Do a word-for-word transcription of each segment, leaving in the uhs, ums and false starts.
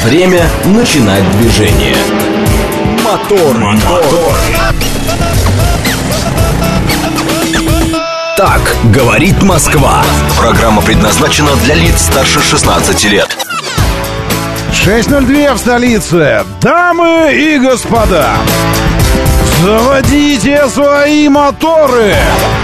Время начинать движение. Мотор, мотор. Так говорит Москва. Программа предназначена для лиц старше шестнадцати лет. шесть ноль два в столице. Дамы и господа, заводите свои моторы.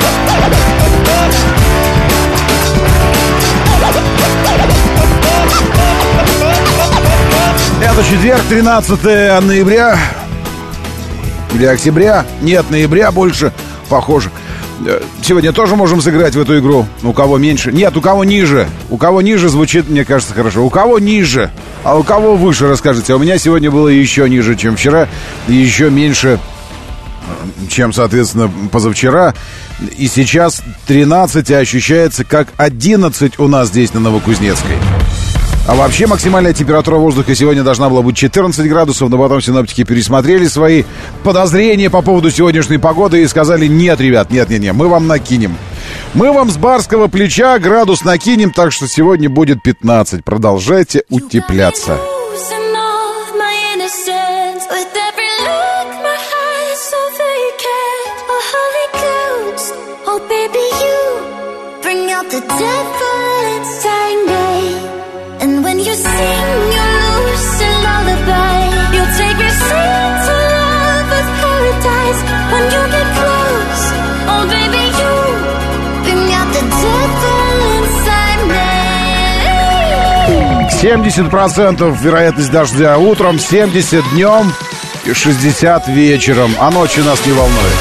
Это четверг, тринадцатое ноября. Или октября. Нет, ноября больше, похоже. Сегодня тоже можем сыграть в эту игру. У кого меньше. Нет, у кого ниже. У кого ниже звучит, мне кажется, хорошо. У кого ниже, а у кого выше, расскажите. А у меня сегодня было еще ниже, чем вчера. И еще меньше, чем, соответственно, позавчера. И сейчас тринадцать, а ощущается как одиннадцать у нас здесь на Новокузнецкой. А вообще максимальная температура воздуха сегодня должна была быть четырнадцать градусов, но потом синоптики пересмотрели свои подозрения по поводу сегодняшней погоды и сказали: нет, ребят, нет, нет, нет, мы вам накинем. Мы вам с барского плеча градус накинем, так что сегодня будет пятнадцать. Продолжайте утепляться. And when you sing your lucid lullaby, you'll take me straight to lover's paradise. When you get close, oh baby, you bring out the devil inside me. семьдесят процентов вероятность дождя утром, семьдесят днем и шестьдесят вечером. А ночью нас не волнует.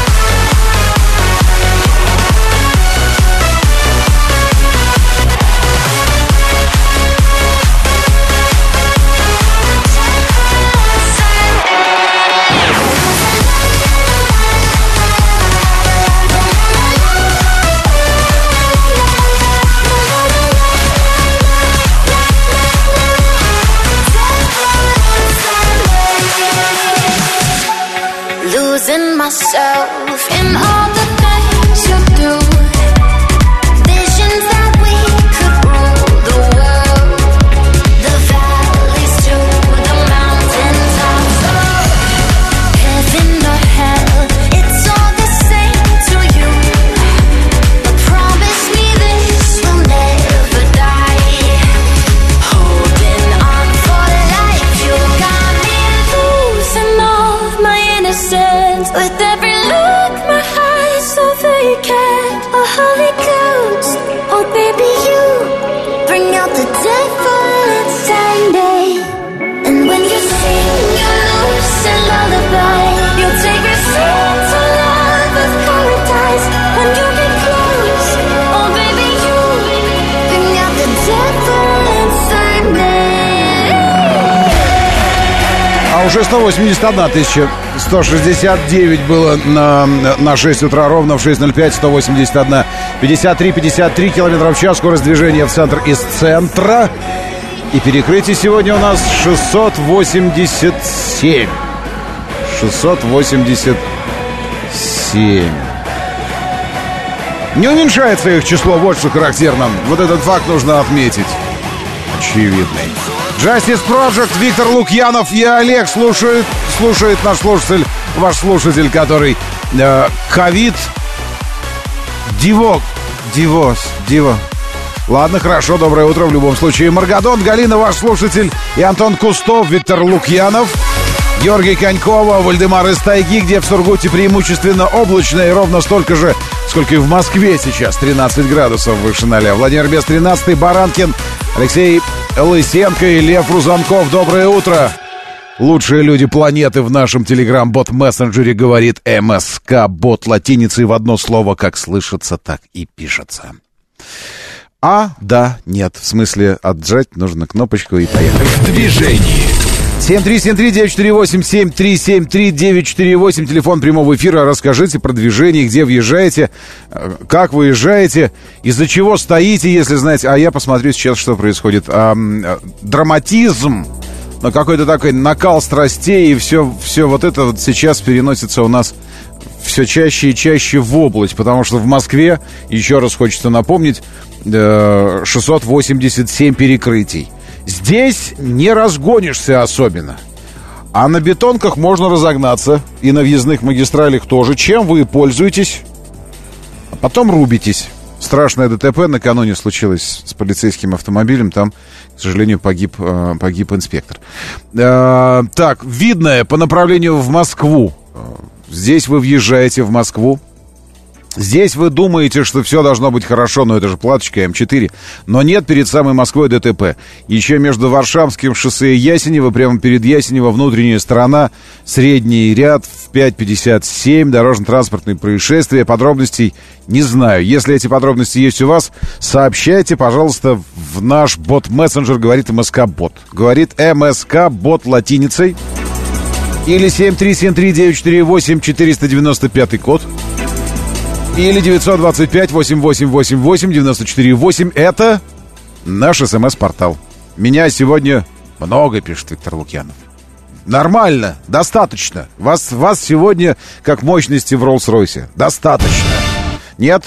Myself in all the things you do, visions that we could rule the world, the valleys to the mountain tops, heaven or hell, it's all the same to you, but promise me this will never die, holding on for life, you got me losing all my innocence. With every look, my eyes so vacant. A Holy Ghost, oh baby, you bring out the devil inside me. And when you sing your lucid lullaby, you'll take me straight to lover's paradise. When you get close, oh baby, you bring out the devil inside me. А уже сто восемьдесят одна тысяча сто шестьдесят девять было на, на шесть утра, ровно в шесть ноль пять, сто восемьдесят один, пятьдесят три пятьдесят три километра в час, скорость движения в центр из центра. И перекрытие сегодня у нас шестьсот восемьдесят семь. шестьсот восемьдесят семь. Не уменьшается их число, вот что характерно. Вот этот факт нужно отметить. Очевидный. Justice Project, Виктор Лукьянов и Олег слушает, слушает наш слушатель, ваш слушатель, который э, ковид, Диво, Дивос, Диво. Ладно, хорошо, доброе утро в любом случае. Маргадон, Галина, ваш слушатель, и Антон Кустов, Виктор Лукьянов, Георгий Конькова, Вальдемар из тайги, где в Сургуте преимущественно облачно и ровно столько же, сколько и в Москве сейчас, тринадцать градусов выше ноля. Владимир Бес, тринадцатый, Баранкин, Алексей Лысенко и Лев Рузанков. Доброе утро. Лучшие люди планеты в нашем телеграм-бот-мессенджере, говорит МСК. Бот латиницей в одно слово, как слышится, так и пишется. А, да, нет. В смысле, отжать нужно кнопочку и поехали. В движении. семь три семь три девять четыре восемь, семь три семь три девять четыре восемь, телефон прямого эфира. Расскажите про движение, где въезжаете, как выезжаете, из-за чего стоите, если знаете. А я посмотрю сейчас, что происходит. А, драматизм, но какой-то такой накал страстей, и все, все вот это вот сейчас переносится у нас все чаще и чаще в область, потому что в Москве, еще раз хочется напомнить, шестьсот восемьдесят семь перекрытий. Здесь не разгонишься особенно. А на бетонках можно разогнаться. И на въездных магистралях тоже. Чем вы пользуетесь, а потом рубитесь. Страшное ДТП накануне случилось с полицейским автомобилем. Там, к сожалению, погиб, погиб инспектор. э, Так, Видное по направлению в Москву. Здесь вы въезжаете в Москву. Здесь вы думаете, что все должно быть хорошо, но это же платочка эм четыре. Но нет, перед самой Москвой ДТП. Еще между Варшавским шоссе и Ясенево, прямо перед Ясенево, внутренняя сторона, средний ряд в пять пятьдесят семь, дорожно-транспортные происшествия. Подробностей не знаю. Если эти подробности есть у вас, сообщайте, пожалуйста, в наш бот-мессенджер, говорит МСК-бот. Говорит МСК-бот латиницей. Или семь три семь три девять четыре восемь четыреста девяносто пятый код. Или девятьсот двадцать пять восемь восемь восемь восемь девяносто четыре восемь. Это наш СМС-портал. Меня сегодня много, пишет Виктор Лукьянов. Нормально, достаточно. Вас, вас сегодня как мощности в Роллс-Ройсе. Достаточно. Нет?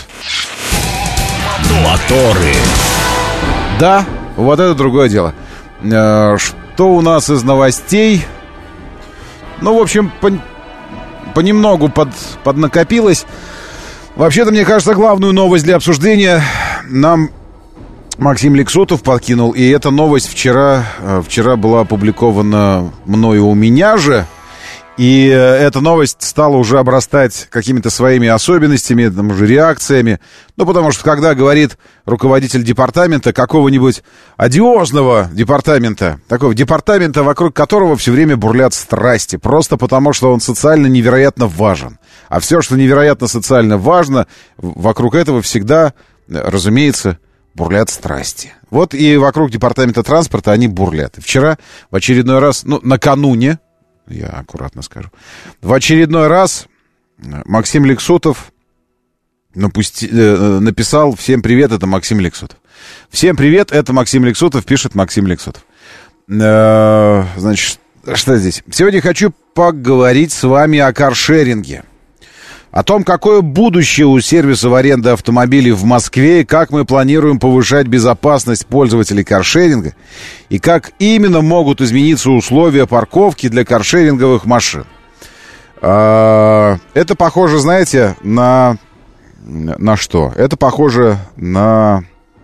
Моторы. Да, вот это другое дело. Что у нас из новостей? Ну, в общем, пон- понемногу под, поднакопилось. Вообще-то, мне кажется, главную новость для обсуждения нам Максим Лексутов подкинул. И эта новость вчера, вчера была опубликована мною у меня же. И эта новость стала уже обрастать какими-то своими особенностями, там, уже реакциями. Ну, потому что, когда говорит руководитель департамента, какого-нибудь одиозного департамента, такого департамента, вокруг которого все время бурлят страсти, просто потому что он социально невероятно важен. А все, что невероятно социально важно, вокруг этого всегда, разумеется, бурлят страсти. Вот и вокруг департамента транспорта они бурлят. И вчера в очередной раз, ну, накануне, я аккуратно скажу, в очередной раз Максим Лексутов напусти, э, написал: «Всем привет, это Максим Лексутов». «Всем привет, это Максим Лексутов», пишет Максим Лексутов. Э, значит, что здесь? Сегодня хочу поговорить с вами о каршеринге. О том, какое будущее у сервисов аренды автомобилей в Москве, и как мы планируем повышать безопасность пользователей каршеринга, и как именно могут измениться условия парковки для каршеринговых машин. Это похоже, знаете, на... На что? Это похоже на...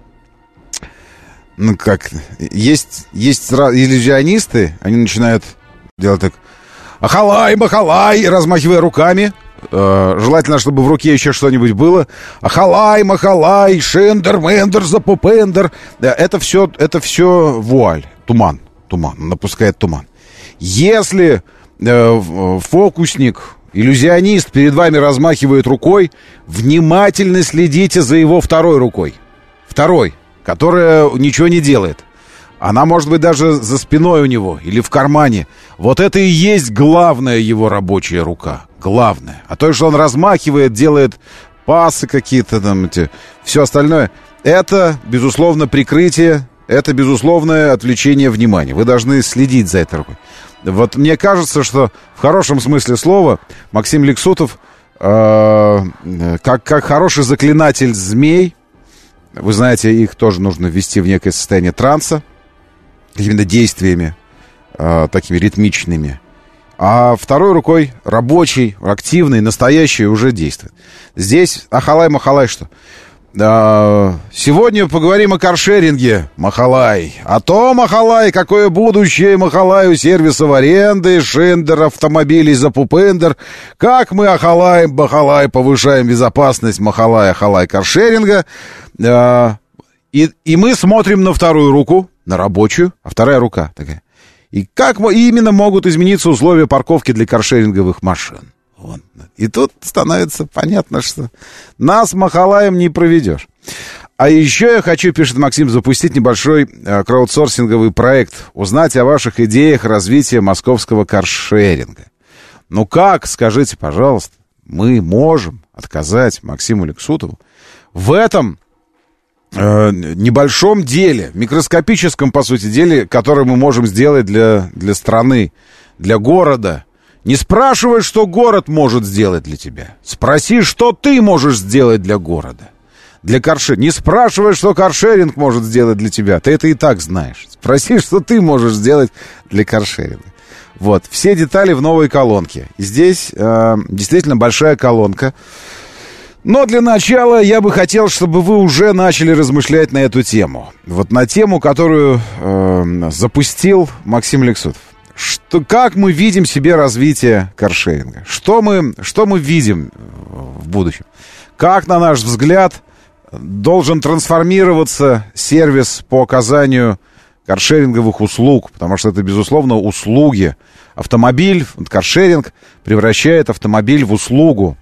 Ну, как... Есть, есть иллюзионисты, они начинают делать так: «Ахалай, махалай», размахивая руками. Uh, желательно, чтобы в руке еще что-нибудь было. Ахалай, махалай, шендер, мендер, запупендер. Это все, это все вуаль, туман, туман, он напускает туман. Если uh, фокусник, иллюзионист перед вами размахивает рукой, внимательно следите за его второй рукой. Второй, которая ничего не делает. Она может быть даже за спиной у него или в кармане. Вот это и есть главная его рабочая рука. Главное. А то, что он размахивает, делает пасы какие-то там, эти, все остальное, это, безусловно, прикрытие, это, безусловное отвлечение внимания. Вы должны следить за этой рукой. Вот мне кажется, что в хорошем смысле слова Максим Лексутов, э, как, как хороший заклинатель змей, вы знаете, их тоже нужно ввести в некое состояние транса, какими-то действиями э, такими ритмичными. А второй рукой рабочий, активный, настоящий уже действует. Здесь ахалай-махалай что? А, сегодня поговорим о каршеринге, махалай. А то, махалай, какое будущее, махалай, у сервисов аренды, шендер, автомобилей, запупендер. Как мы, ахалай, махалай, повышаем безопасность, махалай, ахалай, каршеринга. А, и, и мы смотрим на вторую руку, на рабочую, а вторая рука такая. И как именно могут измениться условия парковки для каршеринговых машин? Вот. И тут становится понятно, что нас махалаем не проведешь. А еще я хочу, пишет Максим, запустить небольшой э, краудсорсинговый проект. Узнать о ваших идеях развития московского каршеринга. Ну как, скажите, пожалуйста, мы можем отказать Максиму Лексутову в этом э, небольшом деле, микроскопическом, по сути, деле, которое мы можем сделать для, для страны, для города? Не спрашивай, что город может сделать для тебя. Спроси, что ты можешь сделать для города. для каршеринга. Не спрашивай, что каршеринг может сделать для тебя. Ты это и так знаешь. Спроси, что ты можешь сделать для каршеринга. Вот, все детали в новой колонке. Здесь э, действительно большая колонка. Но для начала я бы хотел, чтобы вы уже начали размышлять на эту тему. Вот на тему, которую э, запустил Максим Лексутов. Что, как мы видим себе развитие каршеринга? Что мы, что мы видим в будущем? Как, на наш взгляд, должен трансформироваться сервис по оказанию каршеринговых услуг? Потому что это, безусловно, услуги. Автомобиль, каршеринг превращает автомобиль в услугу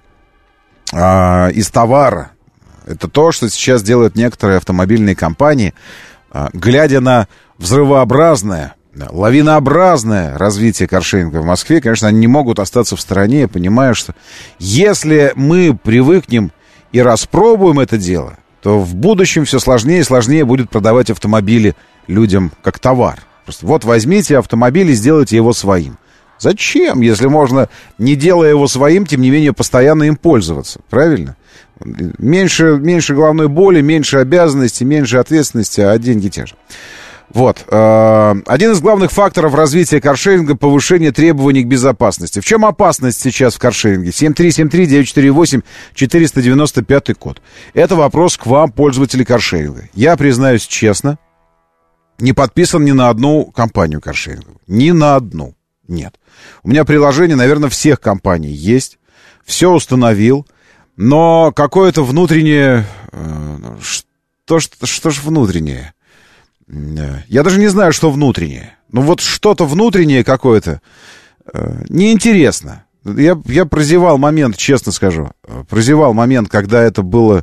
а, из товара. Это то, что сейчас делают некоторые автомобильные компании, а, глядя на взрывообразное, лавинообразное развитие каршеринга в Москве. Конечно, они не могут остаться в стороне, понимая, что если мы привыкнем и распробуем это дело, то в будущем все сложнее и сложнее будет продавать автомобили людям как товар. Просто вот возьмите автомобиль и сделайте его своим. Зачем, если можно, не делая его своим, тем не менее, постоянно им пользоваться? Правильно? Меньше, меньше головной боли, меньше обязанностей, меньше ответственности, а деньги те же. Вот. Один из главных факторов развития каршеринга — повышение требований к безопасности. В чем опасность сейчас в каршеринге? семь три семь три девять четыре восемь четыре девять пять код. Это вопрос к вам, пользователи каршеринга. Я признаюсь честно, не подписан ни на одну компанию каршеринговую. Ни на одну. Нет. У меня приложение, наверное, всех компаний есть. Все установил. Но какое-то внутреннее... Что, что, что ж внутреннее? Я даже не знаю, что внутреннее. Ну вот что-то внутреннее какое-то неинтересно. Я, я прозевал момент, честно скажу. Прозевал момент, когда это было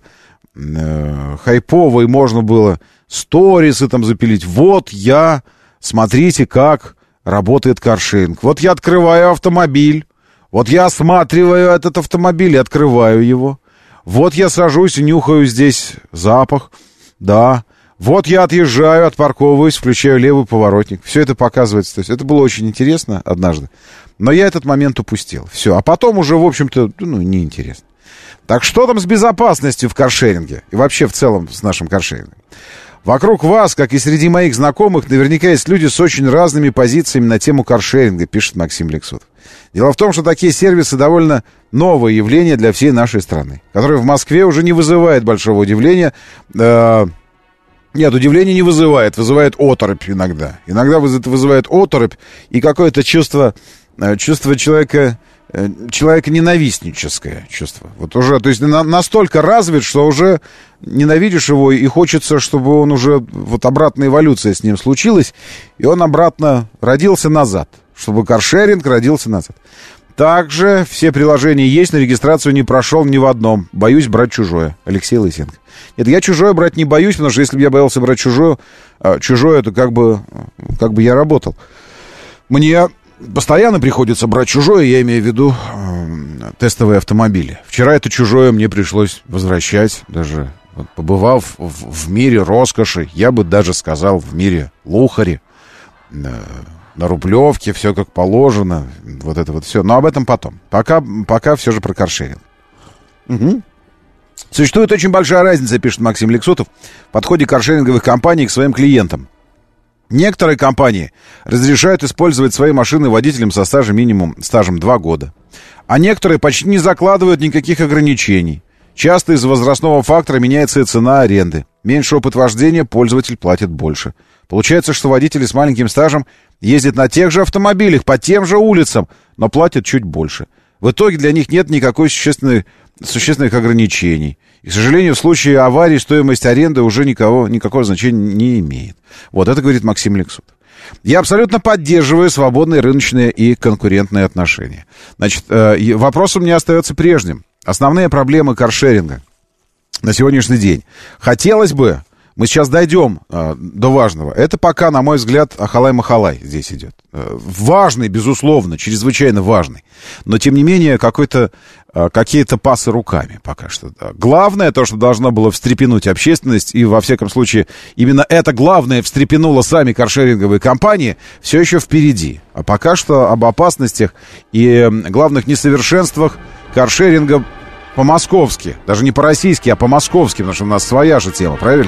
э, хайпово, и можно было сторисы там запилить. Вот я, смотрите, как работает каршеринг. Вот я открываю автомобиль. Вот я осматриваю этот автомобиль и открываю его. Вот я сажусь и нюхаю здесь запах. Да. Вот я отъезжаю, отпарковываюсь, включаю левый поворотник. Все это показывается. То есть это было очень интересно однажды. Но я этот момент упустил. Все. А потом уже, в общем-то, ну, неинтересно. Так что там с безопасностью в каршеринге? И вообще в целом с нашим каршерингом? Вокруг вас, как и среди моих знакомых, наверняка есть люди с очень разными позициями на тему каршеринга, пишет Максим Лексутов. Дело в том, что такие сервисы довольно новое явление для всей нашей страны, которое в Москве уже не вызывает большого удивления. Э- Нет, удивления не вызывает, вызывает оторопь иногда. Иногда это вызывает оторопь и какое-то чувство, чувство человека, человека ненавистническое чувство. Вот уже, то есть на, настолько развит, что уже ненавидишь его, и хочется, чтобы он уже, вот обратная эволюция с ним случилась, и он обратно родился назад, чтобы каршеринг родился назад. Также все приложения есть, но регистрацию не прошел ни в одном. Боюсь брать чужое. Алексей Лысенко. Нет, я чужое брать не боюсь, потому что если бы я боялся брать чужое, чужое, то как бы, как бы я работал. Мне постоянно приходится брать чужое, я имею в виду э, тестовые автомобили. Вчера это чужое мне пришлось возвращать, даже вот, побывав в, в мире роскоши, я бы даже сказал, в мире лухари, э, на Рублевке, все как положено, вот это вот все. Но об этом потом. Пока, пока все же про каршеринг. Угу. Существует очень большая разница, пишет Максим Лексутов, в подходе каршеринговых компаний к своим клиентам. Некоторые компании разрешают использовать свои машины водителям со стажем минимум стажем два года. А некоторые почти не закладывают никаких ограничений. Часто из-за возрастного фактора меняется и цена аренды. Меньше опыт вождения, пользователь платит больше. Получается, что водители с маленьким стажем ездят на тех же автомобилях, по тем же улицам, но платят чуть больше. В итоге для них нет никакой существенной, существенных ограничений. И, к сожалению, в случае аварии стоимость аренды уже никого, никакого значения не имеет. Вот это говорит Максим Лексутов. Я абсолютно поддерживаю свободные рыночные и конкурентные отношения. Значит, э, вопрос у меня остается прежним. Основные проблемы каршеринга на сегодняшний день. Хотелось бы, мы сейчас дойдем э, до важного. Это пока, на мой взгляд, ахалай-махалай здесь идет. Э, важный, безусловно, чрезвычайно важный. Но, тем не менее, какой-то, э, какие-то пасы руками пока что. Да. Главное, то, что должно было встрепенуть общественность, и, во всяком случае, именно это главное встрепенуло сами каршеринговые компании, все еще впереди. А пока что об опасностях и главных несовершенствах каршеринга по-московски. Даже не по-российски, а по-московски, потому что у нас своя же тема, правильно?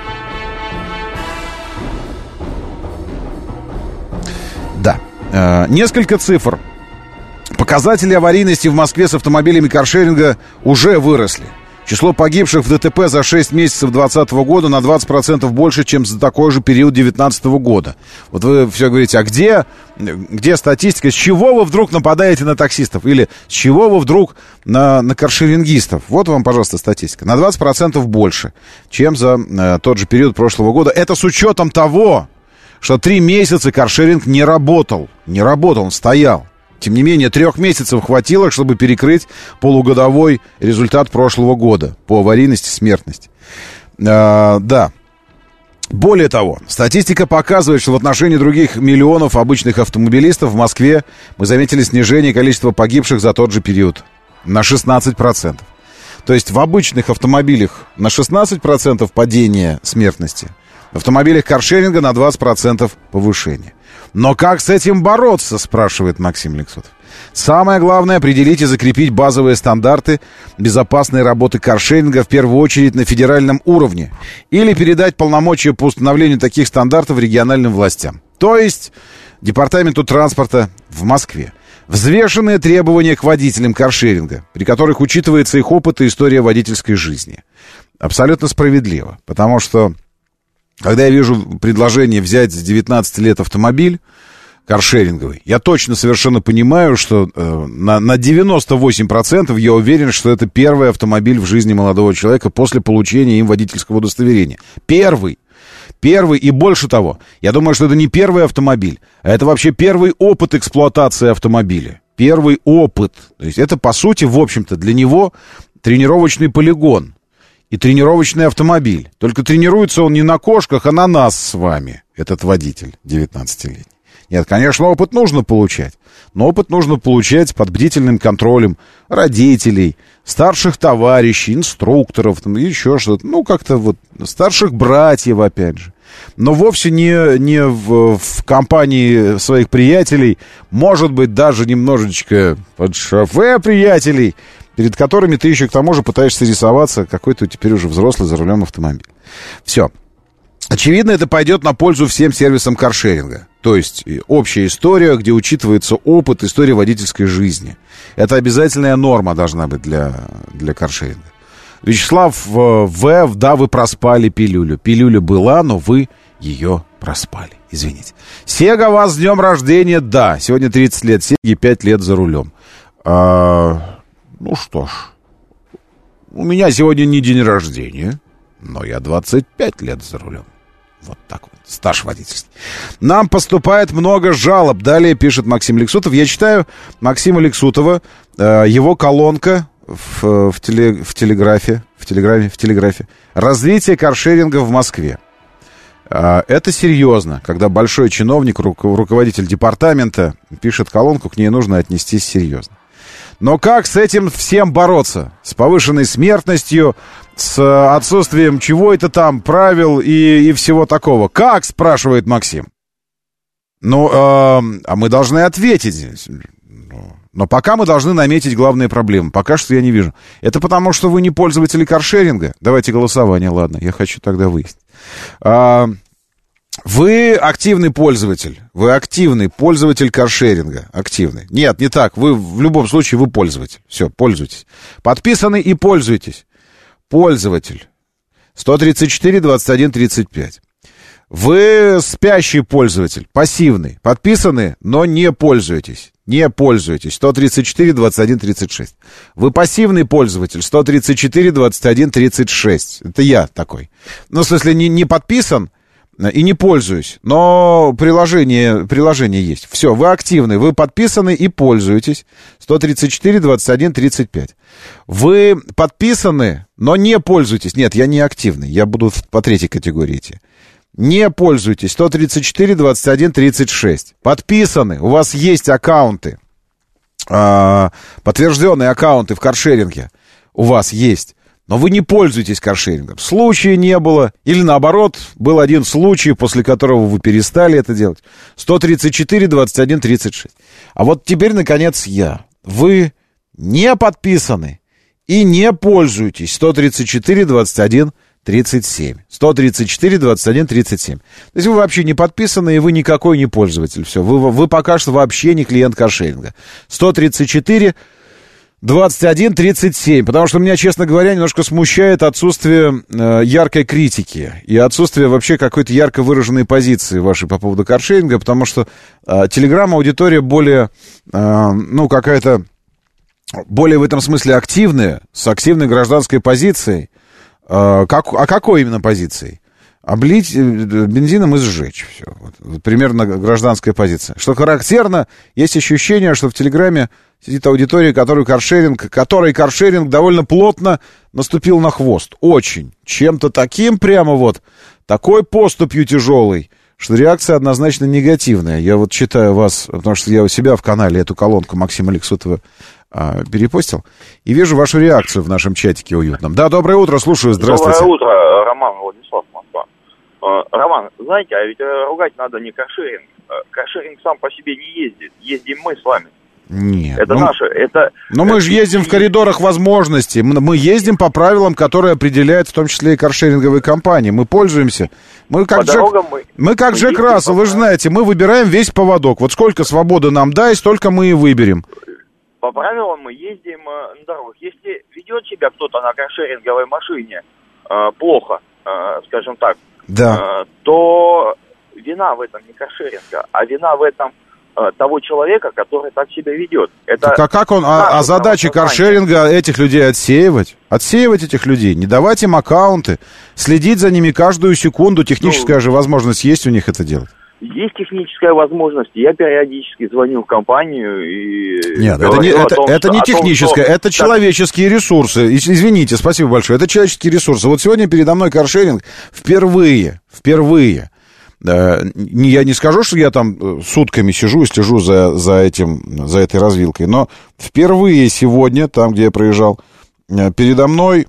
Да. Э, несколько цифр. Показатели аварийности в Москве с автомобилями каршеринга уже выросли. Число погибших в ДТП за шесть месяцев двадцатого года на двадцать процентов больше, чем за такой же период девятнадцатого года. Вот вы все говорите, а где, где статистика? С чего вы вдруг нападаете на таксистов? Или с чего вы вдруг на, на каршерингистов? Вот вам, пожалуйста, статистика. На двадцать процентов больше, чем за э, тот же период прошлого года. Это с учетом того, что три месяца каршеринг не работал. Не работал, он стоял. Тем не менее, трех месяцев хватило, чтобы перекрыть полугодовой результат прошлого года по аварийности, смертности. А, да. Более того, статистика показывает, что в отношении других миллионов обычных автомобилистов в Москве мы заметили снижение количества погибших за тот же период на шестнадцать процентов. То есть в обычных автомобилях на шестнадцать процентов падение смертности, в автомобилях каршеринга на двадцать процентов повышение. Но как с этим бороться, спрашивает Максим Лексутов. Самое главное — определить и закрепить базовые стандарты безопасной работы каршеринга, в первую очередь на федеральном уровне, или передать полномочия по установлению таких стандартов региональным властям, то есть Департаменту транспорта в Москве. Взвешенные требования к водителям каршеринга, при которых учитывается их опыт и история водительской жизни. Абсолютно справедливо, потому что когда я вижу предложение взять с девятнадцати лет автомобиль каршеринговый, я точно совершенно понимаю, что э, на, на девяносто восемь процентов я уверен, что это первый автомобиль в жизни молодого человека после получения им водительского удостоверения. Первый. Первый, и больше того, я думаю, что это не первый автомобиль, а это вообще первый опыт эксплуатации автомобиля. Первый опыт. То есть это, по сути, в общем-то, для него тренировочный полигон и тренировочный автомобиль. Только тренируется он не на кошках, а на нас с вами, этот водитель девятнадцатилетний. Нет, конечно, опыт нужно получать, но опыт нужно получать под бдительным контролем родителей, старших товарищей, инструкторов, там, еще что-то, ну, как-то вот, старших братьев, опять же. Но вовсе не, не в, в компании своих приятелей, может быть, даже немножечко под шофе приятелей, перед которыми ты еще к тому же пытаешься рисоваться, какой ты теперь уже взрослый за рулем автомобиля. Все. Очевидно, это пойдет на пользу всем сервисам каршеринга. То есть общая история, где учитывается опыт, история водительской жизни. Это обязательная норма должна быть для, для каршеринга. Вячеслав В. Да, вы проспали пилюлю. Пилюля была, но вы ее проспали. Извините. Сега, вас с днем рождения. Да, сегодня тридцать лет. Сеге пять лет за рулем. А... Ну что ж, у меня сегодня не день рождения, но я двадцать пять лет за рулем. Вот так вот, стаж водительский. Нам поступает много жалоб. Далее пишет Максим Лексутов. Я читаю Максима Лексутова, э, его колонка в, в, теле, в телеграфе, в телеграфе, в телеграфе. Развитие каршеринга в Москве. Э, это серьезно, когда большой чиновник, ру, руководитель департамента пишет колонку, к ней нужно отнестись серьезно. Но как с этим всем бороться? С повышенной смертностью, с отсутствием чего это там, правил и, и всего такого. Как, спрашивает Максим. Ну, э, а мы должны ответить. Но пока мы должны наметить главные проблемы. Пока что я не вижу. Это потому, что вы не пользователи каршеринга? Давайте голосование, ладно, я хочу тогда выяснить. А, вы активный пользователь. Вы активный пользователь каршеринга. Активный. Нет, не так. Вы в любом случае вы пользователь. Все, пользуйтесь. Подписаны и пользуйтесь. Пользователь. сто тридцать четыре двадцать один тридцать пять. Вы спящий пользователь. Пассивный. Подписаны, но не пользуетесь. Не пользуетесь. сто тридцать четыре двадцать один тридцать шесть. Вы пассивный пользователь. сто тридцать четыре двадцать один тридцать шесть. Это я такой. Ну, в смысле, не, не подписан и не пользуюсь, но приложение, приложение есть. Все, вы активны, вы подписаны и пользуетесь. сто тридцать четыре двадцать один тридцать пять. Вы подписаны, но не пользуетесь. Нет, я не активный, я буду по третьей категории идти. Не пользуйтесь. сто тридцать четыре двадцать один тридцать шесть. Подписаны, у вас есть аккаунты, э, подтвержденные аккаунты в каршеринге. У вас есть. Но вы не пользуетесь каршерингом. Случая не было. Или наоборот, был один случай, после которого вы перестали это делать. сто тридцать четыре двадцать один тридцать шесть. А вот теперь, наконец, я. Вы не подписаны и не пользуйтесь. сто тридцать четыре двадцать один тридцать семь. сто тридцать четыре двадцать один тридцать семь. То есть вы вообще не подписаны, и вы никакой не пользователь. Все, вы, вы пока что вообще не клиент каршеринга. сто тридцать четыре двадцать один тридцать семь. Потому что меня, честно говоря, немножко смущает отсутствие э, яркой критики и отсутствие вообще какой-то ярко выраженной позиции вашей по поводу каршеринга, потому что э, телеграм-аудитория более, э, ну, какая-то более в этом смысле активная, с активной гражданской позицией. Э, как, а какой именно позицией? Облить бензином и сжечь. Все. Вот, примерно гражданская позиция. Что характерно, есть ощущение, что в Телеграме сидит аудитория, которой каршеринг, которой каршеринг довольно плотно наступил на хвост. Очень. Чем-то таким прямо вот, такой поступью тяжелой, что реакция однозначно негативная. Я вот читаю вас, потому что я у себя в канале эту колонку Максима Лексутова а, перепостил, и вижу вашу реакцию в нашем чатике уютном. Да, доброе утро, слушаю, здравствуйте. Доброе утро, Роман Владислав, Москва. Роман, знаете, а ведь ругать надо не каршеринг. Каршеринг сам по себе не ездит. Ездим мы с вами. Нет. Это ну, наше, это... Но мы же ездим в коридорах возможностей. Мы ездим по правилам, которые определяют в том числе и каршеринговые компании. Мы пользуемся. Мы как по Джек, мы, мы как мы Джек Рассел, вы же знаете, мы выбираем весь поводок. Вот сколько свободы нам дай, столько мы и выберем. По правилам мы ездим на дорогах. Если ведет себя кто-то на каршеринговой машине э, плохо, э, скажем так, да. э, то вина в этом не каршеринга, а вина в этом э, того человека, который так себя ведет. Это так, а как он, а, а задача каршеринга этих людей отсеивать? Отсеивать этих людей, не давать им аккаунты, следить за ними каждую секунду. Техническая ну, же возможность есть у них это делать. Есть техническая возможность. Я периодически звоню в компанию и... Нет, это не, это, том, это не техническая, том, что... это человеческие ресурсы. Извините, спасибо большое. Это человеческие ресурсы. Вот сегодня передо мной каршеринг впервые, впервые. Я не скажу, что я там сутками сижу и слежу за, за, этим, за этой развилкой, но впервые сегодня, там, где я проезжал, передо мной...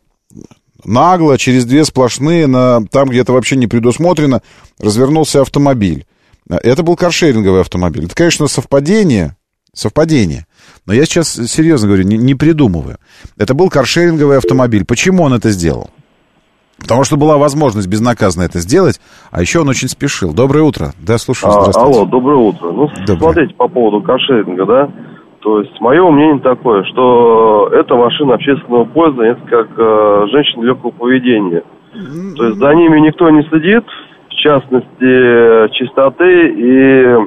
нагло, через две сплошные, на, там, где это вообще не предусмотрено, развернулся автомобиль. Это был каршеринговый автомобиль. Это, конечно, совпадение, совпадение. Но я сейчас серьезно говорю, не, не придумываю. Это был каршеринговый автомобиль. Почему он это сделал? Потому что была возможность безнаказанно это сделать, а еще он очень спешил. Доброе утро. Да, слушаю, здравствуйте. А, алло, доброе утро. Ну, доброе. Смотрите, по поводу каршеринга, да. То есть, мое мнение такое, что эта машина общественного пользования, это как э, женщины легкого поведения. То есть, за ними никто не следит, в частности, чистоты и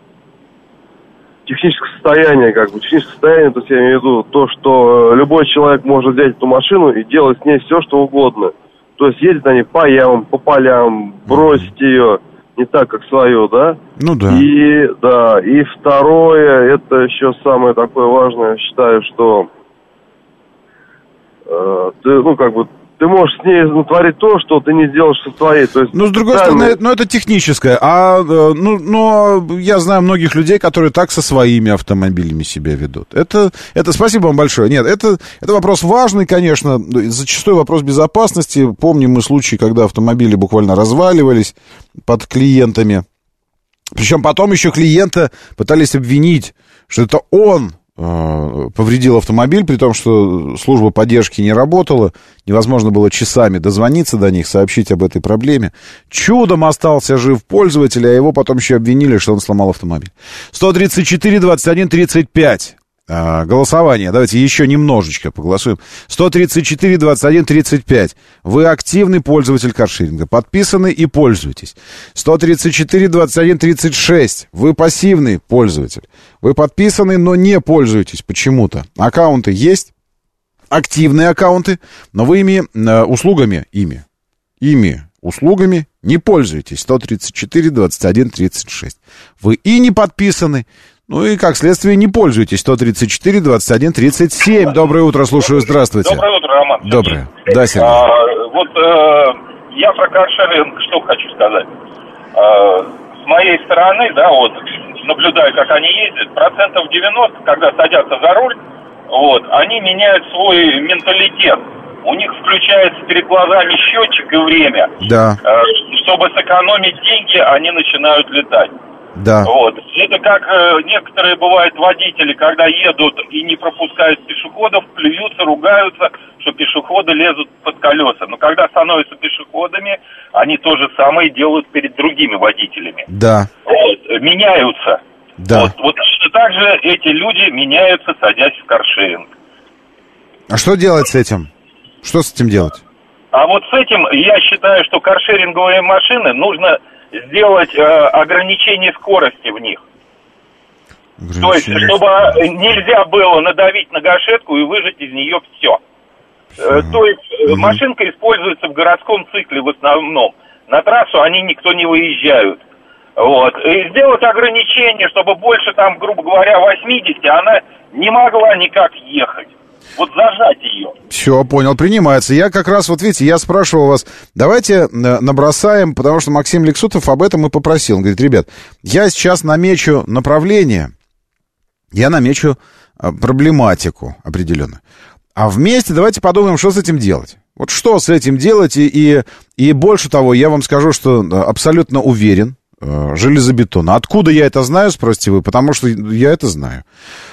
техническое состояние, как бы, техническое состояние, то есть, я имею в виду то, что любой человек может взять эту машину и делать с ней все, что угодно. То есть, ездить на ней по ямам, по полям, бросить ее... не так, как свое, да? Ну да. И, да, и второе, это еще самое такое важное, я считаю, что э, ты, ну, как бы, ты можешь с ней натворить то, что ты не сделаешь со своей. То есть, ну, с другой стороны, это, ну, это техническое. А, ну, но я знаю многих людей, которые так со своими автомобилями себя ведут. Это, это спасибо вам большое. Нет, это, это вопрос важный, конечно, зачастую вопрос безопасности. Помним мы случаи, когда автомобили буквально разваливались под клиентами. Причем потом еще клиента пытались обвинить, что это он повредил автомобиль, при том, что служба поддержки не работала, невозможно было часами дозвониться до них, сообщить об этой проблеме. Чудом остался жив пользователь, а его потом еще обвинили, что он сломал автомобиль. сто тридцать четыре двадцать один тридцать пять. А, голосование. Давайте еще немножечко поголосуем. сто тридцать четыре двадцать один тридцать пять. Вы активный пользователь каршеринга. Подписаны и пользуетесь. сто тридцать четыре двадцать один тридцать шесть. Вы пассивный пользователь. Вы подписаны, но не пользуетесь почему-то. Аккаунты есть. Активные аккаунты. Но вы ими, э, услугами, ими, ими, услугами не пользуетесь. сто тридцать четыре двадцать один тридцать шесть. Вы и не подписаны. Ну и, как следствие, не пользуйтесь. сто тридцать четыре двадцать один тридцать семь. Доброе утро, слушаю, здравствуйте. Доброе утро, Роман. Доброе. Да, Сергей. А, вот э, я про каршеринг что хочу сказать. А, с моей стороны, да, вот, наблюдаю, как они ездят, процентов девяносто, когда садятся за руль, вот, они меняют свой менталитет. У них включается перед глазами счетчик и время. Да. Э, чтобы сэкономить деньги, они начинают летать. Да. Вот. Это как э, некоторые бывают водители, когда едут и не пропускают пешеходов, плюются, ругаются, что пешеходы лезут под колеса. Но когда становятся пешеходами, они то же самое делают перед другими водителями. Да. Вот. Меняются. Да. Вот, вот так же эти люди меняются, садясь в каршеринг. А что делать с этим? Что с этим делать? А вот с этим я считаю, что каршеринговые машины нужно сделать э, ограничение скорости в них. То есть, чтобы нельзя было надавить на гашетку и выжать из нее все. Э, то есть, э, машинка используется в городском цикле в основном. На трассу они никто не выезжают. Вот. И сделать ограничение, чтобы больше там, грубо говоря, восемьдесят, она не могла никак ехать. Вот зажать ее. Все, понял, принимается. Я как раз, вот видите, я спрашивал вас, давайте набросаем, потому что Максим Лексутов об этом и попросил. Он говорит, ребят, я сейчас намечу направление, я намечу проблематику определенную. А вместе давайте подумаем, что с этим делать. Вот что с этим делать, и, и, и больше того, я вам скажу, что абсолютно уверен, железобетонно. Откуда я это знаю, спросите вы, потому что я это знаю.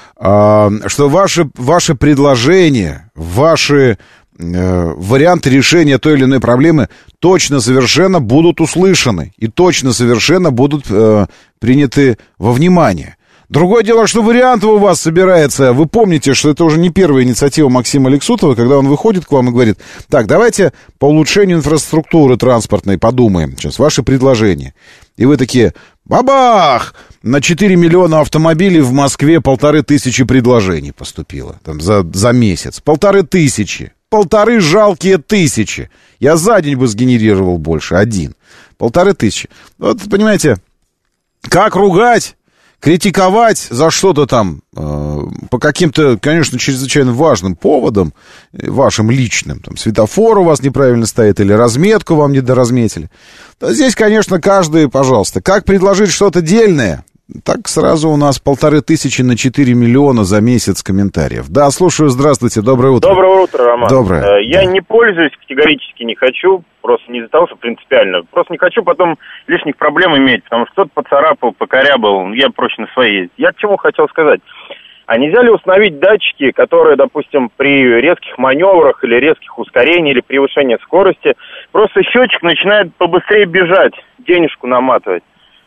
Что ваши, ваши предложения, ваши э, варианты решения той или иной проблемы точно совершенно будут услышаны и точно совершенно будут э, приняты во внимание. Другое дело, что вариантов у вас собирается. Вы помните, что это уже не первая инициатива Максима Лексутова, когда он выходит к вам и говорит, так, давайте по улучшению инфраструктуры транспортной подумаем сейчас, ваши предложения. И вы такие, бабах! На четыре миллиона автомобилей в Москве полторы тысячи предложений поступило там, за, за месяц. Полторы тысячи. Полторы жалкие тысячи. Я за день бы сгенерировал больше. Один. Полторы тысячи. Вот, понимаете, как ругать, критиковать за что-то там, э, по каким-то, конечно, чрезвычайно важным поводам, вашим личным, там, светофор у вас неправильно стоит, или разметку вам не доразметили. Да здесь, конечно, каждый, пожалуйста, как предложить что-то дельное, так сразу у нас полторы тысячи на четыре миллиона за месяц комментариев. Да, слушаю, здравствуйте, доброе утро. Доброе утро, Роман. Доброе. Я да. не пользуюсь, категорически не хочу, просто не из-за того, что принципиально. Просто не хочу потом лишних проблем иметь, потому что кто-то поцарапал, покорябал, я проще на своей. Я к чему хотел сказать. А нельзя ли установить датчики, которые, допустим, при резких маневрах или резких ускорениях или превышении скорости, просто счетчик начинает побыстрее бежать, денежку наматывать?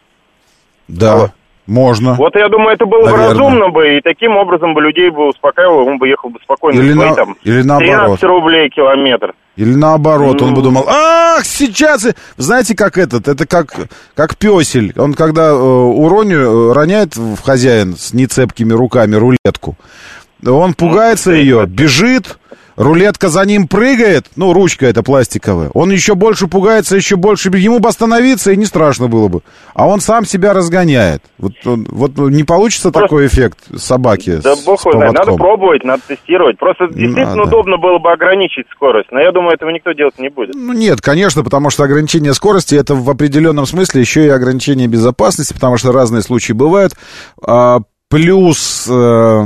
Да. Вот. Можно. Вот я думаю, это было Наверное. бы разумно бы, и таким образом бы людей бы успокаивало, он бы ехал бы спокойно. Или, свои, на... там, Или наоборот. тринадцать рублей километр. Или наоборот, Ну... он бы думал, ах, сейчас... Знаете, как этот, это как, как пёсель. Он когда э, уроню, роняет в хозяин с нецепкими руками рулетку, он пугается ее, бежит, рулетка за ним прыгает, ну, ручка эта пластиковая, он еще больше пугается, еще больше, ему бы остановиться, и не страшно было бы. А он сам себя разгоняет. Вот, вот не получится Просто... такой эффект собаки да с, бог с его знает, поводком. надо пробовать, надо тестировать. Просто действительно надо. удобно было бы ограничить скорость, но я думаю, этого никто делать не будет. Ну, нет, конечно, потому что ограничение скорости, это в определенном смысле еще и ограничение безопасности, потому что разные случаи бывают. А, плюс... Э...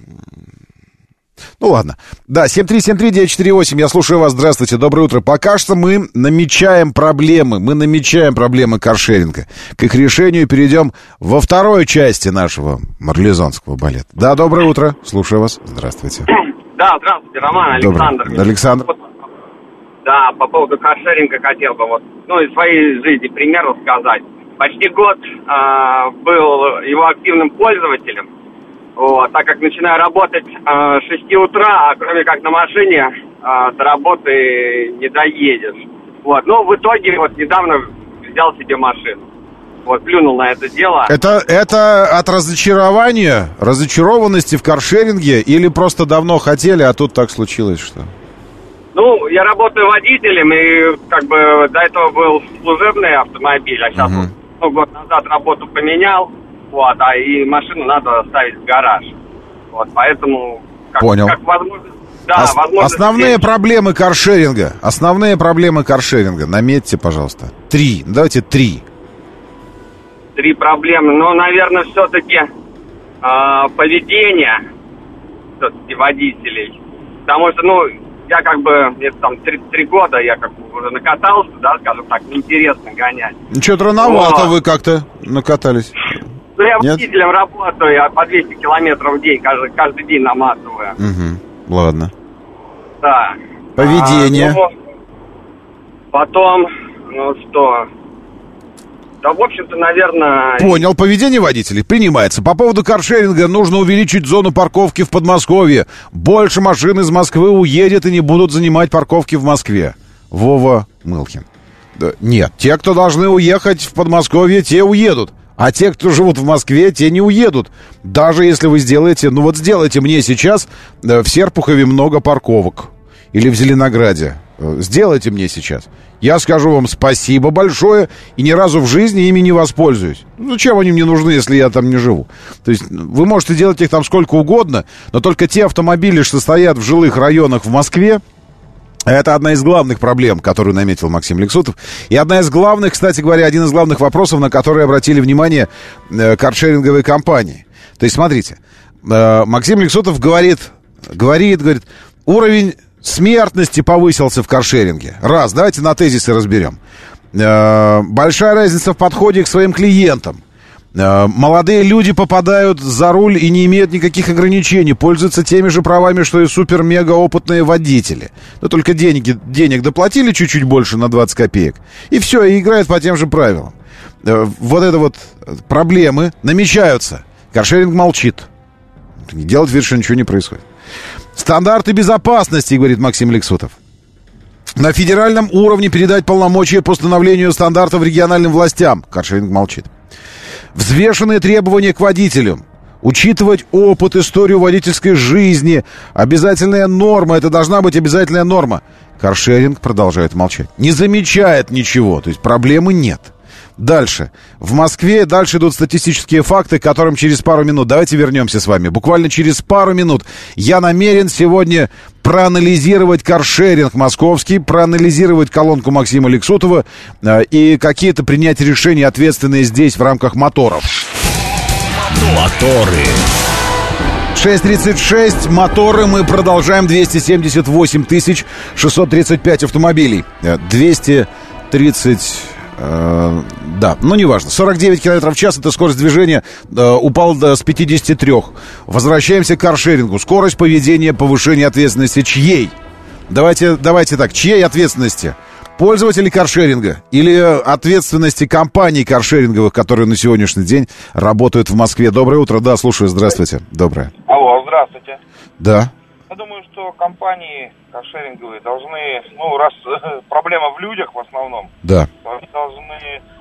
Ну ладно. Да, семь три семь три девять четыре восемь, я слушаю вас, здравствуйте, доброе утро. Пока что мы намечаем проблемы, мы намечаем проблемы каршеринга. К их решению перейдем во второй части нашего марлезонского балета. Да, доброе утро, слушаю вас, здравствуйте. Да, здравствуйте, Роман, Александр. Добрый. Александр. Да, по поводу каршеринга хотел бы вот, ну, из своей жизни пример рассказать. Почти год э, был его активным пользователем. Вот, так как начинаю работать э, с шести утра, а кроме как на машине э, до работы не доедешь. Вот, но в итоге вот недавно взял себе машину. Вот, плюнул на это дело. Это, это от разочарования, разочарованности в каршеринге или просто давно хотели, а тут так случилось, что? Ну, я работаю водителем, и как бы до этого был служебный автомобиль, а сейчас Угу. ну, год назад работу поменял. Вот, а и машину надо ставить в гараж. Вот, поэтому... Как, Понял. Как возможность, да, Ос- возможность основные здесь... проблемы каршеринга. Основные проблемы каршеринга. Наметьте, пожалуйста. Три. Давайте три. Три проблемы. Ну, наверное, все-таки э, поведение все-таки водителей. Потому что, ну, я как бы, это там тридцать три года, я как бы уже накатался, да, скажем так, неинтересно гонять. Что-то рановато Но... вы как-то накатались. Ну, я Нет? водителем работаю, я по двести километров в день, каждый, каждый день наматываю. Угу. Ладно. Да. Поведение. А, ну, потом, ну что... Да, в общем-то, наверное... Понял, поведение водителей принимается. По поводу каршеринга нужно увеличить зону парковки в Подмосковье. Больше машин из Москвы уедет и не будут занимать парковки в Москве. Вова Мылхин. Да, нет, те, кто должны уехать в Подмосковье, те уедут. А те, кто живут в Москве, те не уедут. Даже если вы сделаете... Ну вот сделайте мне сейчас в Серпухове много парковок. Или в Зеленограде. Сделайте мне сейчас. Я скажу вам спасибо большое и ни разу в жизни ими не воспользуюсь. Ну, зачем они мне нужны, если я там не живу? То есть вы можете делать их там сколько угодно, но только те автомобили, что стоят в жилых районах в Москве, это одна из главных проблем, которую наметил Максим Лексутов. И одна из главных, кстати говоря, один из главных вопросов, на которые обратили внимание э, каршеринговые компании. То есть смотрите, э, Максим Лексутов говорит, говорит, говорит, уровень... смертности повысился в каршеринге. Раз, давайте на тезисы разберем. Э, большая разница в подходе к своим клиентам. Э, молодые люди попадают за руль и не имеют никаких ограничений, пользуются теми же правами, что и супер-мега-опытные водители. Но только деньги, денег доплатили чуть-чуть больше на двадцать копеек. И все, и играют по тем же правилам. Э, вот это вот проблемы намечаются. Каршеринг молчит. Делать вид, что ничего не происходит. Стандарты безопасности, говорит Максим Лексутов. На федеральном уровне передать полномочия по установлению стандартов региональным властям. Каршеринг молчит. Взвешенные требования к водителям. Учитывать опыт, историю водительской жизни. Обязательная норма. Это должна быть обязательная норма. Каршеринг продолжает молчать. Не замечает ничего. То есть проблемы нет. Дальше. В Москве дальше идут статистические факты, к которым через пару минут. Давайте вернемся с вами. Буквально через пару минут я намерен сегодня проанализировать каршеринг московский, проанализировать колонку Максима Лексутова э, и какие-то принять решения ответственные здесь в рамках моторов. Моторы. шесть тридцать шесть, моторы, мы продолжаем. Двести семьдесят восемь тысяч шестьсот тридцать пять автомобилей. двести тридцать... Э, да, ну неважно. сорок девять километров в час, это скорость движения, э, упал до, с пятидесяти трёх. Возвращаемся к каршерингу. Скорость поведения, повышение ответственности чьей? Давайте, давайте так, чьей ответственности? Пользователей каршеринга или ответственности компаний каршеринговых, которые на сегодняшний день работают в Москве? Доброе утро, да, слушаю, здравствуйте. Доброе. Алло, здравствуйте. Да. Я думаю, что компании каршеринговые должны, ну, раз э, проблема в людях в основном, Да. то они должны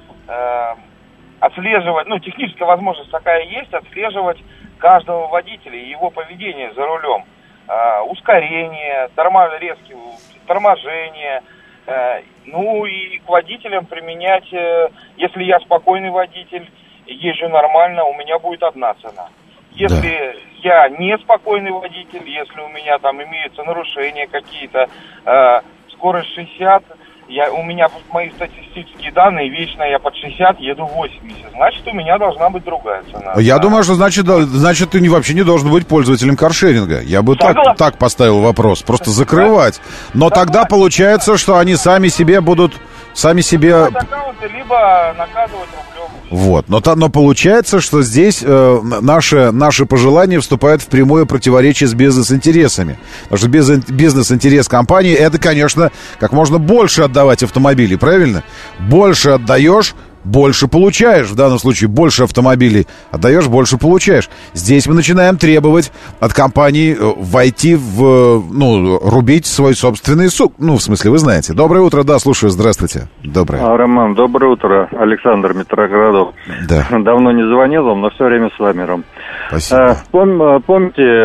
э, отслеживать, ну, техническая возможность такая есть, отслеживать каждого водителя и его поведение за рулем. Э, ускорение, торма, резкие торможения, э, ну, и к водителям применять, э, если я спокойный водитель, езжу нормально, у меня будет одна цена. Если да. я неспокойный водитель, если у меня там имеются нарушения какие-то, э, скорость шестьдесят, я, у меня мои статистические данные, вечно я под шестьдесят еду восемьдесят, значит, у меня должна быть другая цена. Я да. думаю, что значит, значит ты не, вообще не должен быть пользователем каршеринга. Я бы так, так поставил вопрос, просто закрывать. Но да, тогда получается, что они сами себе будут, сами себе... аккаунты, либо наказывать рублем. Вот, но, но получается, что здесь э, наши, наши пожелания вступают в прямое противоречие с бизнес-интересами. Потому что бизнес, бизнес-интерес компании — это, конечно, как можно больше отдавать автомобилей, правильно? Больше отдаешь, больше получаешь. В данном случае больше автомобилей отдаешь, больше получаешь. Здесь мы начинаем требовать от компании войти в, ну, рубить свой собственный сук. Ну, в смысле, вы знаете. Доброе утро, да, слушаю, здравствуйте. Доброе. А, Роман, доброе утро. Александр, Метроградов. Да. Давно не звонил вам, но все время с вами, Ром. Спасибо. А, пом, помните,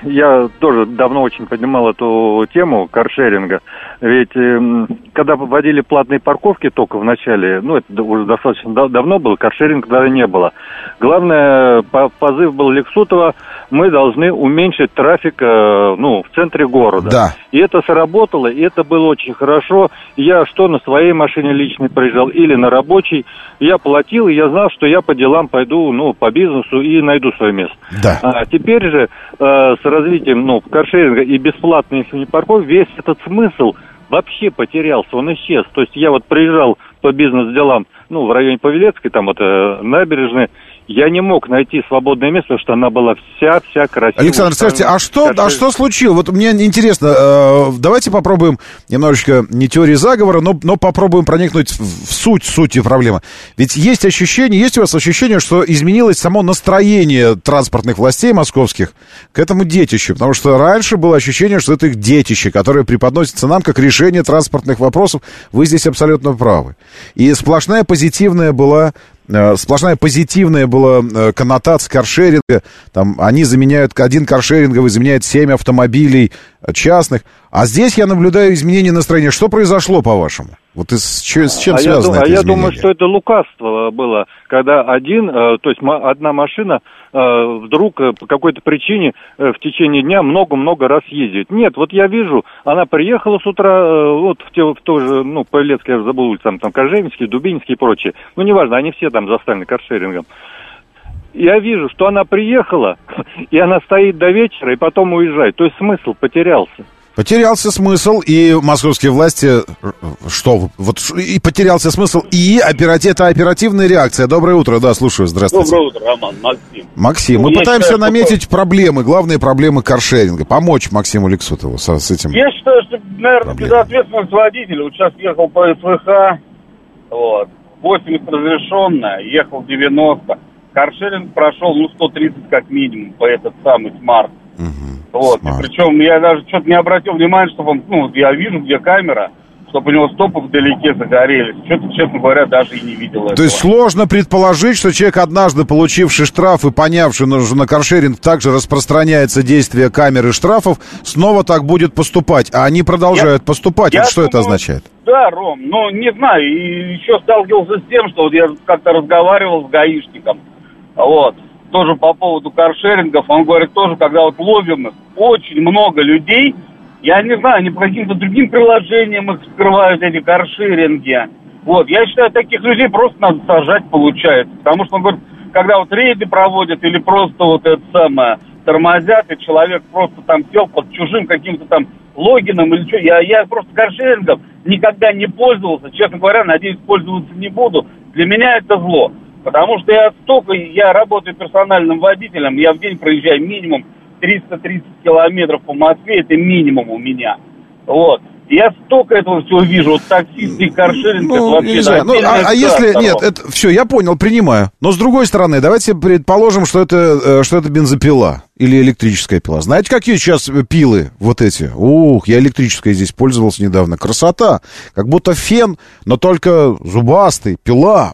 я тоже давно очень поднимал эту тему каршеринга. Ведь когда вводили платные парковки только в начале, ну, это уже достаточно давно было, каршеринга тогда не было. Главное, позыв был Лексутова, мы должны уменьшить трафик, ну, в центре города. Да. И это сработало, и это было очень хорошо. Я что на своей машине личной проезжал, или на рабочей, я платил, и я знал, что я по делам пойду, ну, по бизнесу и найду свое место. Да. А теперь же э, с развитием, ну, каршеринга и бесплатной, если не парковки, весь этот смысл вообще потерялся, он исчез. То есть я вот приезжал по бизнес-делам, ну, в районе Павелецкой, там это набережная, Я не мог найти свободное место, потому что она была вся-вся красивая. Александр, скажите, а что, а что случилось? Вот мне интересно, э, давайте попробуем немножечко не теории заговора, но, но попробуем проникнуть в, в суть сути проблемы. Ведь есть ощущение, есть у вас ощущение, что изменилось само настроение транспортных властей московских к этому детищу, потому что раньше было ощущение, что это их детище, которое преподносится нам как решение транспортных вопросов. Вы здесь абсолютно правы. И сплошная позитивная была... Сплошная позитивная была коннотация каршеринга. Там они заменяют, один каршеринговый заменяет семь автомобилей частных. А здесь я наблюдаю изменение настроения. Что произошло, по-вашему? Вот и с, чем, с чем а связано я, это а изменение? я думаю, что это лукавство было, когда один, то есть одна машина вдруг по какой-то причине в течение дня много-много раз ездит. Нет, вот я вижу, она приехала с утра, вот в, те, в то же, ну, Павелецкий, я забыл улицу, там, там Кожевинский, Дубинский и прочее. Ну, неважно, они все там заставлены каршерингом. Я вижу, что она приехала, и она стоит до вечера, и потом уезжает. То есть смысл потерялся. Потерялся смысл, и московские власти, что, вот, и потерялся смысл, и оператив, это оперативная реакция. Доброе утро, да, слушаю, здравствуйте. Доброе утро, Роман, Максим. Максим, ну, мы пытаемся считаю, наметить что... проблемы, главные проблемы каршеринга, помочь Максиму Лексутову со, с этим. Я считаю, что, наверное, проблемой. безответственность водителя. Вот сейчас ехал по СВХ, вот, восемьдесят разрешенная, ехал девяносто. Каршеринг прошел, ну, сто тридцать как минимум по этот самый смарт. Угу. Вот, и причем я даже что-то не обратил внимания, чтобы он, ну, я вижу, где камера, чтобы у него стопы вдалеке загорелись. Что-то, честно говоря, даже и не видел этого. То есть сложно предположить, что человек, однажды получивший штраф и понявший, что на каршеринг также распространяется действие камер и штрафов, снова так будет поступать, а они продолжают я, поступать. Вот что думаю, это означает? Да, Ром, ну, не знаю, и еще сталкивался с тем, что вот я как-то разговаривал с гаишником, вот, тоже по поводу каршерингов, он говорит тоже, когда вот ловим их, очень много людей, я не знаю, они по каким-то другим приложениям их скрывают, эти каршеринги. Вот, я считаю, таких людей просто надо сажать, получается. Потому что, он говорит, когда вот рейды проводят или просто вот это самое, тормозят, и человек просто там сел под чужим каким-то там логином или что, я, я просто каршерингом никогда не пользовался, честно говоря, надеюсь, пользоваться не буду. Для меня это зло. Потому что я столько, я работаю персональным водителем, я в день проезжаю минимум триста тридцать километров по Москве, это минимум у меня. Вот. Я столько этого всего вижу, вот таксисты и каршеринг, ну, это вообще... Да, ну, а, а если... Нет, это все, я понял, принимаю. Но с другой стороны, давайте предположим, что это, что это бензопила или электрическая пила. Знаете, какие сейчас пилы вот эти? Ух, я электрической здесь пользовался недавно. Красота. Как будто фен, но только зубастый, пила.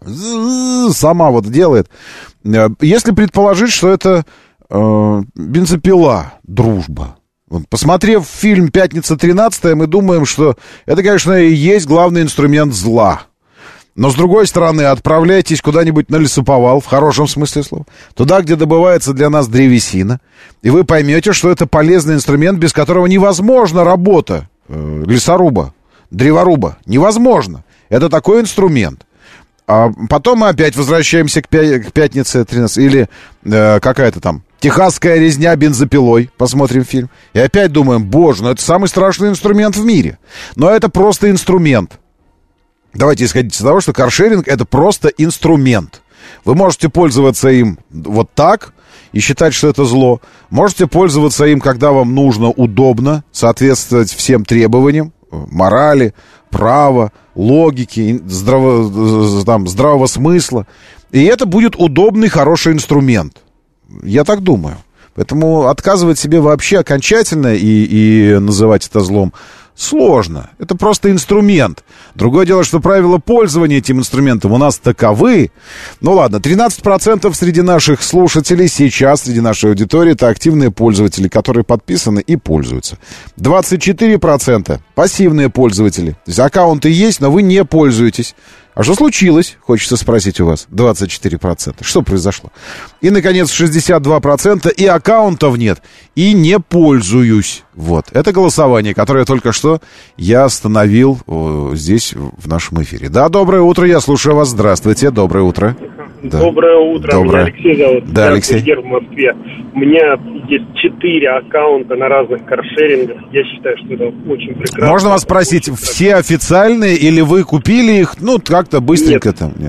Сама вот делает. Если предположить, что это э, бензопила, дружба. Посмотрев фильм «Пятница тринадцатая», мы думаем, что это, конечно, и есть главный инструмент зла. Но, с другой стороны, отправляйтесь куда-нибудь на лесоповал, в хорошем смысле слова, туда, где добывается для нас древесина, и вы поймете, что это полезный инструмент, без которого невозможна работа э, лесоруба, древоруба. Невозможно. Это такой инструмент. А потом мы опять возвращаемся к, пя- к «Пятнице тринадцатой», или э, какая-то там «Техасская резня бензопилой», посмотрим фильм, и опять думаем, боже, ну это самый страшный инструмент в мире. Но это просто инструмент. Давайте исходить из того, что каршеринг — это просто инструмент. Вы можете пользоваться им вот так и считать, что это зло. Можете пользоваться им, когда вам нужно, удобно, соответствовать всем требованиям морали, права, логики, здраво, там, здравого смысла. И это будет удобный, хороший инструмент. Я так думаю. Поэтому отказывать себе вообще окончательно и, и называть это злом сложно. Это просто инструмент. Другое дело, что правила пользования этим инструментом у нас таковы. Ну ладно, тринадцать процентов среди наших слушателей сейчас, среди нашей аудитории, это активные пользователи, которые подписаны и пользуются. двадцать четыре процента пассивные пользователи. То есть аккаунты есть, но вы не пользуетесь. А что случилось, хочется спросить у вас, двадцать четыре процента. Что произошло? И, наконец, шестьдесят два процента и аккаунтов нет, и не пользуюсь. Вот, это голосование, которое только что я остановил о, здесь, в нашем эфире. Да, доброе утро, я слушаю вас. Здравствуйте, доброе утро. Да. Доброе утро, доброе. Меня Алексей зовут. Да, я Алексей. курьер в Москве. У меня есть четыре аккаунта на разных каршерингах. Я считаю, что это очень прекрасно. Можно вас спросить, все официальные или вы купили их, ну, как-то быстренько Нет. там? Нет.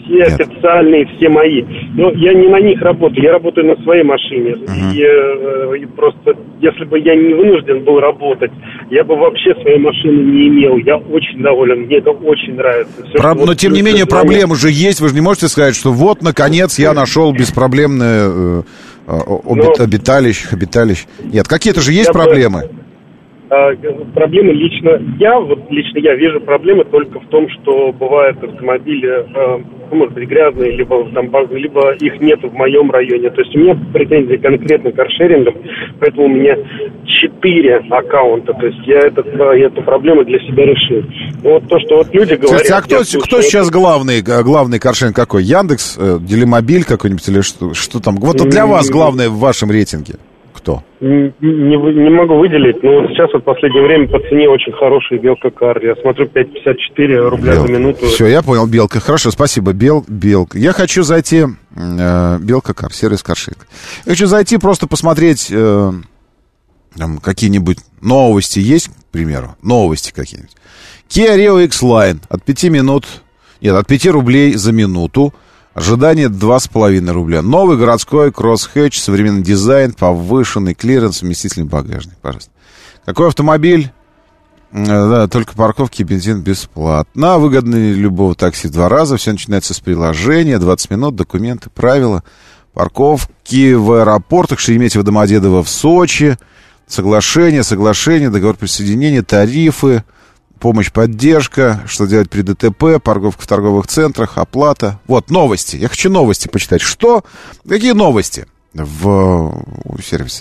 все Нет. официальные, все мои. Но я не на них работаю, я работаю на своей машине. Угу. И, э, и просто, если бы я не вынужден был работать, я бы вообще своей машины не имел. Я очень доволен, мне это очень нравится. Все, Про... что Но, вот тем не плюсы менее, знания. проблемы же есть. Вы же не можете сказать, что вот, наконец, я нашел беспроблемное э, обит... Но... обиталище, обиталище. Нет, какие-то же есть Я бы- проблемы. А, проблемы лично я, вот лично я вижу проблемы только в том, что бывают автомобили, э, ну, может быть, грязные, либо, там, баг- либо их нету в моем районе. То есть у меня претензии конкретно к каршерингам, поэтому у меня четыре аккаунта. То есть я этот, эту проблему для себя решил. Но вот то, что вот люди говорят... Кстати, а кто, я слушаю, кто сейчас главный, э, главный каршеринг какой? Яндекс, э, Делимобиль какой-нибудь или что, что там? Вот для вас главное в вашем рейтинге кто? Не, не, вы- не могу выделить, но вот сейчас вот в последнее время по цене очень хороший Белка Кар. Я смотрю, пять пятьдесят четыре рубля Белка. за минуту. Все, я понял, Белка. Хорошо, спасибо, Бел, Белка. Я хочу зайти, э, Белка Кар, сервис каршеринг. Я хочу зайти просто посмотреть, э, там, какие-нибудь новости есть, к примеру, новости какие-нибудь. Kia Rio X-Line от пяти минут, нет, от пяти рублей за минуту. Ожидание два с половиной рубля. Новый городской кросс-хэтч, современный дизайн, повышенный клиренс, вместительный багажник. Пожалуйста. Какой автомобиль? Э, Да, только парковки и бензин бесплатно. Выгодный любого такси в два раза. Все начинается с приложения. двадцать минут, документы, правила. Парковки в аэропортах Шереметьево, Домодедово, в Сочи. Соглашение, соглашение, договор присоединения, тарифы. Помощь, поддержка, что делать при ДТП, парковка в торговых центрах, оплата. Вот, новости. Я хочу новости почитать. Что? Какие новости в у сервисе?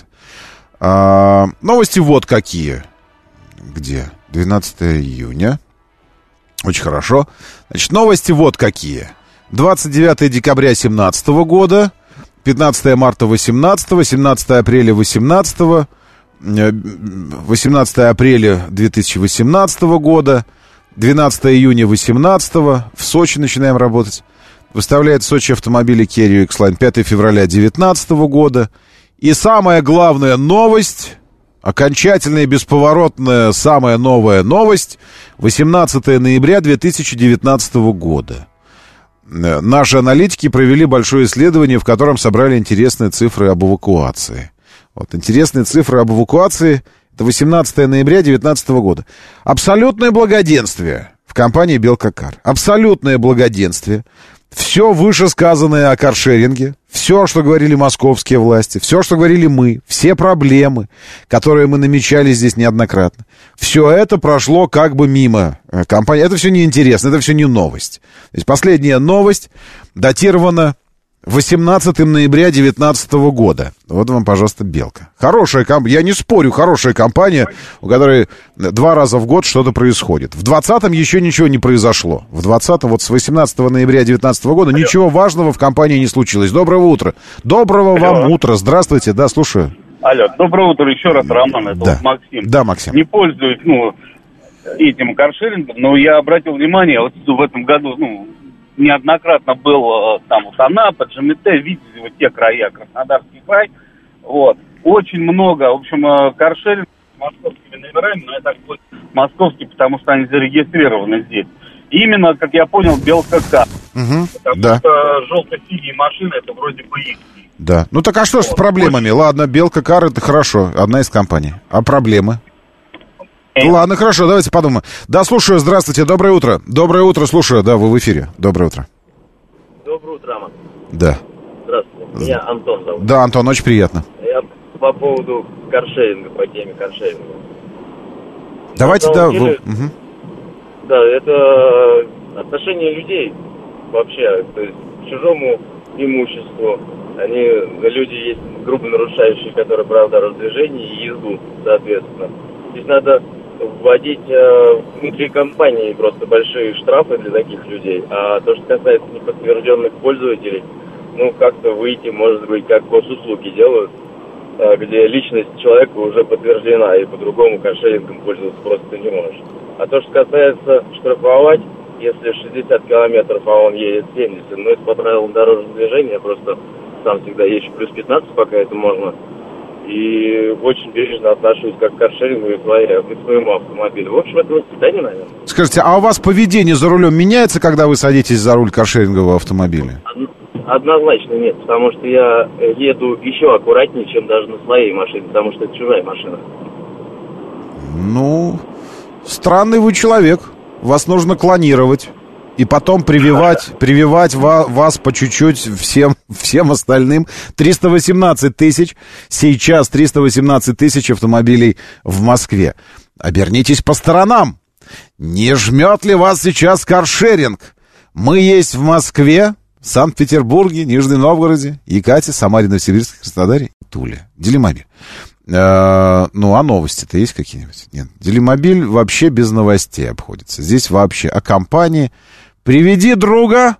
А, новости вот какие. Где? двенадцатого июня. Очень хорошо. Значит, новости вот какие. двадцать девятого декабря две тысячи семнадцатого года, пятнадцатого марта две тысячи восемнадцатого, семнадцатого апреля две тысячи восемнадцатого, восемнадцатого апреля две тысячи восемнадцатого года, двенадцатого июня две тысячи восемнадцатого, в Сочи начинаем работать. Выставляет в Сочи автомобили Kia Rio X-Line пятого февраля две тысячи девятнадцатого года. И самая главная новость, окончательная, бесповоротная, самая новая новость, восемнадцатого ноября две тысячи девятнадцатого года. Наши аналитики провели большое исследование, в котором собрали интересные цифры об эвакуации. Вот, интересные цифры об эвакуации. Это восемнадцатого ноября две тысячи девятнадцатого года. Абсолютное благоденствие в компании Белка Кар. Абсолютное благоденствие. Все вышесказанное о каршеринге, все, что говорили московские власти, все, что говорили мы, все проблемы, которые мы намечали здесь неоднократно, все это прошло как бы мимо компании. Это все неинтересно, это все не новость. То есть последняя новость датирована восемнадцатого ноября две тысячи девятнадцатого года. Вот вам, пожалуйста, Белка. Хорошая компания, я не спорю, хорошая компания, у которой два раза в год что-то происходит. В двадцатом еще ничего не произошло. В двадцатом, вот с восемнадцатого ноября две тысячи девятнадцатого года Алло. ничего важного в компании не случилось. Доброго утра. Доброго Алло. вам утра. Здравствуйте, да, слушаю. Алло, доброе утро еще раз, Роман, это Да. вот Максим. Да, Максим. Не пользуюсь, ну, этим каршерингом, но я обратил внимание, вот в этом году, ну, неоднократно был э, там у Анапы, ДжМТ, видели вот те края, Краснодарский край, вот, очень много, в общем, э, каршеринг с московскими номерами, но я так понял, московские, потому что они зарегистрированы здесь. И именно, как я понял, Белка Кар. Угу. Потому Да. что желто-синие машины, это вроде бы их. Да. Ну так а что ж с проблемами? Ладно, Белка Кар это хорошо, одна из компаний. А проблемы? Ладно, хорошо, давайте подумаем. Да, слушаю, здравствуйте, доброе утро. Доброе утро, слушаю, да, вы в эфире. Доброе утро. Доброе утро, Роман. Да. Здравствуйте. Меня Антон зовут. Да, Антон, очень приятно. Я по поводу каршеринга, по теме каршеринга. Давайте, На да, самом вы... деле, Мгм. Да, это отношение людей вообще, то есть к чужому имуществу. Они, люди есть грубо нарушающие, которые права дорожного движения и езду, соответственно. Здесь надо вводить э, внутри компании просто большие штрафы для таких людей. А то, что касается неподтвержденных пользователей, ну, как-то выйти, может быть, как госуслуги делают, э, где личность человека уже подтверждена, и по-другому каршерингом пользоваться просто не можешь. А то, что касается штрафовать, если шестьдесят километров, а он едет семьдесят, ну, это по правилам дорожного движения, просто сам всегда езжу плюс пятнадцать, пока это можно И очень бережно отношусь как к каршерингу и к своему автомобилю. В общем, это воспитание, наверное. Скажите, а у вас поведение за рулем меняется, когда вы садитесь за руль каршерингового автомобиля? Однозначно нет, потому что я еду еще аккуратнее, чем даже на своей машине, потому что это чужая машина. Ну, странный вы человек. Вас нужно клонировать. И потом прививать, прививать ва- вас по чуть-чуть всем, всем остальным. триста восемнадцать тысяч. Сейчас триста восемнадцать тысяч автомобилей в Москве. Обернитесь по сторонам. Не жмет ли вас сейчас каршеринг? Мы есть в Москве, Санкт-Петербурге, Нижнем Новгороде, Екате, Самаре, Новосибирске, Краснодаре, Туле. Делимобиль. Э-э- ну, а новости-то есть какие-нибудь? Нет. Делимобиль вообще без новостей обходится. Здесь вообще о компании. Приведи друга.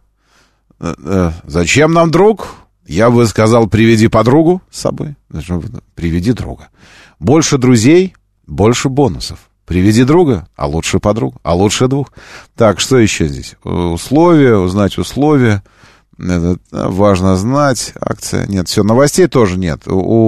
Э-э- зачем нам друг? Я бы сказал, приведи подругу с собой. Приведи друга. Больше друзей, больше бонусов. Приведи друга, а лучше подругу, а лучше двух. Так, что еще здесь? Условия, узнать условия. Это важно знать. Акция. Нет, все, новостей тоже нет.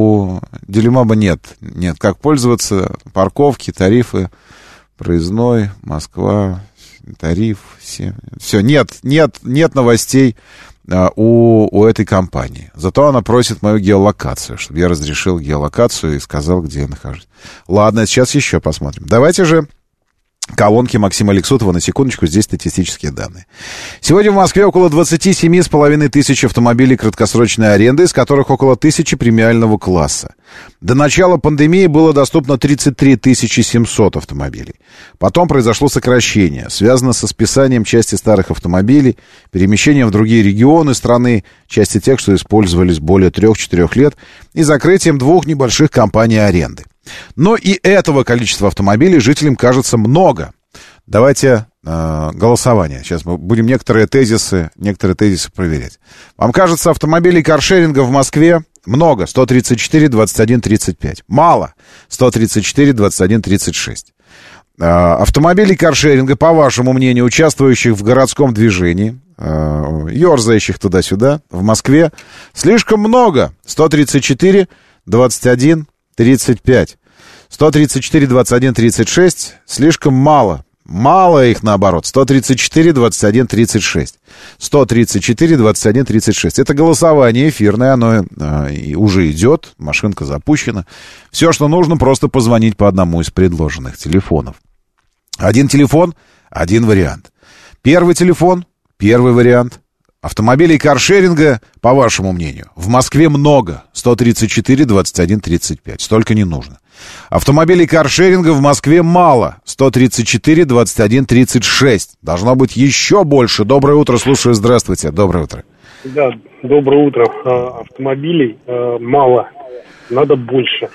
У Делимаба нет. Нет, как пользоваться, парковки, тарифы, проездной, Москва, тариф, все. Все, нет, нет, нет новостей а, у, у этой компании. Зато она просит мою геолокацию, чтобы я разрешил геолокацию и сказал, где я нахожусь. Ладно, сейчас еще посмотрим. Давайте же колонки Максима Алексутова, на секундочку, здесь статистические данные. Сегодня в Москве около двадцать семь с половиной тысяч автомобилей краткосрочной аренды, из которых около тысячи премиального класса. До начала пандемии было доступно тридцать три тысячи семьсот автомобилей. Потом произошло сокращение, связано со списанием части старых автомобилей, перемещением в другие регионы страны, части тех, что использовались более трех-четырех лет, и закрытием двух небольших компаний аренды. Но и этого количества автомобилей жителям кажется много. Давайте э, голосование. Сейчас мы будем некоторые тезисы, некоторые тезисы проверять. Вам кажется, автомобилей каршеринга в Москве много? сто тридцать четыре, двадцать один, тридцать пять. Мало? сто тридцать четыре, двадцать один, тридцать шесть. Э, автомобилей каршеринга, по вашему мнению, участвующих в городском движении, э, ерзающих туда-сюда, в Москве, слишком много? сто тридцать четыре, двадцать один, тридцать пять. сто тридцать четыре, двадцать один, тридцать шесть. Слишком мало. Мало их, наоборот. сто тридцать четыре, двадцать один, тридцать шесть. сто тридцать четыре, двадцать один, тридцать шесть. Это голосование эфирное, оно э, уже идет, машинка запущена. Все, что нужно, просто позвонить по одному из предложенных телефонов. Один телефон, один вариант. Первый телефон, первый вариант. Автомобилей каршеринга, по вашему мнению, в Москве много. сто тридцать четыре, двадцать один, тридцать пять. Столько не нужно. Автомобилей каршеринга в Москве мало. сто тридцать четыре, двадцать один, тридцать шесть. Должно быть еще больше. Доброе утро, слушаю. Здравствуйте. Доброе утро. Да, доброе утро. Автомобилей мало. Надо больше.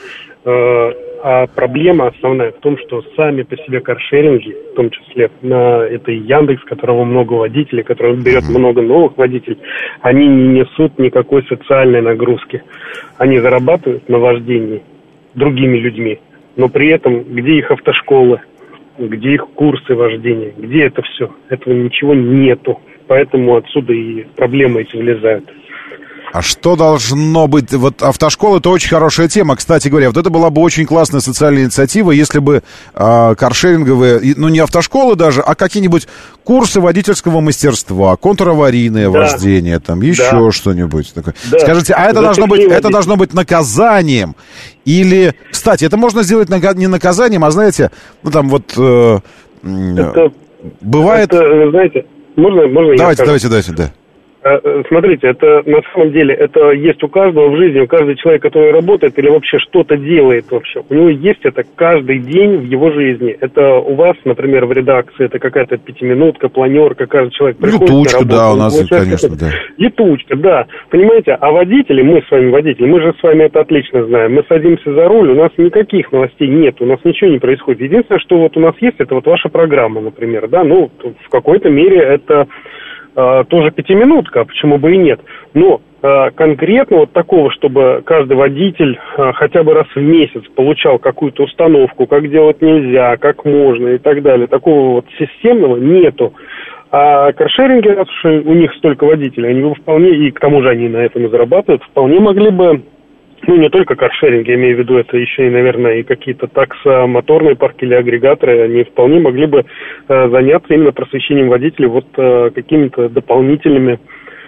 А проблема основная в том, что сами по себе каршеринги, в том числе на это и Яндекс, которого много водителей, который берет много новых водителей, они не несут никакой социальной нагрузки. Они зарабатывают на вождении другими людьми, но при этом где их автошколы, где их курсы вождения, где это все? Этого ничего нету. Поэтому отсюда и проблемы эти влезают. А что должно быть? Вот автошкола — это очень хорошая тема. Кстати говоря, вот это была бы очень классная социальная инициатива, если бы э, каршеринговые, ну не автошколы даже, а какие-нибудь курсы водительского мастерства, контраварийное да. вождение, там еще да. что-нибудь такое. Да. Скажите, а это должно быть, это должно быть наказанием? Или, кстати, это можно сделать не наказанием, а знаете, ну там вот э, это, бывает. Это, знаете, можно, можно давайте, я давайте, давайте, да. Смотрите, это на самом деле, это есть у каждого в жизни, у каждого человека, который работает или вообще что-то делает вообще. У него есть это каждый день в его жизни. Это у вас, например, в редакции, это какая-то пятиминутка, планерка, каждый человек приходит Летучка, на работу. да, у нас, конечно, да. Летучка, да. Понимаете, а водители, мы с вами водители, мы же с вами это отлично знаем. Мы садимся за руль, у нас никаких новостей нет, у нас ничего не происходит. Единственное, что вот у нас есть, это вот ваша программа, например, да, ну, в какой-то мере это... тоже пятиминутка, почему бы и нет. Но э, конкретно вот такого, чтобы каждый водитель э, хотя бы раз в месяц получал какую-то установку, как делать нельзя, как можно и так далее, такого вот системного нету. А каршеринги, раз уж у них столько водителей, они бы вполне, и к тому же они на этом и зарабатывают, вполне могли бы ну, не только каршеринг, я имею в виду, это еще и, наверное, и какие-то таксомоторные парки или агрегаторы, они вполне могли бы э, заняться именно просвещением водителей вот э, какими-то дополнительными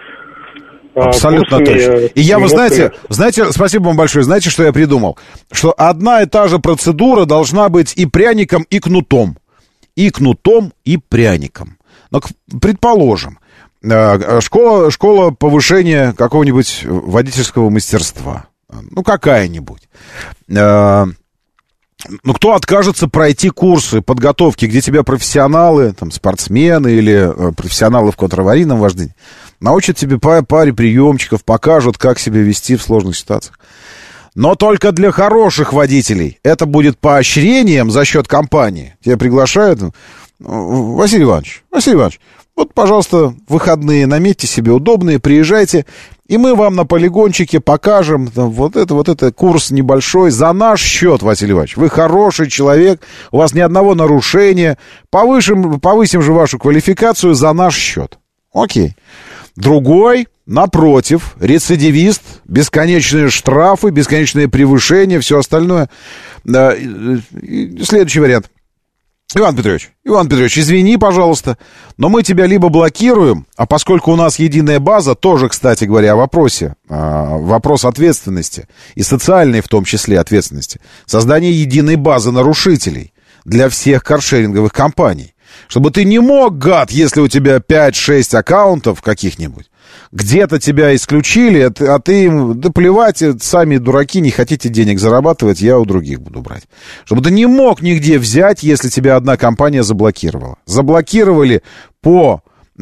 э, Абсолютно курсами, точно. И я, вы эмоциями. знаете, знаете, спасибо вам большое, знаете, что я придумал? Что одна и та же процедура должна быть и пряником, и кнутом. И кнутом, и пряником. Но, предположим, школа, школа повышения какого-нибудь водительского мастерства. Ну, какая-нибудь. Ну, кто откажется пройти курсы подготовки, где тебя профессионалы, там, спортсмены или профессионалы в контраварийном вождении научат тебе по паре приемчиков, покажут, как себя вести в сложных ситуациях. Но только для хороших водителей. Это будет поощрением за счет компании. Тебя приглашают. Василий Иванович, Василий Иванович, вот, пожалуйста, выходные наметьте себе удобные, приезжайте, и мы вам на полигончике покажем там, вот это, вот это, курс небольшой за наш счет, Василий Иванович. Вы хороший человек, у вас ни одного нарушения, повысим, повысим же вашу квалификацию за наш счет. Окей. Другой, напротив, рецидивист, бесконечные штрафы, бесконечные превышения, все остальное. Следующий вариант. Иван Петрович, Иван Петрович, извини, пожалуйста, но мы тебя либо блокируем, а поскольку у нас единая база, тоже, кстати говоря, о вопросе, вопрос ответственности, и социальной в том числе ответственности, создание единой базы нарушителей для всех каршеринговых компаний. Чтобы ты не мог, гад, если у тебя пять-шесть аккаунтов каких-нибудь, где-то тебя исключили, а ты им, да плевать, сами дураки, не хотите денег зарабатывать, я у других буду брать. Чтобы ты не мог нигде взять, если тебя одна компания заблокировала. Заблокировали по, э,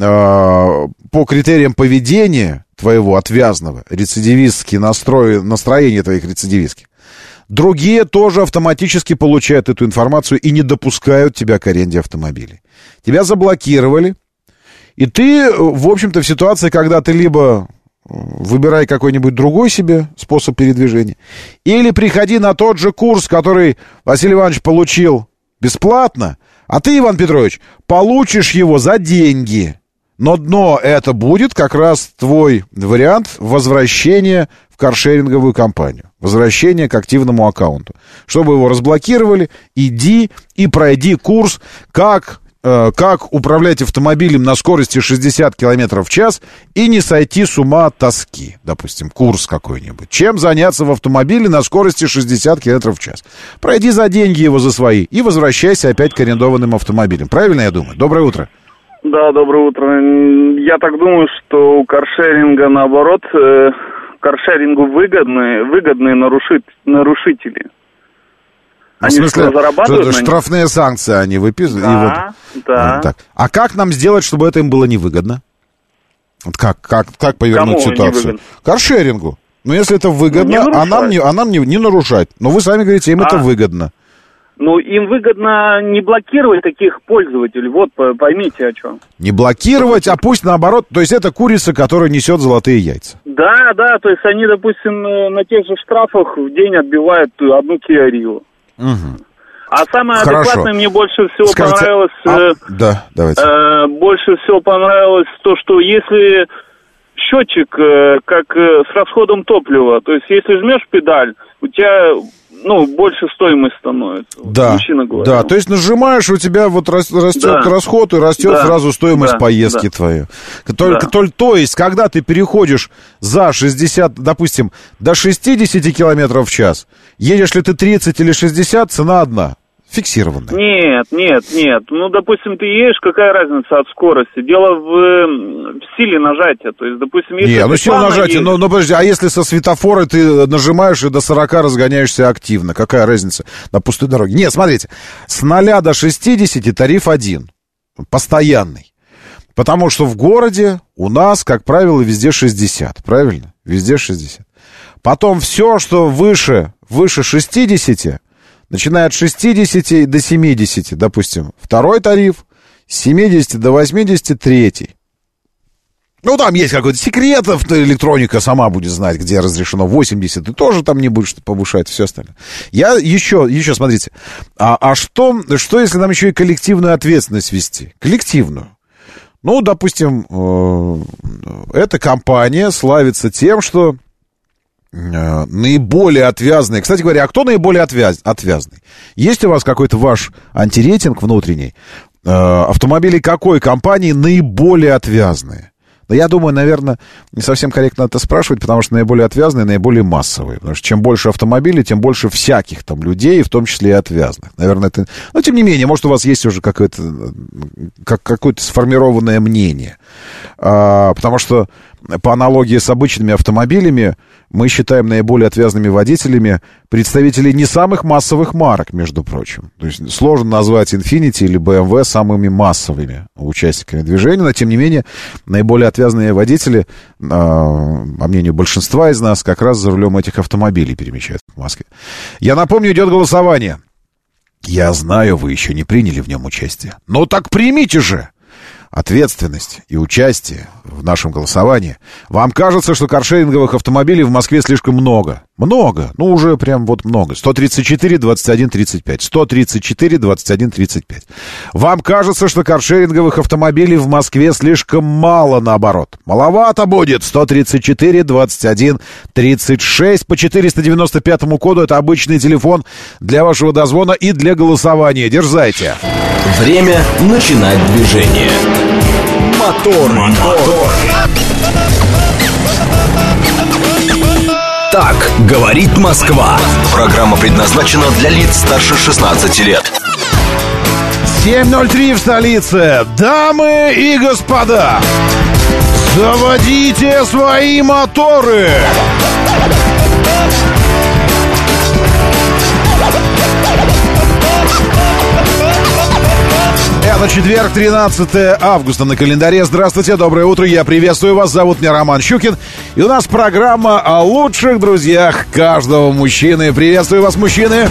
по критериям поведения твоего отвязного, рецидивистские настрои, настроения твоих рецидивистских. Другие тоже автоматически получают эту информацию и не допускают тебя к аренде автомобилей. Тебя заблокировали, и ты, в общем-то, в ситуации, когда ты либо выбирай какой-нибудь другой себе способ передвижения, или приходи на тот же курс, который Василий Иванович получил бесплатно, а ты, Иван Петрович, получишь его за деньги. Но дно это будет как раз твой вариант возвращения в каршеринговую компанию. Возвращение к активному аккаунту. Чтобы его разблокировали, иди и пройди курс, как, э, как управлять автомобилем на скорости шестьдесят километров в час и не сойти с ума от тоски. Допустим, курс какой-нибудь. Чем заняться в автомобиле на скорости шестьдесят километров в час. Пройди за деньги его за свои и возвращайся опять к арендованным автомобилям. Правильно я думаю? Доброе утро. Да, доброе утро. Я так думаю, что у каршеринга, наоборот, э, каршерингу выгодны, выгодные нарушит, нарушители. Они в смысле, зарабатывают что, штрафные санкции они выписывают? Да, вот, да. Вот так. А как нам сделать, чтобы это им было невыгодно? Вот как, как, как повернуть Кому ситуацию? невыгодно? Каршерингу. Ну, если это выгодно, Ну, не а нам, не, а нам не, не нарушать. Но вы сами говорите, им А. это выгодно. Ну, им выгодно не блокировать таких пользователей. Вот, поймите о чем. Не блокировать, а пусть наоборот. То есть это курица, которая несет золотые яйца. Да, да, то есть они, допустим, на тех же штрафах в день отбивают одну Kia Rio. Угу. А самое Хорошо. адекватное мне больше всего Скажите, понравилось... а, э, да, давайте. э, больше всего понравилось то, что если счетчик э, как э, с расходом топлива, то есть если жмешь педаль, у тебя, ну, больше стоимость становится. Да, Мужчина говорил. да, то есть нажимаешь, у тебя вот рас- растет Да. расход и растет Да. сразу стоимость Да. поездки Да. твоей. Только, Да. то, то есть, когда ты переходишь за шестьдесят, допустим, до шестьдесят километров в час, едешь ли ты тридцать или шестьдесят, цена одна. Фиксированная. Нет, нет, нет. Ну, допустим, ты едешь, какая разница от скорости? Дело в, в силе нажатия. То есть, допустим, если Не, ты ну сила плавно нажатия, едешь- ну, ну подожди, а если со светофора ты нажимаешь и до сорока разгоняешься активно, какая разница на пустой дороге? Нет, смотрите, с ноля до шестидесяти тариф один, постоянный. Потому что в городе у нас, как правило, везде шестьдесят, правильно? Везде шестьдесят. Потом все, что выше, выше шестидесяти, начиная от шестидесяти до семидесяти, допустим, второй тариф, с семидесяти до восьмидесяти третий. Ну, там есть какой-то секрет, электроника сама будет знать, где разрешено восемьдесят, и тоже там не будешь повышать, все остальное. Я еще, еще, смотрите, а, а что, что, если нам еще и коллективную ответственность ввести? Коллективную. Ну, допустим, э, эта компания славится тем, что э, наиболее отвязные. Кстати говоря, а кто наиболее отвяз... отвязный? Есть у вас какой-то ваш антирейтинг внутренний? Э, автомобили какой компании наиболее отвязные? Но я думаю, наверное, не совсем корректно это спрашивать, потому что наиболее отвязные, наиболее массовые. Потому что чем больше автомобилей, тем больше всяких там людей, в том числе и отвязных. Наверное, это... Но, тем не менее, может, у вас есть уже какое-то, как, какое-то сформированное мнение. А, потому что по аналогии с обычными автомобилями мы считаем наиболее отвязными водителями представителей не самых массовых марок, между прочим. То есть сложно назвать Infiniti или бэ эм вэ самыми массовыми участниками движения, но, тем не менее, наиболее отвязные водители, по мнению большинства из нас, как раз за рулем этих автомобилей перемещаются в Москве. Я напомню, идет голосование. Я знаю, вы еще не приняли в нем участие. Ну так примите же! Ответственность и участие в нашем голосовании. Вам кажется, что каршеринговых автомобилей в Москве слишком много? Много. Ну, уже прям вот много. сто тридцать четыре двадцать один тридцать пять. сто тридцать четыре двадцать один тридцать пять. Вам кажется, что каршеринговых автомобилей в Москве слишком мало, наоборот? Маловато будет. сто тридцать четыре двадцать один тридцать шесть. По четыреста девяносто пятому коду это обычный телефон для вашего дозвона и для голосования. Дерзайте. Время начинать движение. Мотор, мотор. Так говорит Москва. Программа предназначена для лиц старше шестнадцати лет. семь ноль три в столице. Дамы и господа, заводите свои моторы. Это четверг, тринадцатое августа на календаре. Здравствуйте, доброе утро, я приветствую вас. Зовут меня Роман Щукин. И у нас программа о лучших друзьях каждого мужчины. Приветствую вас, мужчины.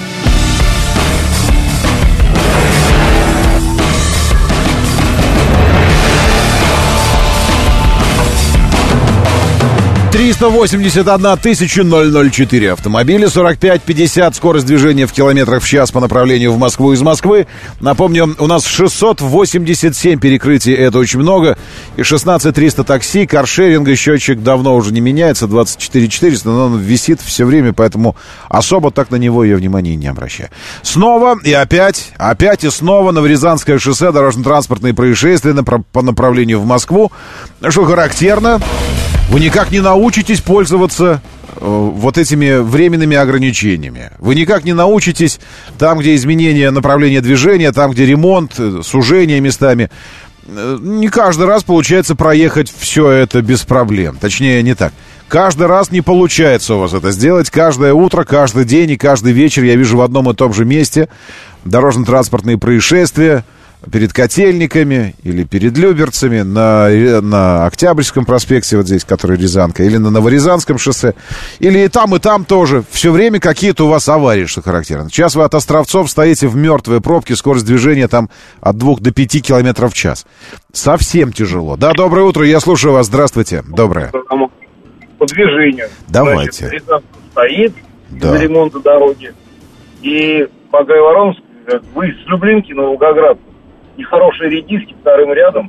триста восемьдесят одна тысяча четыре автомобиля, сорок пять пятьдесят скорость движения в километрах в час по направлению в Москву из Москвы. Напомню, у нас шестьсот восемьдесят семь перекрытий, это очень много. И шестнадцать триста такси, каршеринга, счетчик давно уже не меняется, двадцать четыре четыреста, но он висит все время, поэтому особо так на него я внимания не обращаю. Снова и опять, опять и снова Новорязанское шоссе, дорожно-транспортные происшествия по направлению в Москву. Что характерно, вы никак не научитесь пользоваться э, вот этими временными ограничениями. Вы никак не научитесь там, где изменение направления движения, там, где ремонт, э, сужение местами. Э, не каждый раз получается проехать все это без проблем. Точнее, не так. Каждый раз не получается у вас это сделать. Каждое утро, каждый день и каждый вечер я вижу в одном и том же месте дорожно-транспортные происшествия. Перед Котельниками или перед Люберцами, на, на Октябрьском проспекте, вот здесь, который Рязанка, или на Новорязанском шоссе, или и там, и там тоже. Все время какие-то у вас аварии, что характерно. Сейчас вы от Островцов стоите в мертвой пробке, скорость движения там от двух до пяти километров в час. Совсем тяжело. Да, доброе утро, я слушаю вас, здравствуйте. Доброе. По движению. Давайте. Значит, Рязанка стоит да. из-за ремонта дороги, и по Гайворонску, вы с Люблинки на Волгоград, нехорошие редиски вторым рядом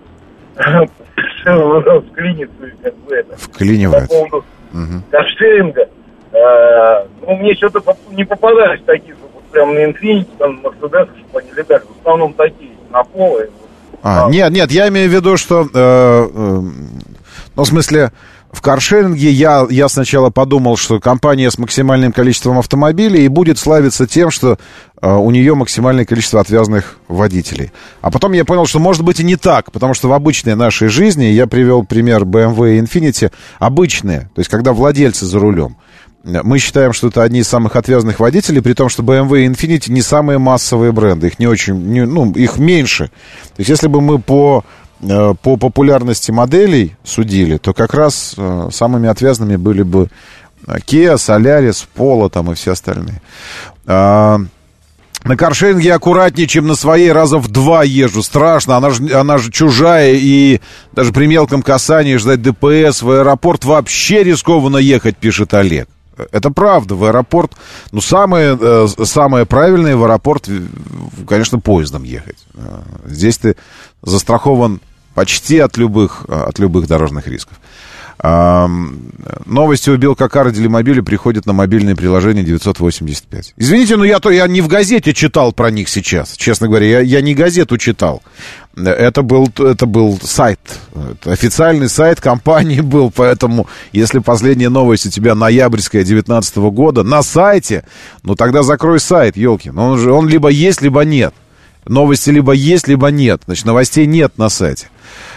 вклиниться, как бы это. Вклинивается. По поводу угу. каршеринга. А, ну, мне что-то не попадались такие, вот прям на Infiniti, там, на Mercedes, чтобы они летали. В основном такие, на полы. А, а, нет, нет, я имею в виду, что... Э, э, ну, в смысле... В каршеринге я, я сначала подумал, что компания с максимальным количеством автомобилей и будет славиться тем, что э, у нее максимальное количество отвязных водителей. А потом я понял, что может быть и не так, потому что в обычной нашей жизни, я привел пример бэ эм вэ и Infiniti, обычные, то есть когда владельцы за рулем. Мы считаем, что это одни из самых отвязных водителей, при том, что бэ эм вэ и Infiniti не самые массовые бренды, их не очень, не, ну, их меньше. То есть если бы мы по... по популярности моделей судили, то как раз э, самыми отвязными были бы Kia, Solaris, Polo там и все остальные. А, на каршеринге аккуратнее, чем на своей, раза в два езжу. Страшно, она же, она же чужая, и даже при мелком касании ждать дэ пэ эс в аэропорт вообще рискованно ехать, пишет Олег. Это правда, в аэропорт, ну, самое, э, самое правильное в аэропорт, конечно, поездом ехать. Здесь ты застрахован почти от любых, от любых дорожных рисков. А, новости у Белкакара Делимобиля приходят на мобильное приложение девятьсот восемьдесят пять. Извините, но я, то, я не в газете читал про них сейчас. Честно говоря, я, я не газету читал. Это был, это был сайт. Это официальный сайт компании был. Поэтому, если последняя новость у тебя ноябрьская девятнадцатого года на сайте, ну тогда закрой сайт, елки. Но он же, он либо есть, либо нет. Новости либо есть, либо нет. Значит, новостей нет на сайте.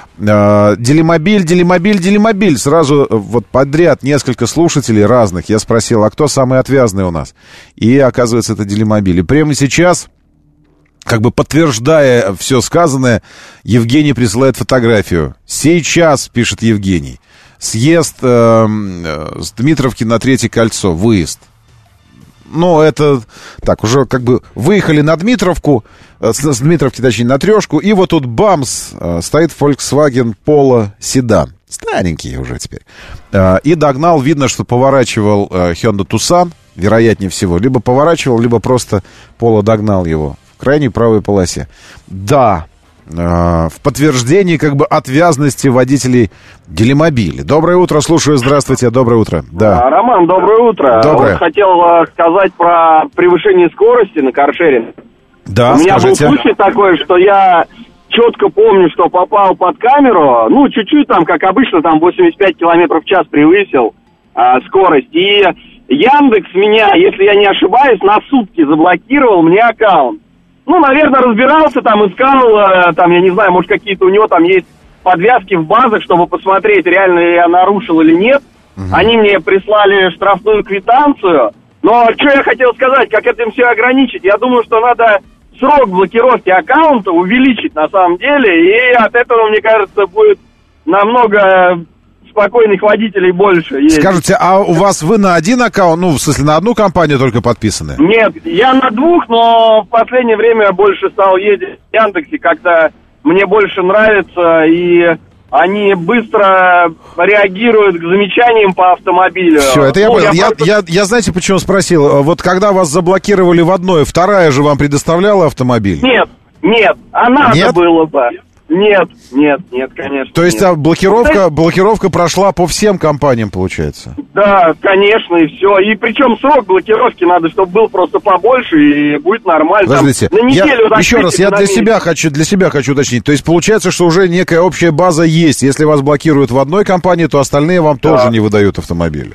Делимобиль, Делимобиль, Делимобиль. Сразу вот подряд несколько слушателей разных. Я спросил, а кто самый отвязный у нас? И оказывается, это Делимобиль. И прямо сейчас, как бы подтверждая все сказанное, Евгений присылает фотографию. Сейчас, пишет Евгений, съезд э, с Дмитровки на Третье кольцо, выезд. Ну, это так, уже как бы выехали на Дмитровку, с, с Дмитровки, точнее, на Трешку, и вот тут бамс, стоит Volkswagen Polo седан. Старенький уже теперь. И догнал, видно, что поворачивал Hyundai Tucson, вероятнее всего. Либо поворачивал, либо просто Polo догнал его в крайней правой полосе. Да, в подтверждении как бы отвязности водителей Делимобиля. Доброе утро, слушаю, здравствуйте, доброе утро. Да. Роман, доброе утро. Доброе. Вот хотел э, сказать про превышение скорости на каршеринг. Да, У меня скажите. был случай такой, что я четко помню, что попал под камеру, ну, чуть-чуть там, как обычно, там восемьдесят пять километров в час превысил э, скорость. И Яндекс меня, если я не ошибаюсь, на сутки заблокировал мне аккаунт. Ну, наверное, разбирался там, искал, э, там, я не знаю, может, какие-то у него там есть подвязки в базах, чтобы посмотреть, реально я нарушил или нет. Угу. Они мне прислали штрафную квитанцию. Но что я хотел сказать, как этим все ограничить? Я думаю, что надо срок блокировки аккаунта увеличить на самом деле, и от этого, мне кажется, будет намного спокойных водителей больше ездить. Скажите, а у вас вы на один аккаунт, ну, в смысле, на одну компанию только подписаны? Нет, я на двух, но в последнее время больше стал ездить в Яндексе, как-то мне больше нравится, и они быстро реагируют к замечаниям по автомобилю. Все, это я ну, понял. Я, Я, просто... я, я, знаете, почему спросил? Вот когда вас заблокировали в одной, вторая же вам предоставляла автомобиль? Нет, нет, а надо Нет? было бы. Нет, нет, нет, конечно. То есть нет. а блокировка, Вот, блокировка прошла по всем компаниям, получается? Да, конечно, и все. И причем срок блокировки надо, чтобы был просто побольше, и будет нормально. Подождите, Там, на неделю я, еще раз, я для себя, хочу, для себя хочу уточнить. То есть получается, что уже некая общая база есть. Если вас блокируют в одной компании, то остальные вам да. тоже не выдают автомобили.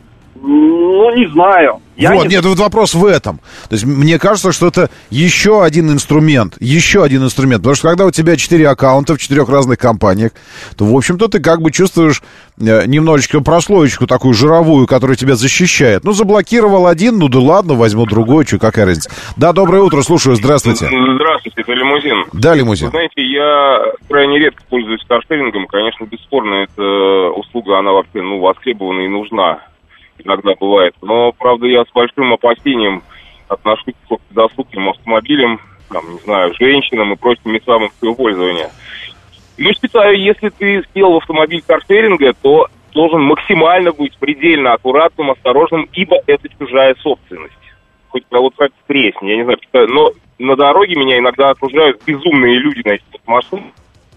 Ну, не знаю. Я вот, не... нет, вот вопрос в этом. То есть мне кажется, что это еще один инструмент, еще один инструмент. Потому что когда у тебя четыре аккаунта в четырех разных компаниях, то, в общем-то, ты как бы чувствуешь немножечко прослоечку такую жировую, которая тебя защищает. Ну, заблокировал один, ну да ладно, возьму другой, что, какая разница. Да, доброе утро, слушаю, здравствуйте. Здравствуйте, это Лимузин. Да, Лимузин. Вы знаете, я крайне редко пользуюсь каршерингом. Конечно, бесспорно, эта услуга, она вообще, ну, востребована и нужна. Иногда бывает. Но, правда, я с большим опасением отношусь к доступным автомобилям, там, не знаю, женщинам и прочим местам своего пользования. Ну, считаю, если ты сделал автомобиль каршеринга, то должен максимально быть предельно аккуратным, осторожным, ибо это чужая собственность. Хоть кого-то как тресни, я не знаю, но на дороге меня иногда окружают безумные люди на этих машинах.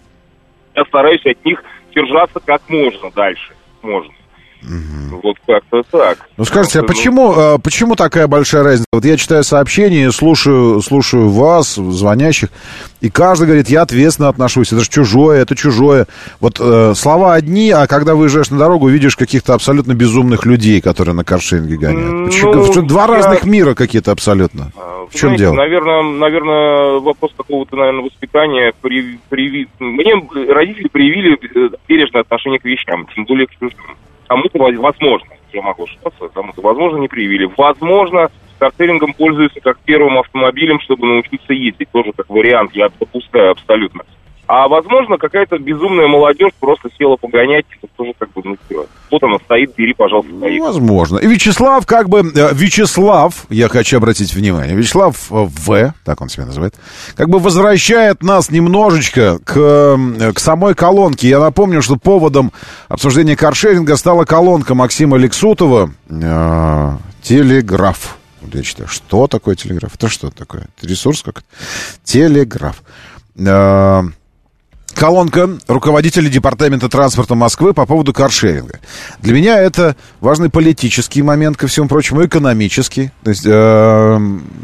Я стараюсь от них держаться как можно дальше, можно. Угу. Вот как-то так. Ну скажите, а почему, а, почему такая большая разница? Вот я читаю сообщения, слушаю, слушаю вас, звонящих, и каждый говорит, я ответственно отношусь, это же чужое, это чужое. Вот э, слова одни, а когда выезжаешь на дорогу, видишь каких-то абсолютно безумных людей, которые на каршеринге гоняют. Почему? Ну, Два я... разных мира какие-то абсолютно. А, в чем знаете, дело? Наверное, наверное, вопрос какого-то, наверное, воспитания. При, при... Мне родители привили бережное отношение к вещам, тем более к чужим. Кому-то, возможно, я могу ошибаться, кому-то, возможно, не привили. Возможно, каршерингом пользуются как первым автомобилем, чтобы научиться ездить. Тоже как вариант, я допускаю абсолютно. А, возможно, какая-то безумная молодежь просто села погонять, это тоже как бы, ну, вот она стоит, бери, пожалуйста, поехали. Возможно. И Вячеслав, как бы, Вячеслав, я хочу обратить внимание, Вячеслав В, так он себя называет, как бы возвращает нас немножечко к, к самой колонке. Я напомню, что поводом обсуждения каршеринга стала колонка Максима Лексутова э, «Телеграф». Я читаю, что такое телеграф? Это что такое? Это ресурс как-то? Телеграф. Э, колонка руководителя департамента транспорта Москвы по поводу каршеринга. Для меня это важный политический момент, ко всему прочему, экономический. То есть э,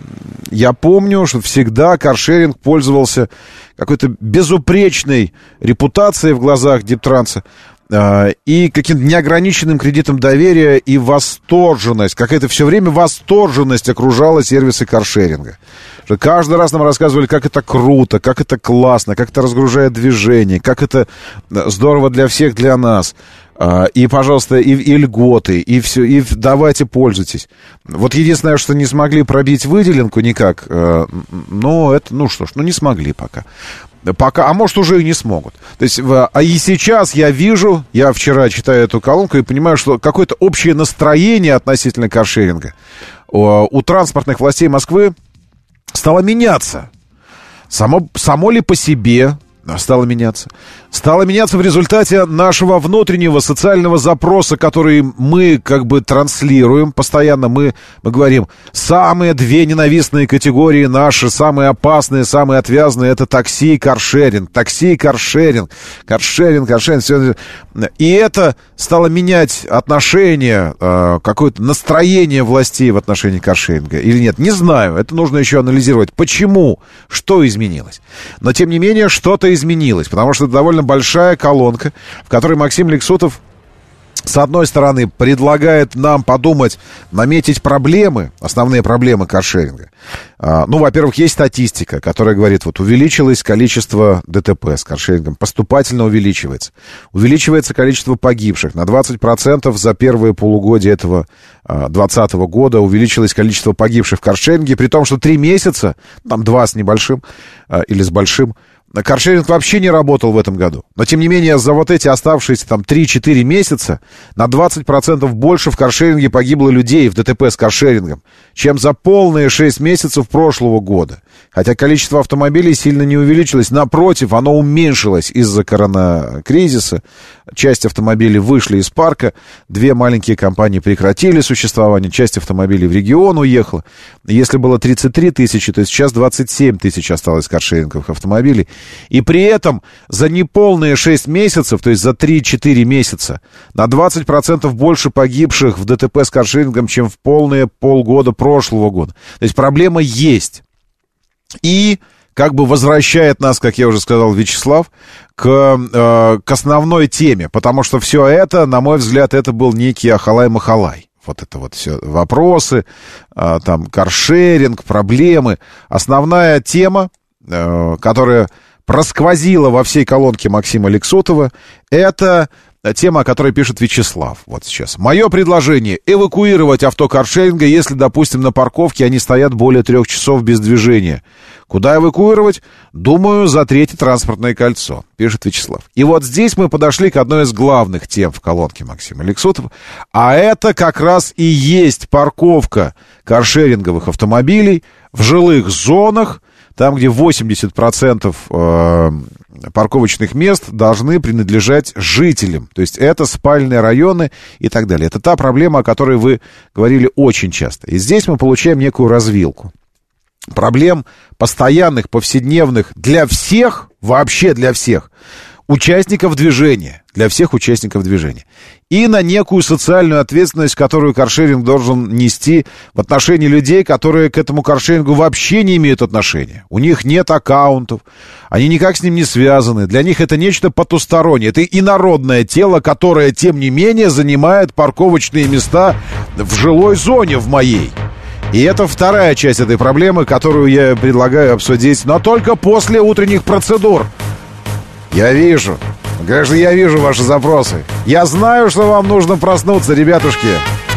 я помню, что всегда каршеринг пользовался какой-то безупречной репутацией в глазах Дептранса э, и каким-то неограниченным кредитом доверия и восторженность. Какая-то все время восторженность окружала сервисы каршеринга. Что каждый раз нам рассказывали, как это круто, как это классно, как это разгружает движение, как это здорово для всех, для нас. И, пожалуйста, и, и льготы, и все, и давайте пользуйтесь. Вот единственное, что не смогли пробить выделенку никак, ну, это, ну что ж, ну не смогли пока. Пока, а может, уже и не смогут. То есть, а и сейчас я вижу, я вчера читаю эту колонку и понимаю, что какое-то общее настроение относительно каршеринга у, у транспортных властей Москвы стало меняться. Само, само ли по себе стало меняться? Стало меняться в результате нашего внутреннего социального запроса, который мы как бы транслируем постоянно. Мы, мы говорим, самые две ненавистные категории наши, самые опасные, самые отвязные — это такси и каршеринг. Такси и каршеринг. Каршеринг, каршеринг. Все. И это стало менять отношение, какое-то настроение властей в отношении каршеринга или нет. Не знаю. Это нужно еще анализировать. Почему? Что изменилось? Но, тем не менее, что-то изменилось. Потому что это довольно большая колонка, в которой Максим Лексутов, с одной стороны, предлагает нам подумать, наметить проблемы, основные проблемы каршеринга. А, ну, во-первых, есть статистика, которая говорит, вот увеличилось количество ДТП с каршерингом, поступательно увеличивается. Увеличивается количество погибших. На двадцать процентов за первые полугодие этого двадцатого года увеличилось количество погибших в каршеринге, при том, что три месяца, там два с небольшим а, или с большим, каршеринг вообще не работал в этом году. Но, тем не менее, за вот эти оставшиеся там три-четыре месяца на двадцать процентов больше в каршеринге погибло людей в ДТП с каршерингом, чем за полные шесть месяцев прошлого года. Хотя количество автомобилей сильно не увеличилось. Напротив, оно уменьшилось из-за коронакризиса. Часть автомобилей вышли из парка. Две маленькие компании прекратили существование. Часть автомобилей в регион уехала. Если было тридцать три тысячи, то сейчас двадцать семь тысяч осталось каршеринговых автомобилей. И при этом за неполные шесть месяцев, то есть за три-четыре месяца, на двадцать процентов больше погибших в ДТП с каршерингом, чем в полные полгода прошлого года. То есть проблема есть. И как бы возвращает нас, как я уже сказал, Вячеслав, к, э, к основной теме. Потому что все это, на мой взгляд, это был некий ахалай-махалай. Вот это вот все вопросы, э, там, каршеринг, проблемы. Основная тема, э, которая просквозила во всей колонке Максима Лексутова, это тема, о которой пишет Вячеслав. Вот сейчас. Мое предложение — эвакуировать авто каршеринга, если, допустим, на парковке они стоят более трех часов без движения. Куда эвакуировать? Думаю, за третье транспортное кольцо, пишет Вячеслав. И вот здесь мы подошли к одной из главных тем в колонке Максима Лексутова. А это как раз и есть парковка каршеринговых автомобилей в жилых зонах, там, где восемьдесят процентов э, парковочных мест должны принадлежать жителям. То есть это спальные районы и так далее. Это та проблема, о которой вы говорили очень часто. И здесь мы получаем некую развилку. Проблем постоянных, повседневных для всех, вообще для всех участников движения. Для всех участников движения. И на некую социальную ответственность, которую каршеринг должен нести в отношении людей, которые к этому каршерингу вообще не имеют отношения. У них нет аккаунтов, они никак с ним не связаны. Для них это нечто потустороннее. Это инородное тело, которое, тем не менее, занимает парковочные места в жилой зоне в моей. И это вторая часть этой проблемы, которую я предлагаю обсудить, но только после утренних процедур. Я вижу, конечно, я вижу ваши запросы. Я знаю, что вам нужно проснуться, ребятушки.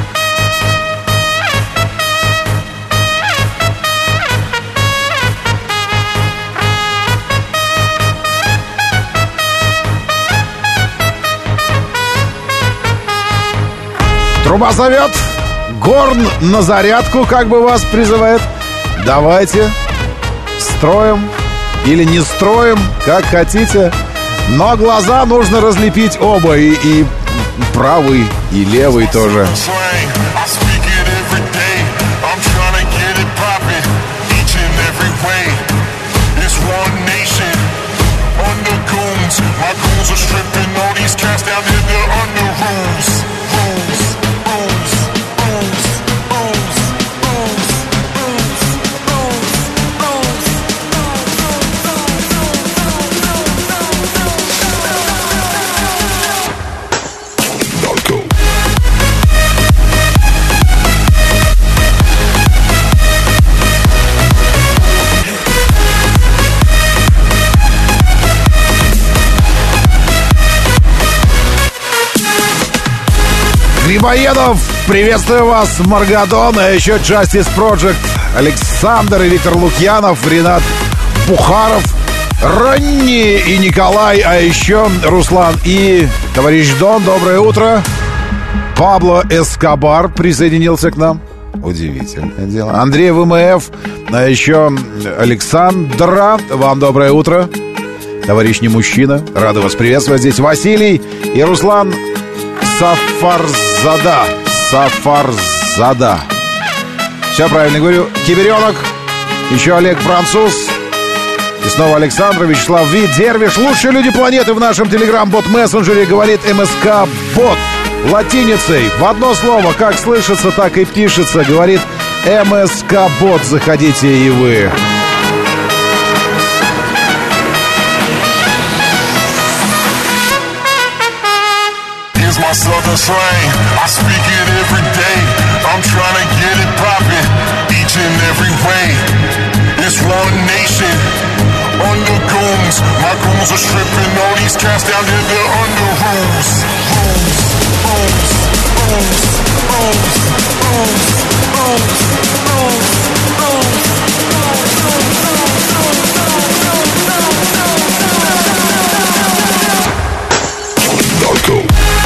Труба зовет. Горн на зарядку, как бы вас призывает. Давайте строим или не строим, как хотите. Но глаза нужно разлепить оба, и, и правый, и левый тоже. Грибоедов, приветствую вас, Маргадон, а еще Justice Project, Александр и Виктор Лукьянов, Ренат Бухаров, Ронни и Николай, а еще Руслан и товарищ Дон, доброе утро. Пабло Эскобар присоединился к нам. Удивительное дело. Андрей ВМФ, а еще Александра, вам доброе утро. Товарищ не мужчина, рады вас приветствовать здесь. Василий и Руслан Сафарзада. Сафарзада. Все правильно говорю. Киберенок. Еще Олег Француз. И снова Александр, Вячеслав Ви, Дервиш. Лучшие люди планеты в нашем телеграм-бот-мессенджере, говорит МСК-бот. Латиницей. В одно слово, как слышится, так и пишется, говорит МСК-бот. Заходите и вы. Here's my southern slang, I speak it every day. I'm trying to get it poppin', each and every way. It's one nation, under goons. My goons are stripping all these cats down to the under rules. Rules, rules, rules, rules, rules, rules, rules, rules. Narco.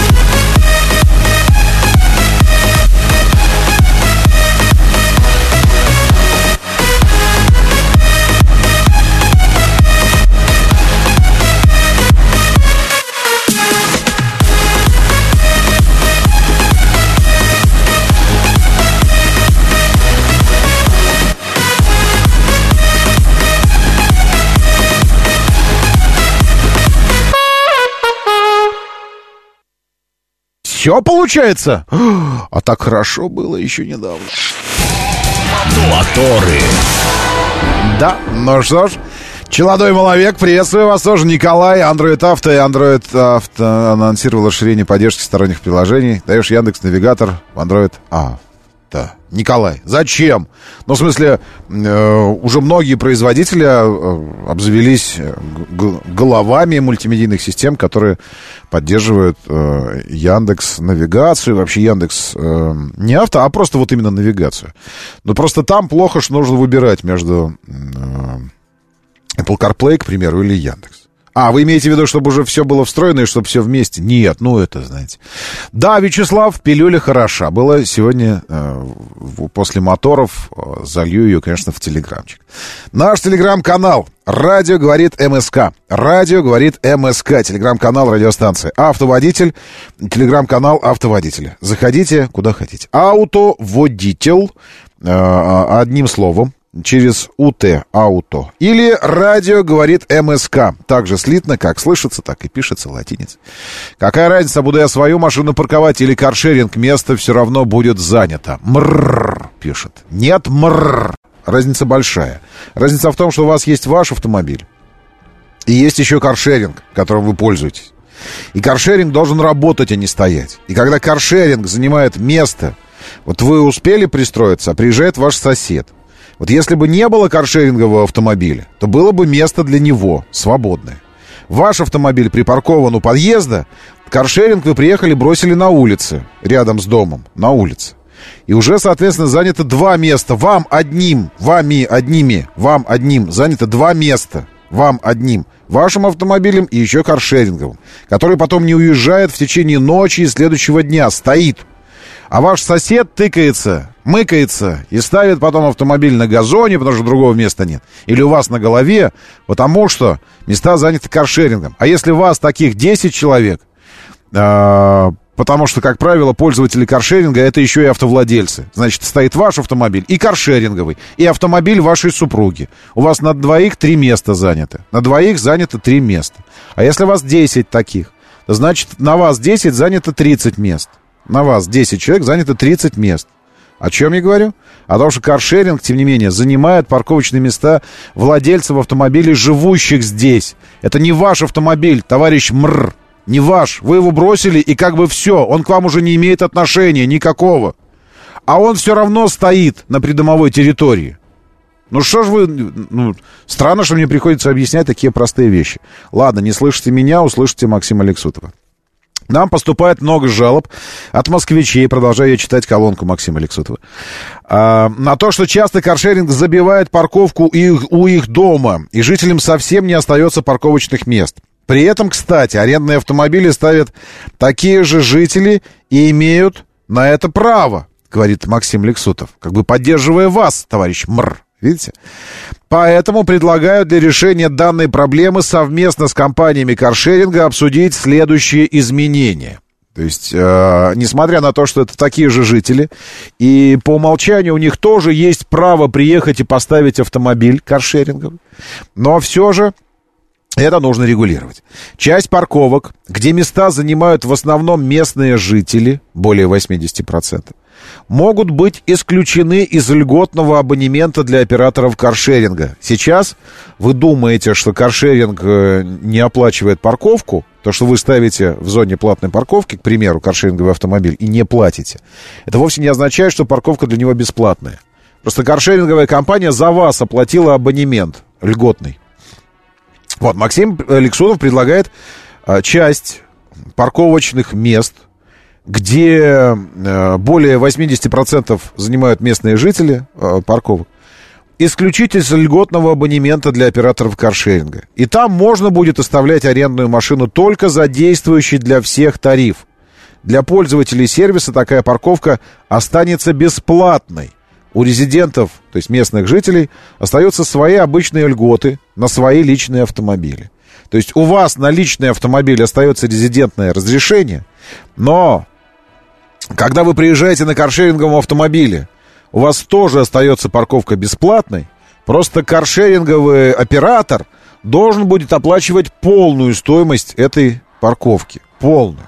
Все получается? А так хорошо было еще недавно. Моторы. Да, ну что ж, Челодой Маловек, приветствую вас тоже. Николай, Android Auto и Android Auto анонсировал расширение поддержки сторонних приложений. Даешь Яндекс Навигатор в Android Auto. Николай, зачем? Ну, в смысле, э, уже многие производители э, обзавелись г- головами мультимедийных систем, которые поддерживают э, Яндекс Навигацию, вообще Яндекс э, не авто, а просто вот именно навигацию. Но просто там плохо, что нужно выбирать между э, Apple CarPlay, к примеру, или Яндекс. А, вы имеете в виду, чтобы уже все было встроено и чтобы все вместе? Нет, ну это, знаете. Да, Вячеслав, пилюля хороша. Было сегодня э, после моторов. Э, залью ее, конечно, в телеграмчик. Наш телеграм-канал «Радио говорит МСК». «Радио говорит МСК». Телеграм-канал радиостанции «Автоводитель». Телеграм-канал «Автоводитель». Заходите куда хотите. «Автоводитель». Э, одним словом. Через УТ, ауто. Или радио говорит МСК. Также слитно, как слышится, так и пишется латиница. Какая разница, буду я свою машину парковать или каршеринг, место все равно будет занято. Мрррр, пишет. Нет, мрррр. Разница большая. Разница в том, что у вас есть ваш автомобиль. И есть еще каршеринг, которым вы пользуетесь. И каршеринг должен работать, а не стоять. И когда каршеринг занимает место, вот вы успели пристроиться, а приезжает ваш сосед. Вот если бы не было каршерингового автомобиля, то было бы место для него, свободное. Ваш автомобиль припаркован у подъезда, каршеринг вы приехали, бросили на улице, рядом с домом, на улице. И уже, соответственно, занято два места. Вам одним, вами одними, вам одним занято два места. Вам одним, вашим автомобилем и еще каршеринговым, который потом не уезжает в течение ночи и следующего дня, стоит. А ваш сосед тыкается, мыкается и ставит потом автомобиль на газоне, потому что другого места нет. Или у вас на голове, потому что места заняты каршерингом. А если у вас таких десять человек, э, потому что, как правило, пользователи каршеринга — это еще и автовладельцы. Значит, стоит ваш автомобиль и каршеринговый, и автомобиль вашей супруги. У вас на двоих три места заняты. На двоих занято три места. А если у вас десять таких, то значит, на вас десять занято тридцать мест. На вас десять человек, занято тридцать мест. О чем я говорю? О том, что каршеринг, тем не менее, занимает парковочные места владельцев автомобилей, живущих здесь. Это не ваш автомобиль, товарищ Мрр. Не ваш. Вы его бросили, и как бы все. Он к вам уже не имеет отношения никакого. А он все равно стоит на придомовой территории. Ну что ж вы... Ну, странно, что мне приходится объяснять такие простые вещи. Ладно, не слышите меня, услышите Максима Алексутова. Нам поступает много жалоб от москвичей, продолжаю я читать колонку Максима Лексутова, а, на то, что часто каршеринг забивает парковку их, у их дома, и жителям совсем не остается парковочных мест. При этом, кстати, арендные автомобили ставят такие же жители и имеют на это право, говорит Максим Лексутов, как бы поддерживая вас, товарищ Мр. Видите? Поэтому предлагаю для решения данной проблемы совместно с компаниями каршеринга обсудить следующие изменения. То есть, э, несмотря на то, что это такие же жители, и по умолчанию у них тоже есть право приехать и поставить автомобиль каршеринговый, но все же это нужно регулировать. Часть парковок, где места занимают в основном местные жители, более восемьдесят процентов, могут быть исключены из льготного абонемента для операторов каршеринга. Сейчас вы думаете, что каршеринг не оплачивает парковку, то, что вы ставите в зоне платной парковки, к примеру, каршеринговый автомобиль, и не платите. Это вовсе не означает, что парковка для него бесплатная. Просто каршеринговая компания за вас оплатила абонемент льготный. Вот, Максим Лексутов предлагает а, часть парковочных мест, где э, более восемьдесят процентов занимают местные жители э, парковок, исключить из льготного абонемента для операторов каршеринга. И там можно будет оставлять арендную машину только за действующий для всех тариф. Для пользователей сервиса такая парковка останется бесплатной. У резидентов, то есть местных жителей, остаются свои обычные льготы на свои личные автомобили. То есть у вас на личный автомобиль остается резидентное разрешение, но когда вы приезжаете на каршеринговом автомобиле, у вас тоже остается парковка бесплатной, просто каршеринговый оператор должен будет оплачивать полную стоимость этой парковки. Полную.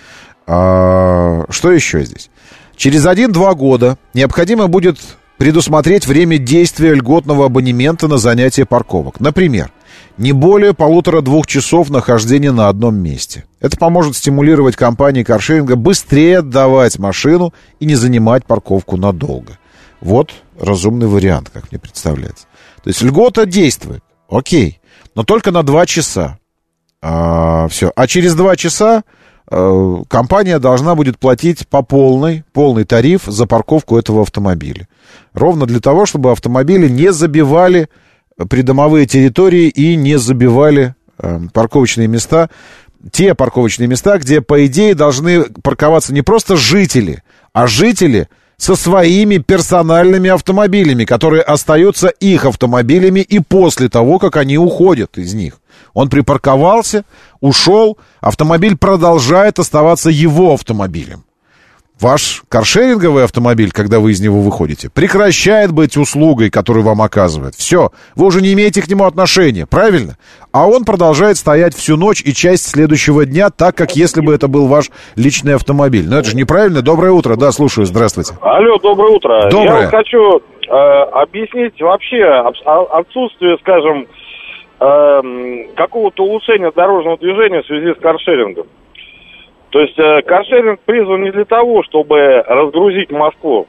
А, что еще здесь? Через один-два года необходимо будет предусмотреть время действия льготного абонемента на занятие парковок. Например, не более полутора-двух часов нахождения на одном месте. Это поможет стимулировать компании каршеринга быстрее отдавать машину и не занимать парковку надолго. Вот разумный вариант, как мне представляется. То есть льгота действует, окей, но только на два часа. А, все. А через два часа а, компания должна будет платить по полной, полный тариф за парковку этого автомобиля. Ровно для того, чтобы автомобили не забивали придомовые территории и не забивали э, парковочные места, те парковочные места, где, по идее, должны парковаться не просто жители, а жители со своими персональными автомобилями, которые остаются их автомобилями и после того, как они уходят из них. Он припарковался, ушел, автомобиль продолжает оставаться его автомобилем. Ваш каршеринговый автомобиль, когда вы из него выходите, прекращает быть услугой, которую вам оказывают. Все, вы уже не имеете к нему отношения, правильно? А он продолжает стоять всю ночь и часть следующего дня, так, как если бы это был ваш личный автомобиль. Но это же неправильно. Доброе утро. Да, слушаю. Здравствуйте. Алло, доброе утро. Доброе. Я вот хочу э, объяснить вообще отсутствие, скажем, э, какого-то улучшения дорожного движения в связи с каршерингом. То есть э, каршеринг призван не для того, чтобы разгрузить Москву.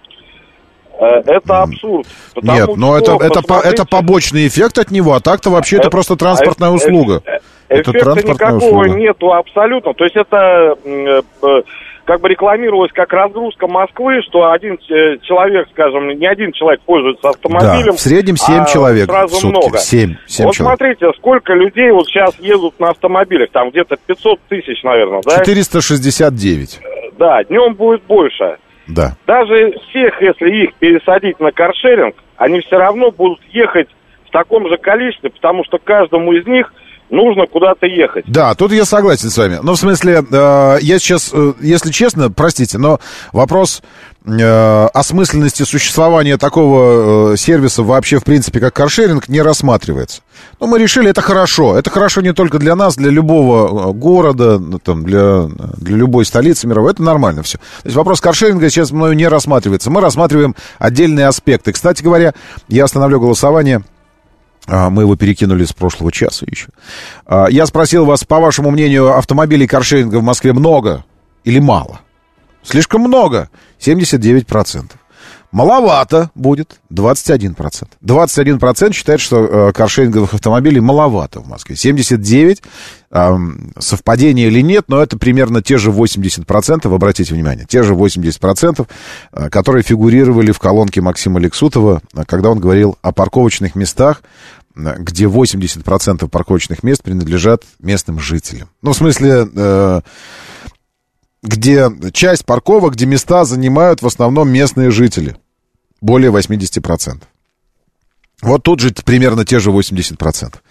Э, это абсурд. Нет, но это, это, по, это побочный эффект от него, а так-то вообще это, это просто транспортная а, услуга. Э, э, это эффекта никакого услуга. Нету абсолютно. То есть это э, э, как бы рекламировалось как разгрузка Москвы, что один человек, скажем, не один человек пользуется автомобилем. Да, в среднем семь а человек сразу в сутки. много. семь, семь вот человек. Смотрите, сколько людей вот сейчас едут на автомобилях, там где-то пятьсот тысяч, наверное, да? четыреста шестьдесят девять. Да, днем будет больше. Да. Даже всех, если их пересадить на каршеринг, они все равно будут ехать в таком же количестве, потому что каждому из них нужно куда-то ехать. Да, тут я согласен с вами. Ну, в смысле, э, я сейчас, э, если честно, простите, но вопрос э, осмысленности существования такого э, сервиса вообще, в принципе, как каршеринг, не рассматривается. Но мы решили, это хорошо. Это хорошо не только для нас, для любого города, там, для, для любой столицы мировой. Это нормально все. То есть вопрос каршеринга сейчас мною не рассматривается. Мы рассматриваем отдельные аспекты. Кстати говоря, я остановлю голосование. Мы его перекинули с прошлого часа еще. Я спросил вас, по вашему мнению, автомобилей каршеринга в Москве много или мало? Слишком много. семьдесят девять процентов. Маловато будет, двадцать один процент. двадцать один процент считает, что э, каршеринговых автомобилей маловато в Москве. семьдесят девять процентов, э, совпадение или нет, но это примерно те же восемьдесят процентов, обратите внимание, те же восемьдесят процентов, э, которые фигурировали в колонке Максима Лексутова, э, когда он говорил о парковочных местах, э, где восемьдесят процентов парковочных мест принадлежат местным жителям. Ну, в смысле... Э, где часть парковок, где места занимают в основном местные жители. Более восемьдесят процентов. Вот тут же примерно те же восемьдесят процентов.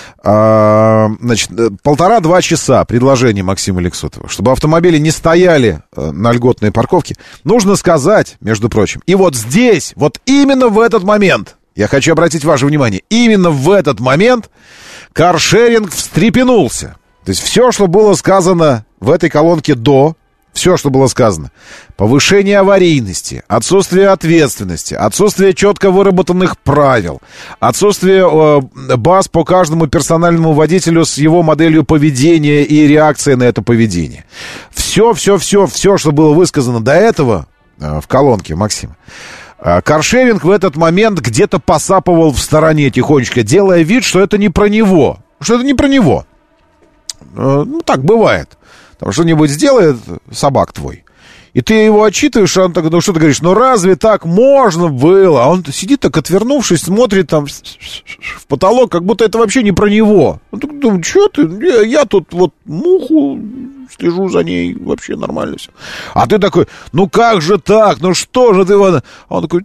А, значит, полтора-два часа предложение Максима Лексутова, чтобы автомобили не стояли на льготной парковке. Нужно сказать, между прочим, и вот здесь, вот именно в этот момент, я хочу обратить ваше внимание, именно в этот момент каршеринг встрепенулся. То есть все, что было сказано в этой колонке до... Все, что было сказано. Повышение аварийности, отсутствие ответственности, отсутствие четко выработанных правил, отсутствие э, баз по каждому персональному водителю с его моделью поведения и реакцией на это поведение. Все, все, все, все, что было высказано до этого э, в колонке Максима. Э, каршеринг в этот момент где-то посапывал в стороне тихонечко, делая вид, что это не про него. Что это не про него. Э, ну, так бывает. Там что-нибудь сделает собак твой, и ты его отчитываешь, а он так, ну что ты говоришь, ну разве так можно было? А он сидит так, отвернувшись, смотрит там в потолок, как будто это вообще не про него. Он так думает, что ты, я, я тут вот муху слежу за ней, вообще нормально все. А ты такой, ну как же так, ну что же ты... А он такой,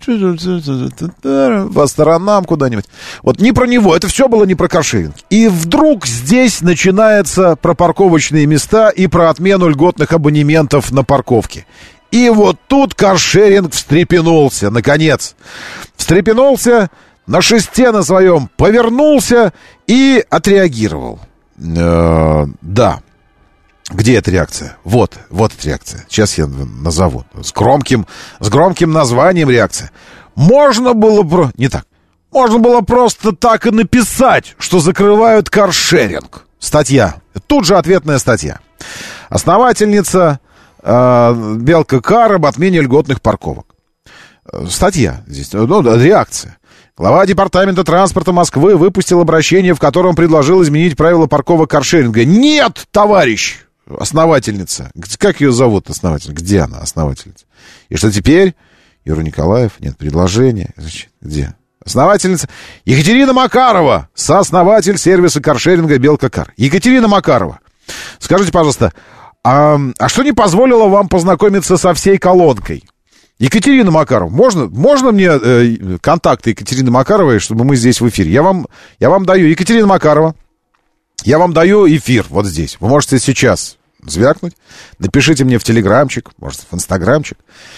по сторонам куда-нибудь. Вот не про него, это все было не про каршеринг. И вдруг здесь начинается про парковочные места и про отмену льготных абонементов на парковке. И вот тут каршеринг встрепенулся, наконец. Встрепенулся, на шесте на своем повернулся и отреагировал. Э-э- да. Где эта реакция? Вот, вот эта реакция. Сейчас я назову. С громким, с громким названием реакция. Можно было... Про... Не так. Можно было просто так и написать, что закрывают каршеринг. Статья. Тут же ответная статья. Основательница э, Белка Кар об отмене льготных парковок. Статья здесь. Ну, реакция. Глава департамента транспорта Москвы выпустил обращение, в котором предложил изменить правила парковок каршеринга. Нет, товарищ! Основательница. Как ее зовут, основательница? Где она, основательница? И что теперь? Юра Николаев? Нет, предложение. Значит, где? Основательница Екатерина Макарова, сооснователь сервиса каршеринга Белка Кар. Екатерина Макарова, скажите, пожалуйста, а, а что не позволило вам познакомиться со всей колонкой? Екатерина Макарова, можно, можно мне э, контакты Екатерины Макаровой, чтобы мы здесь в эфире? Я вам, я вам даю, Екатерина Макарова, я вам даю эфир вот здесь. Вы можете сейчас звякнуть, напишите мне в телеграмчик, может, в инстаграмчик.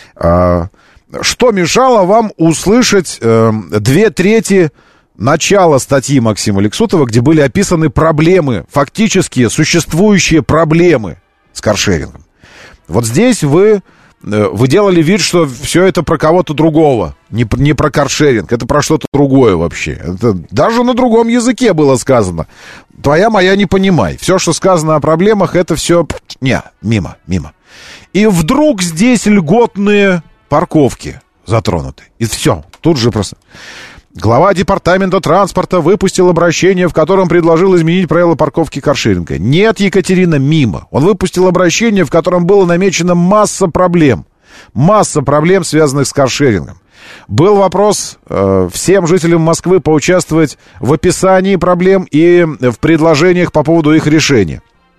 Э, что мешало вам услышать э, две трети начала статьи Максима Лексутова, где были описаны проблемы, фактически существующие проблемы с каршерингом? Вот здесь вы... Вы делали вид, что все это про кого-то другого, не, не про каршеринг, это про что-то другое вообще. Это даже на другом языке было сказано. Твоя, моя, не понимай. Все, что сказано о проблемах, это все... Не, мимо, мимо. И вдруг здесь льготные парковки затронуты. И все, тут же просто... Глава департамента транспорта выпустил обращение, в котором предложил изменить правила парковки каршеринга. Нет, Екатерина, мимо. Он выпустил обращение, в котором было намечена масса проблем. Масса проблем, связанных с каршерингом. Был вопрос э, всем жителям Москвы поучаствовать в описании проблем и в предложениях по поводу их решения.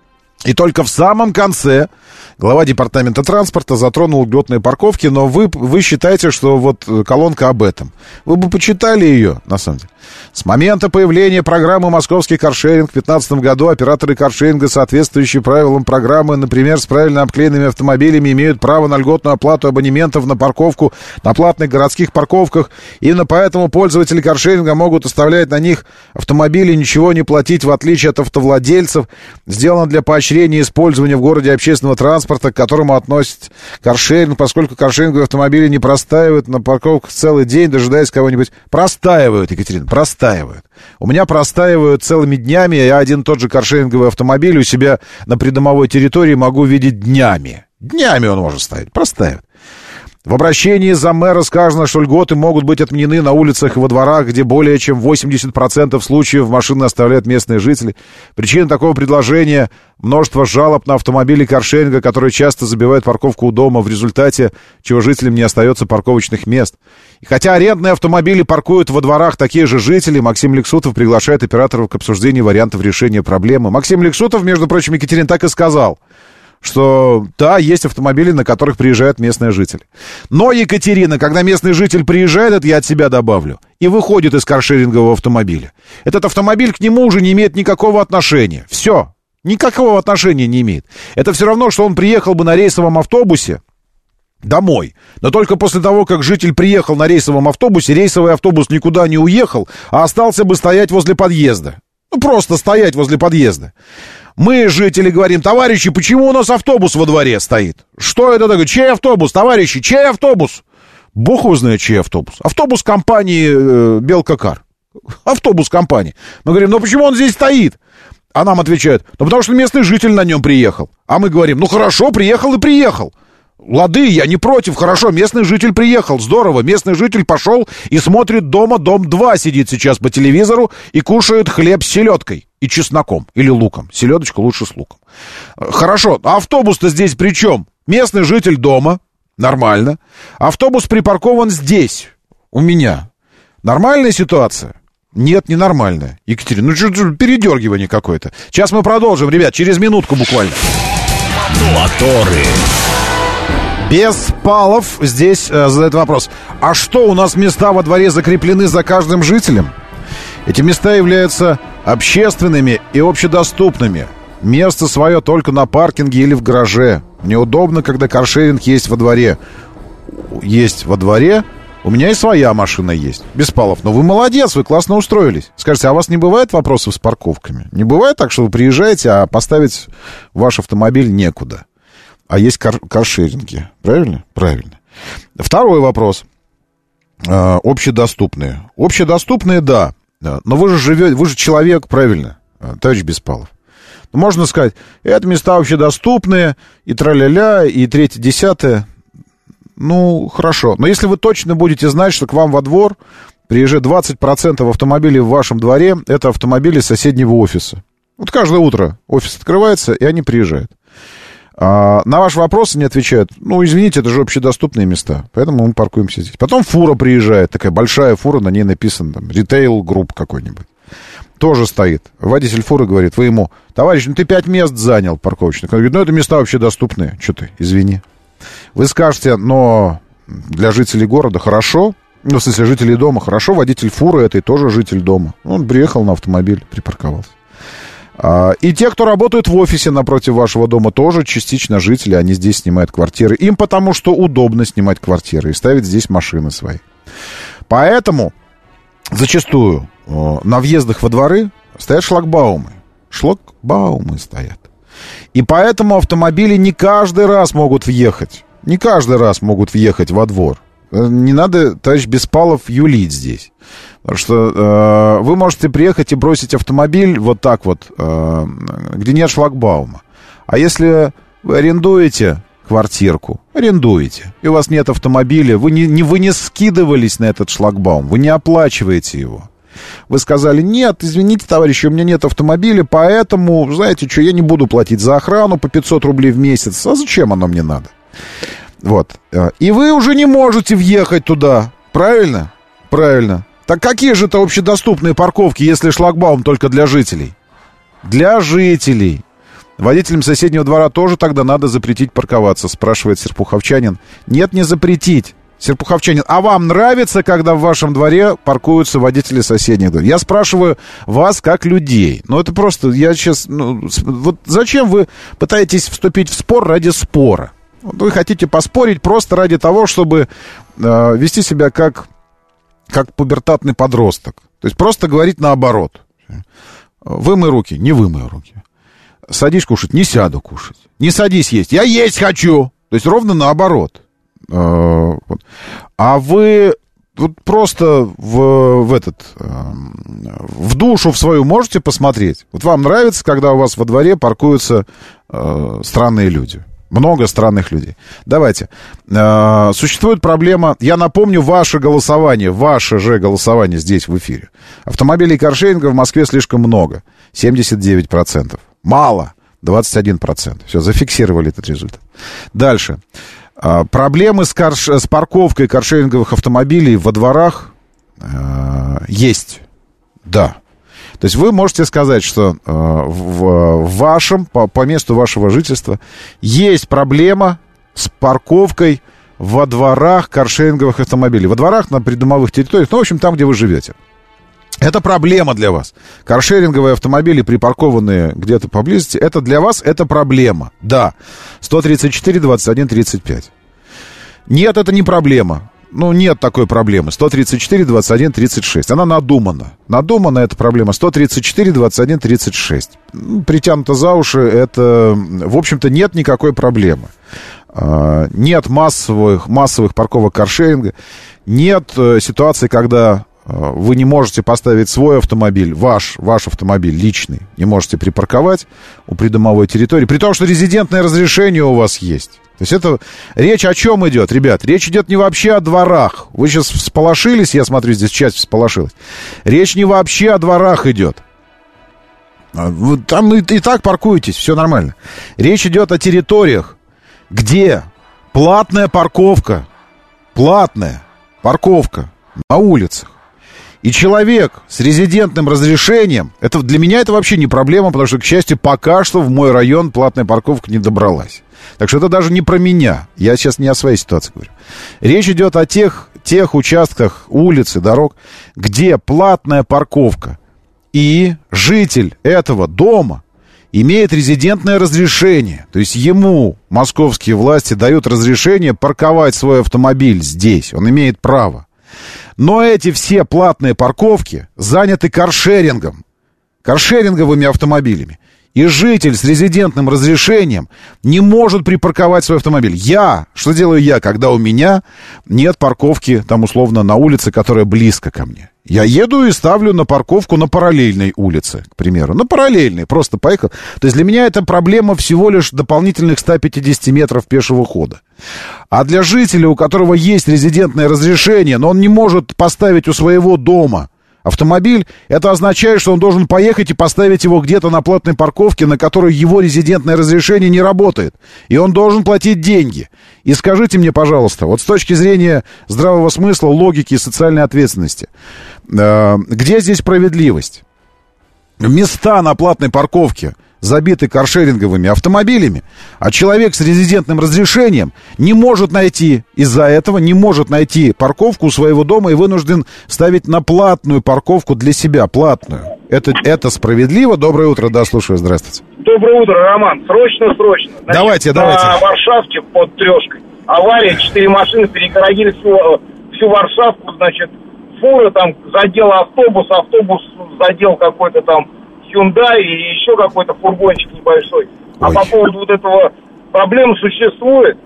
И только в самом конце глава департамента транспорта затронул льготные парковки, но вы, вы считаете, что вот колонка об этом. Вы бы почитали ее, на самом деле. С момента появления программы «Московский каршеринг» в две тысячи пятнадцатом году операторы каршеринга, соответствующие правилам программы, например, с правильно обклеенными автомобилями, имеют право на льготную оплату абонементов на парковку на платных городских парковках. Именно поэтому пользователи каршеринга могут оставлять на них автомобили и ничего не платить, в отличие от автовладельцев. Сделано для поощрения использования в городе общественного транспорта, к которому относится каршеринг, поскольку каршеринговые автомобили не простаивают на парковках целый день, дожидаясь кого-нибудь. Простаивают, Екатерина, простаивают. У меня простаивают целыми днями. Я один и тот же каршеринговый автомобиль у себя на придомовой территории могу видеть днями. Днями он может стоять. Простаивает. В обращении заммэра сказано, что льготы могут быть отменены на улицах и во дворах, где более чем восемьдесят процентов случаев машины оставляют местные жители. Причина такого предложения — множество жалоб на автомобили каршеринга, которые часто забивают парковку у дома, в результате чего жителям не остается парковочных мест. И хотя арендные автомобили паркуют во дворах такие же жители, Максим Лексутов приглашает операторов к обсуждению вариантов решения проблемы. Максим Лексутов, между прочим, Екатерин, так и сказал, что да, есть автомобили, на которых приезжают местные жители. Но, Екатерина, когда местный житель приезжает, это я от себя добавлю, и выходит из каршерингового автомобиля, этот автомобиль к нему уже не имеет никакого отношения. Все, никакого отношения не имеет. Это все равно, что он приехал бы на рейсовом автобусе домой. Но только после того, как житель приехал на рейсовом автобусе, рейсовый автобус никуда не уехал, а остался бы стоять возле подъезда. Ну, просто стоять возле подъезда. Мы, жители, говорим: товарищи, почему у нас автобус во дворе стоит? Что это такое? Чей автобус, товарищи? Чей автобус? Бог его знает, чей автобус. Автобус компании э, Белкакар. Автобус компании. Мы говорим: ну почему он здесь стоит? А нам отвечают: ну потому что местный житель на нем приехал. А мы говорим: ну хорошо, приехал и приехал. Лады, я не против, хорошо, местный житель приехал, здорово, местный житель пошел и смотрит дома, дом два сидит сейчас по телевизору и кушает хлеб с селедкой и чесноком или луком. Селедочка лучше с луком. Хорошо, а автобус-то здесь при чем? Местный житель дома, нормально. Автобус припаркован здесь, у меня. Нормальная ситуация? Нет, ненормальная. Екатерина, ну что передергивание какое-то. Сейчас мы продолжим, ребят, через минутку буквально. Моторы. Беспалов здесь э, задает вопрос: а что, у нас места во дворе закреплены за каждым жителем? Эти места являются общественными и общедоступными. Место свое только на паркинге или в гараже. Мне удобно, когда каршеринг есть во дворе. Есть во дворе? У меня и своя машина есть. Беспалов, ну вы молодец, вы классно устроились. Скажите, а у вас не бывает вопросов с парковками? Не бывает так, что вы приезжаете, а поставить ваш автомобиль некуда? А есть кар- каршеринги. Правильно? Правильно. Второй вопрос. Э, общедоступные. Общедоступные, да. Но вы же живете, вы же человек, правильно, товарищ Беспалов. Ну, можно сказать, это места общедоступные, и тра-ля-ля, и третье-десятое. Ну, хорошо. Но если вы точно будете знать, что к вам во двор приезжает двадцать процентов автомобилей в вашем дворе, это автомобили соседнего офиса. Вот каждое утро офис открывается, и они приезжают. А на ваши вопросы не отвечают. Ну, извините, это же общедоступные места, поэтому мы паркуемся здесь. Потом фура приезжает, такая большая фура, на ней написано там ритейл групп какой-нибудь. Тоже стоит. Водитель фуры говорит: вы ему: товарищ, ну ты пять мест занял парковочных. Он говорит: ну это места общедоступные. Что ты, извини. Вы скажете: но для жителей города хорошо, ну, в смысле, жителей дома хорошо, водитель фуры этой тоже житель дома. Он приехал на автомобиль, припарковался. И те, кто работают в офисе напротив вашего дома, тоже частично жители, они здесь снимают квартиры. Им потому что удобно снимать квартиры и ставить здесь машины свои. Поэтому зачастую на въездах во дворы стоят шлагбаумы. Шлагбаумы стоят. И поэтому автомобили не каждый раз могут въехать. Не каждый раз могут въехать во двор. Не надо, товарищ Беспалов, юлить здесь. Потому что э, вы можете приехать и бросить автомобиль вот так вот, э, где нет шлагбаума. А если вы арендуете квартирку, арендуете, и у вас нет автомобиля, вы не, не, вы не скидывались на этот шлагбаум, вы не оплачиваете его. Вы сказали: нет, извините, товарищи, у меня нет автомобиля, поэтому, знаете что, я не буду платить за охрану по пятьсот рублей в месяц. А зачем оно мне надо? Вот. И вы уже не можете въехать туда. Правильно? Правильно. Так какие же это общедоступные парковки, если шлагбаум только для жителей? Для жителей. Водителям соседнего двора тоже тогда надо запретить парковаться, спрашивает серпуховчанин. Нет, не запретить. Серпуховчанин, а вам нравится, когда в вашем дворе паркуются водители соседних дворов? Я спрашиваю вас как людей. Ну, это просто, я сейчас... Ну, вот зачем вы пытаетесь вступить в спор ради спора? Вы хотите поспорить просто ради того, чтобы э, вести себя как, как пубертатный подросток. То есть просто говорить наоборот. Вымой руки, не вымой руки. Садись кушать, не сяду кушать. Не садись есть, я есть хочу. То есть ровно наоборот. Э, вот. А вы вот просто в, в этот э, в душу в свою можете посмотреть. Вот вам нравится, когда у вас во дворе паркуются э, странные люди? Много странных людей. Давайте. Э, существует проблема... Я напомню ваше голосование, ваше же голосование здесь в эфире. Автомобилей каршеринга в Москве слишком много. семьдесят девять процентов. Мало. двадцать один процент. Все, зафиксировали этот результат. Дальше. Э, проблемы с, карш... с парковкой каршеринговых автомобилей во дворах э, есть. Да. То есть вы можете сказать, что э, в, в вашем, по, по месту вашего жительства есть проблема с парковкой во дворах каршеринговых автомобилей. Во дворах, на придомовых территориях, ну, в общем, там, где вы живете. Это проблема для вас. Каршеринговые автомобили, припаркованные где-то поблизости, это для вас, это проблема. Да. сто тридцать четыре двадцать один тридцать пять. Нет, это не проблема. Ну, нет такой проблемы. сто тридцать четыре двадцать один тридцать шесть. Она надумана. Надумана эта проблема. сто тридцать четыре двадцать один тридцать шесть. Притянуто за уши. Это, в общем-то, нет никакой проблемы. Нет массовых, массовых парковок каршеринга. Нет ситуации, когда вы не можете поставить свой автомобиль, ваш, ваш автомобиль личный, не можете припарковать у придомовой территории, при том, что резидентное разрешение у вас есть. То есть это речь о чем идет, ребят? Речь идет не вообще о дворах. Вы сейчас всполошились, я смотрю, здесь часть всполошилась. Речь не вообще о дворах идет. Вы там и, и так паркуетесь, все нормально. Речь идет о территориях, где платная парковка, платная парковка на улицах. И человек с резидентным разрешением, это, для меня это вообще не проблема, потому что, к счастью, пока что в мой район платная парковка не добралась. Так что это даже не про меня. Я сейчас не о своей ситуации говорю. Речь идет о тех, тех участках улиц и дорог, где платная парковка. И житель этого дома имеет резидентное разрешение. То есть ему московские власти дают разрешение парковать свой автомобиль здесь. Он имеет право. Но эти все платные парковки заняты каршерингом, каршеринговыми автомобилями. И житель с резидентным разрешением не может припарковать свой автомобиль. Я, что делаю я, когда у меня нет парковки, там, условно, на улице, которая близко ко мне? Я еду и ставлю на парковку на параллельной улице, к примеру. На параллельной, просто поехал. То есть для меня это проблема всего лишь дополнительных сто пятьдесят метров пешего хода. А для жителя, у которого есть резидентное разрешение, но он не может поставить у своего дома автомобиль, это означает, что он должен поехать и поставить его где-то на платной парковке, на которой его резидентное разрешение не работает. И он должен платить деньги. И скажите мне, пожалуйста, вот с точки зрения здравого смысла, логики и социальной ответственности, э, где здесь справедливость? Места на платной парковке забиты каршеринговыми автомобилями, а человек с резидентным разрешением не может найти, из-за этого не может найти парковку у своего дома и вынужден ставить на платную парковку для себя, платную. Это, это справедливо? Доброе утро, да, слушаю, здравствуйте. Доброе утро, Роман. Срочно, срочно. Значит, давайте, давайте. На Варшавке под Трешкой авария, четыре машины перегородили всю, всю Варшавку, значит, фура там задела автобус, автобус задел какой-то там Hyundai и еще какой-то фургончик небольшой. А Ой. По поводу вот этого проблемы существует.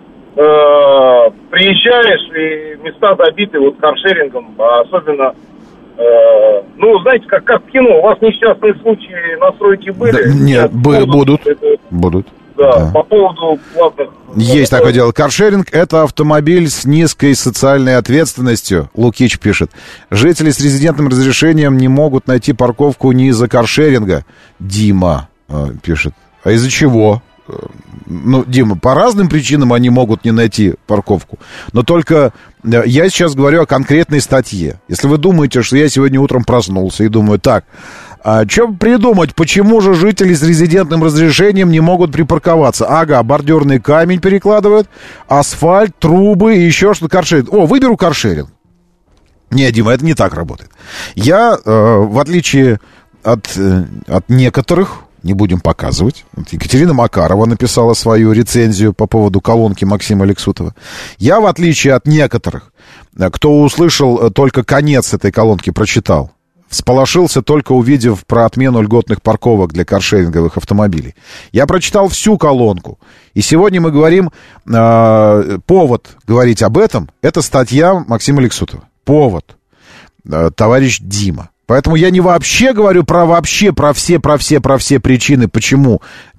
Э-э- приезжаешь, и места забиты вот каршерингом, а особенно, э- ну, знаете, как, как в кино, у вас несчастные случаи на стройке были? Да, нет, б- будут, это, будут. Да, да, по поводу платных... Есть такое дело. Каршеринг — это автомобиль с низкой социальной ответственностью, Лукич пишет. Жители с резидентным разрешением не могут найти парковку не из-за каршеринга. Дима э, пишет. А из-за чего? Ну, Дима, по разным причинам они могут не найти парковку. Но только э, я сейчас говорю о конкретной статье. Если вы думаете, что я сегодня утром проснулся и думаю, так... А что придумать, почему же жители с резидентным разрешением не могут припарковаться? Ага, бордюрный камень перекладывают, асфальт, трубы и еще что-то, каршеринг. О, выберу каршеринг. Не, Дима, это не так работает. Я, э, в отличие от, э, от некоторых, не будем показывать, вот Екатерина Макарова написала свою рецензию по поводу колонки Максима Лексутова. Я, в отличие от некоторых, кто услышал только конец этой колонки, прочитал, всполошился, только увидев про отмену льготных парковок для каршеринговых автомобилей. Я прочитал всю колонку. И сегодня мы говорим, э, повод говорить об этом, это статья Максима Лексутова. Повод. Э, товарищ Дима. Поэтому я не вообще говорю про вообще, про все, про все, про все причины, почему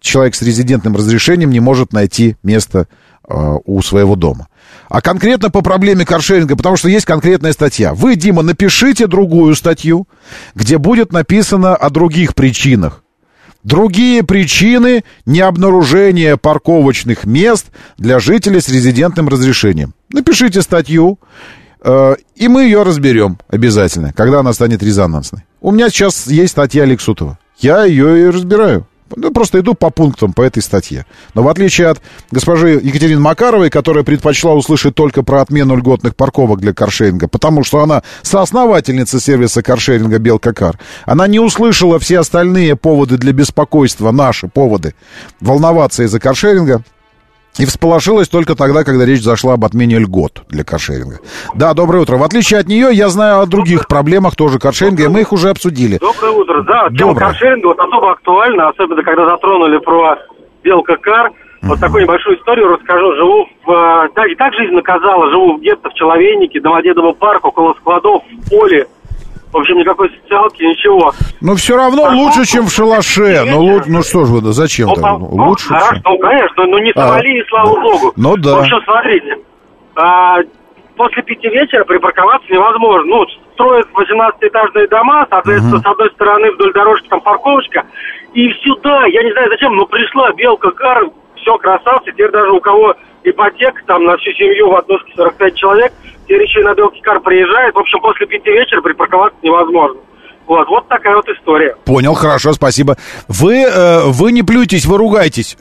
человек с резидентным разрешением не может найти место э, у своего дома. А конкретно по проблеме каршеринга, потому что есть конкретная статья. Вы, Дима, напишите другую статью, где будет написано о других причинах. Другие причины необнаружения парковочных мест для жителей с резидентным разрешением. Напишите статью, э, и мы ее разберем обязательно, когда она станет резонансной. У меня сейчас есть статья Лексутова. Я ее и разбираю. Ну, просто иду по пунктам по этой статье. Но в отличие от госпожи Екатерины Макаровой, которая предпочла услышать только про отмену льготных парковок для каршеринга, потому что она соосновательница сервиса каршеринга «Белка.Кар», она не услышала все остальные поводы для беспокойства, наши поводы, волноваться из-за каршеринга, и всполошилась только тогда, когда речь зашла об отмене льгот для каршеринга. Да, доброе утро. В отличие от нее, я знаю о других проблемах тоже каршеринга, и мы их уже обсудили. Доброе утро. Да, тема каршеринга вот особо актуальна, особенно когда затронули про Белка.Кар. Вот uh-huh. такую небольшую историю расскажу. Живу в... Так, и так жизнь наказала. Живу в гетто в Человейнике, Домодедово парк, около складов, в поле. В общем, никакой социалки, ничего. Но все равно а лучше, чем в шалаше. Ну, лу... ну что ж вы, да зачем? Ну, по... лучше, ну, хорошо, ну, конечно, но не Сомали, а. слава богу. Ну, да. В общем, смотрите. А, после пяти вечера припарковаться невозможно. Ну, строят восемнадцатиэтажные дома, соответственно, угу. с одной стороны вдоль дорожки там парковочка. И сюда, я не знаю зачем, но пришла Белка.Кар, все, красавцы. Теперь даже у кого ипотека там на всю семью в однушке сорок пять человек, теперь еще и на Белка.Кар приезжает. В общем, после пяти вечера припарковаться невозможно. Вот, вот такая вот история. Понял, хорошо, спасибо. Вы, э, вы не плюйтесь, вы ругайтесь.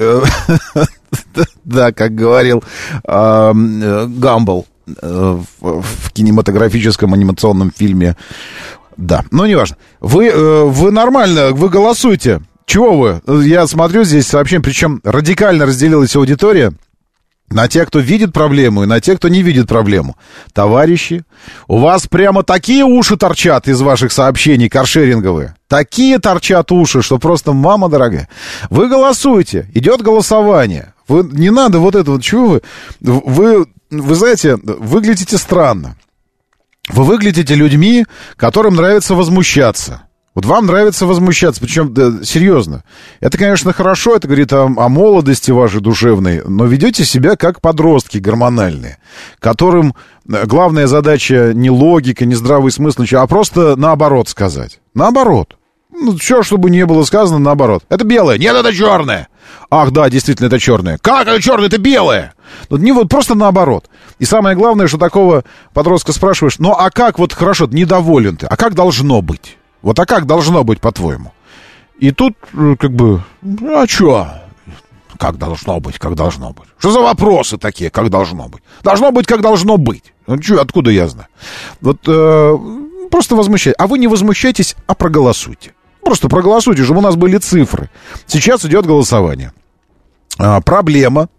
Да, как говорил Гамбл в кинематографическом анимационном фильме. Да, но неважно. Вы, вы нормально, вы голосуйте. Чего вы? Я смотрю здесь сообщение, причем радикально разделилась аудитория на тех, кто видит проблему, и на тех, кто не видит проблему. Товарищи, у вас прямо такие уши торчат из ваших сообщений каршеринговые. Такие торчат уши, что просто мама дорогая. Вы голосуете, идет голосование. Вы, не надо вот это вот, чего вы? Вы, вы знаете, выглядите странно. Вы выглядите людьми, которым нравится возмущаться. Вот вам нравится возмущаться, причем, да, серьезно. Это, конечно, хорошо, это говорит о, о молодости вашей душевной, но ведете себя как подростки гормональные, которым главная задача не логика, не здравый смысл, а просто наоборот сказать. Наоборот. Ну, все, чтобы не было сказано, наоборот. Это белое. Нет, это черное. Ах, да, действительно, это черное. Как это черное? Это белое. Вот не вот просто наоборот. И самое главное, что такого подростка спрашиваешь, ну, а как вот, хорошо, недоволен ты, а как должно быть? Вот, а как должно быть, по-твоему? И тут, как бы, а чё? Как должно быть, как должно быть? Что за вопросы такие, как должно быть? Должно быть, как должно быть. Ну, чё, откуда я знаю? Вот, э, просто возмущайтесь. А вы не возмущайтесь, а проголосуйте. Просто проголосуйте, чтобы у нас были цифры. Сейчас идет голосование. А, проблема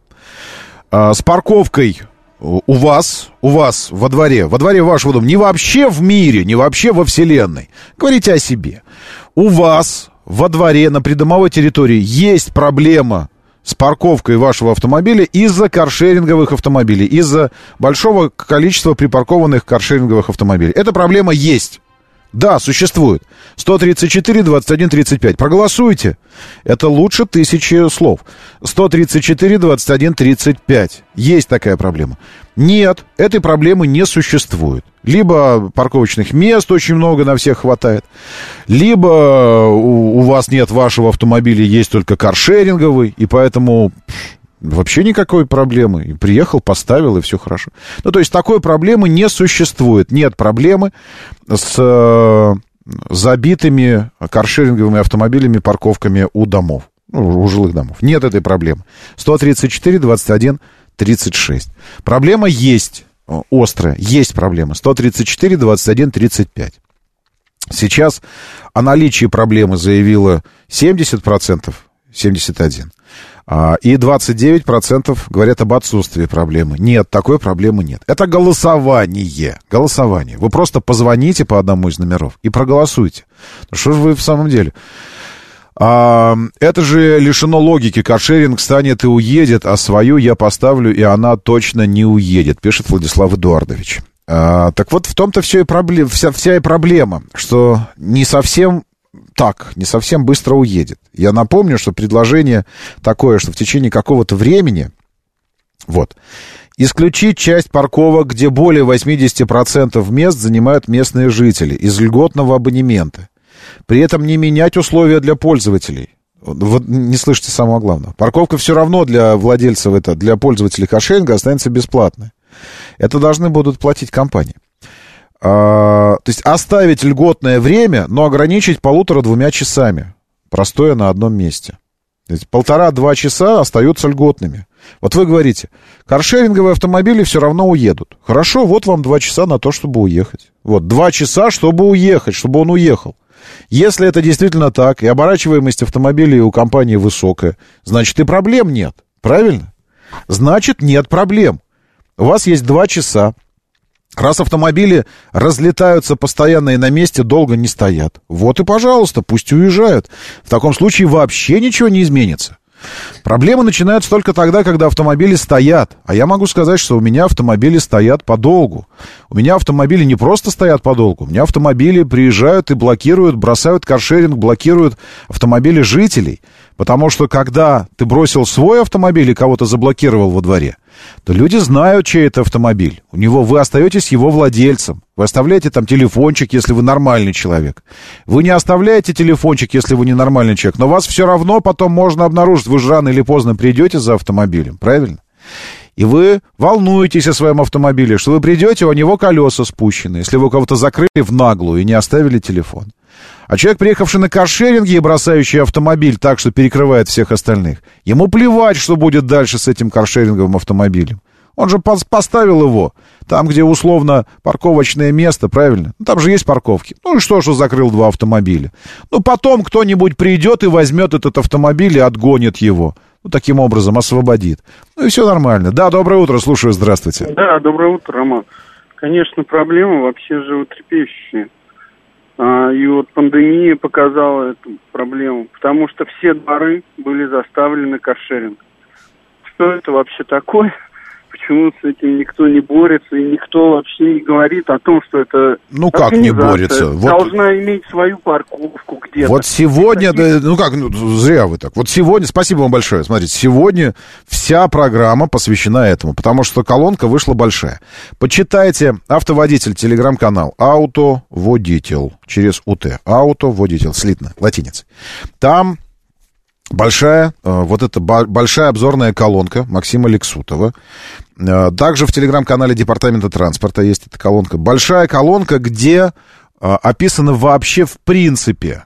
а, с парковкой у вас, у вас во дворе, во дворе вашего дома, не вообще в мире, не вообще во вселенной. Говорите о себе. У вас во дворе, на придомовой территории есть проблема с парковкой вашего автомобиля из-за каршеринговых автомобилей, из-за большого количества припаркованных каршеринговых автомобилей. Эта проблема есть. Да, существует. сто тридцать четыре двадцать один тридцать пять. Проголосуйте. Это лучше тысячи слов. сто тридцать четыре двадцать один тридцать пять. Есть такая проблема. Нет, этой проблемы не существует. Либо парковочных мест очень много, на всех хватает, либо у, у вас нет вашего автомобиля, есть только каршеринговый, и поэтому вообще никакой проблемы. И приехал, поставил, и все хорошо. Ну, то есть такой проблемы не существует. Нет проблемы с э, забитыми каршеринговыми автомобилями, парковками у домов, ну, у жилых домов. Нет этой проблемы. сто тридцать четыре двадцать один тридцать шесть. Проблема есть, острая, есть проблема. сто тридцать четыре двадцать один тридцать пять. Сейчас о наличии проблемы заявило семьдесят процентов, семьдесят один процент. И двадцать девять процентов говорят об отсутствии проблемы. Нет, такой проблемы нет. Это голосование. Голосование. Вы просто позвоните по одному из номеров и проголосуйте. Ну что же вы в самом деле? А, это же лишено логики. Каршеринг станет и уедет, а свою я поставлю, и она точно не уедет, пишет Владислав Эдуардович. А, так вот, в том-то все и проблем, вся, вся и проблема, что не совсем так, не совсем быстро уедет. Я напомню, что предложение такое, что в течение какого-то времени, вот, исключить часть парковок, где более восемьдесят процентов мест занимают местные жители, из льготного абонемента. При этом не менять условия для пользователей. Вот не слышите самого главного. Парковка все равно для владельцев, это, для пользователей каршеринга останется бесплатной. Это должны будут платить компании. А, то есть оставить льготное время, но ограничить полутора-двумя часами. Простоя на одном месте. То есть полтора-два часа остаются льготными. Вот вы говорите, каршеринговые автомобили все равно уедут. Хорошо, вот вам два часа на то, чтобы уехать. Вот, два часа, чтобы уехать, чтобы он уехал. Если это действительно так, и оборачиваемость автомобилей у компании высокая, значит и проблем нет. Правильно? Значит, нет проблем. У вас есть два часа. Раз автомобили разлетаются постоянно и на месте долго не стоят, вот и, пожалуйста, пусть уезжают. В таком случае вообще ничего не изменится. Проблемы начинаются только тогда, когда автомобили стоят. А я могу сказать, что у меня автомобили стоят подолгу. У меня автомобили не просто стоят подолгу. У меня автомобили приезжают и блокируют, бросают каршеринг, блокируют автомобили жителей. Потому что когда ты бросил свой автомобиль и кого-то заблокировал во дворе, то люди знают, чей это автомобиль. У него вы остаетесь его владельцем. Вы оставляете там телефончик, если вы нормальный человек. Вы не оставляете телефончик, если вы не нормальный человек. Но вас все равно потом можно обнаружить. Вы же рано или поздно придете за автомобилем, правильно? И вы волнуетесь о своем автомобиле, что вы придете, у него колеса спущены, если вы кого-то закрыли в наглую и не оставили телефон. А человек, приехавший на каршеринге и бросающий автомобиль так, что перекрывает всех остальных, ему плевать, что будет дальше с этим каршеринговым автомобилем. Он же поставил его там, где условно парковочное место, правильно? Ну, там же есть парковки. Ну и что, что закрыл два автомобиля? Ну потом кто-нибудь придет и возьмет этот автомобиль и отгонит его. Ну, таким образом освободит. Ну и все нормально. Да, доброе утро, слушаю, здравствуйте. Да, доброе утро, Роман. Конечно, проблемы вообще животрепещущие. А, и вот пандемия показала эту проблему, потому что все дворы были заставлены каршеринг. Что это вообще такое? Почему с этим никто не борется и никто вообще не говорит о том, что это ну как не борется? Должна вот иметь свою парковку где-то. Вот сегодня, да, ну как, ну, зря вы так. Вот сегодня, спасибо вам большое. Смотрите, сегодня вся программа посвящена этому, потому что колонка вышла большая. Почитайте автоводитель, телеграм-канал «Автоводитель» через УТ. «Автоводитель», слитно, латиницей. Там большая, вот эта большая обзорная колонка Максима Лексутова. Также в телеграм-канале Департамента транспорта есть эта колонка. Большая колонка, где описаны вообще в принципе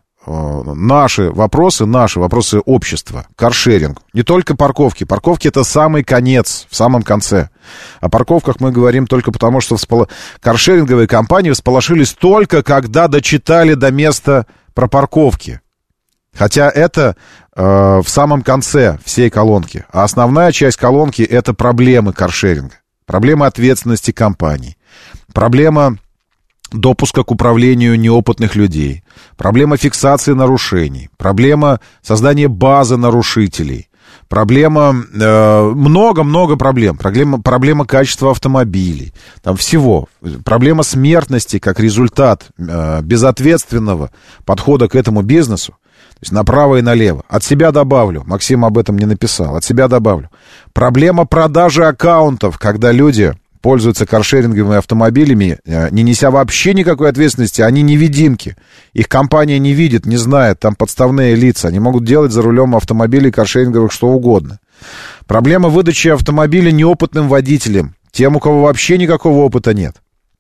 наши вопросы, наши вопросы общества. Каршеринг. Не только парковки. Парковки — это самый конец, в самом конце. О парковках мы говорим только потому, что всполо... каршеринговые компании всполошились только, когда дочитали до места про парковки. Хотя это э, в самом конце всей колонки. А основная часть колонки — это проблемы каршеринга. Проблема ответственности компаний. Проблема допуска к управлению неопытных людей. Проблема фиксации нарушений. Проблема создания базы нарушителей. Проблема... Э, много-много проблем. Проблема, проблема качества автомобилей. Там всего. Проблема смертности как результат э, безответственного подхода к этому бизнесу. То есть направо и налево. От себя добавлю. Максим об этом не написал. От себя добавлю. Проблема продажи аккаунтов, когда люди пользуются каршеринговыми автомобилями, не неся вообще никакой ответственности. Они невидимки. Их компания не видит, не знает. Там подставные лица. Они могут делать за рулем автомобилей каршеринговых что угодно. Проблема выдачи автомобиля неопытным водителям. Тем, у кого вообще никакого опыта нет.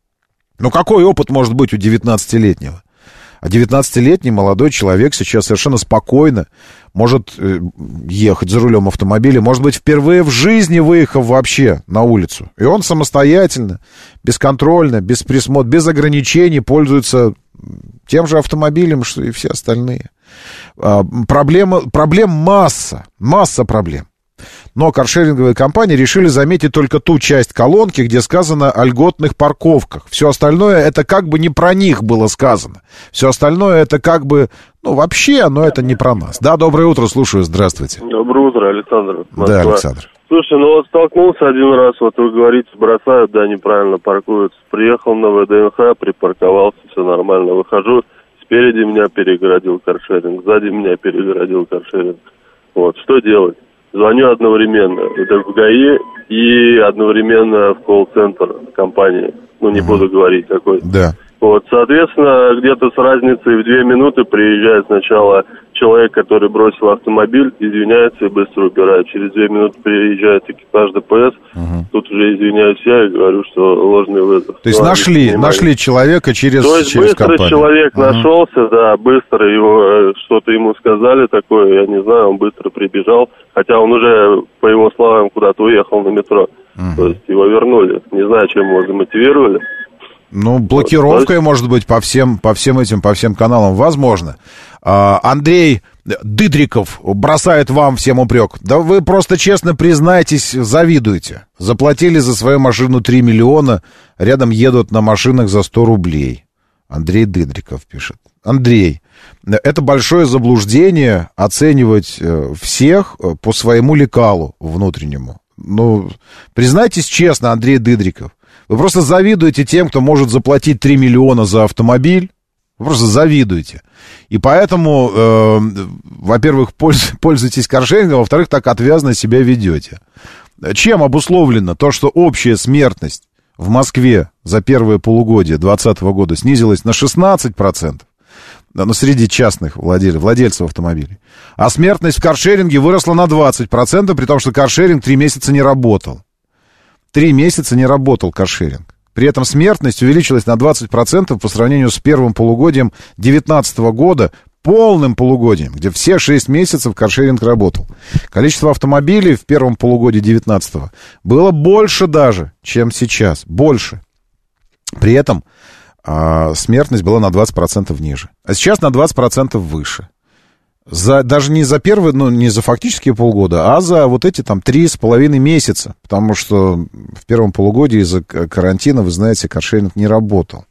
Ну какой опыт может быть у девятнадцатилетнего? А девятнадцатилетний молодой человек сейчас совершенно спокойно может ехать за рулем автомобиля, может быть, впервые в жизни выехав вообще на улицу. И он самостоятельно, бесконтрольно, без присмотра, без ограничений пользуется тем же автомобилем, что и все остальные. Проблема, проблем масса, масса проблем. Но каршеринговые компании решили заметить только ту часть колонки, где сказано о льготных парковках. Все остальное это как бы не про них было сказано. Все остальное это как бы, ну вообще, но это не про нас. Да, доброе утро, слушаю, здравствуйте. Доброе утро, Александр. Москва. Да, Александр. Слушай, ну вот столкнулся один раз, вот вы говорите, бросают, да, неправильно паркуются. Приехал на ВДНХ, припарковался, все нормально. Выхожу из Спереди меня перегородил каршеринг, сзади меня перегородил каршеринг. Вот, что делать? Звоню одновременно в ГАИ и одновременно в колл-центр компании. Ну, не буду говорить какой. Да. Вот, соответственно, где-то с разницей в две минуты приезжает сначала человек, который бросил автомобиль, извиняется и быстро убирает. Через две минуты приезжает экипаж ДПС. Угу. Тут уже извиняюсь я и говорю, что ложный вызов. То есть ну, нашли, нашли человека через, То есть через быстро компанию. человек угу. нашелся, да, быстро его, что-то ему сказали такое, я не знаю, он быстро прибежал. Хотя он уже, по его словам, куда-то уехал на метро. Угу. То есть его вернули. Не знаю, чем его замотивировали. Ну, блокировкой, может быть, по всем, по всем этим, по всем каналам, возможно. А, Андрей Дыдриков бросает вам всем упрек. Да вы просто честно признайтесь, завидуете. Заплатили за свою машину три миллиона, рядом едут на машинах за сто рублей. Андрей Дыдриков пишет. Андрей, это большое заблуждение оценивать всех по своему лекалу внутреннему. Ну, признайтесь честно, Андрей Дыдриков. Вы просто завидуете тем, кто может заплатить три миллиона за автомобиль. Вы просто завидуете. И поэтому, э, во-первых, польз, пользуйтесь каршерингом, во-вторых, так отвязно себя ведете. Чем обусловлено то, что общая смертность в Москве за первое полугодие двадцатого года снизилась на шестнадцать процентов, ну, среди частных владельцев, владельцев автомобилей, а смертность в каршеринге выросла на двадцать процентов, при том, что каршеринг три месяца не работал. Три месяца не работал каршеринг. При этом смертность увеличилась на двадцать процентов по сравнению с первым полугодием две тысячи девятнадцатого года, полным полугодием, где все шесть месяцев каршеринг работал. Количество автомобилей в первом полугодии две тысячи девятнадцатого было больше даже, чем сейчас. Больше. При этом а, смертность была на двадцать процентов ниже. А сейчас на двадцать процентов выше. За, даже не за первые, ну, не за фактические полгода, а за вот эти там три с половиной месяца. Потому что в первом полугодии из-за карантина, вы знаете, каршеринг не работал.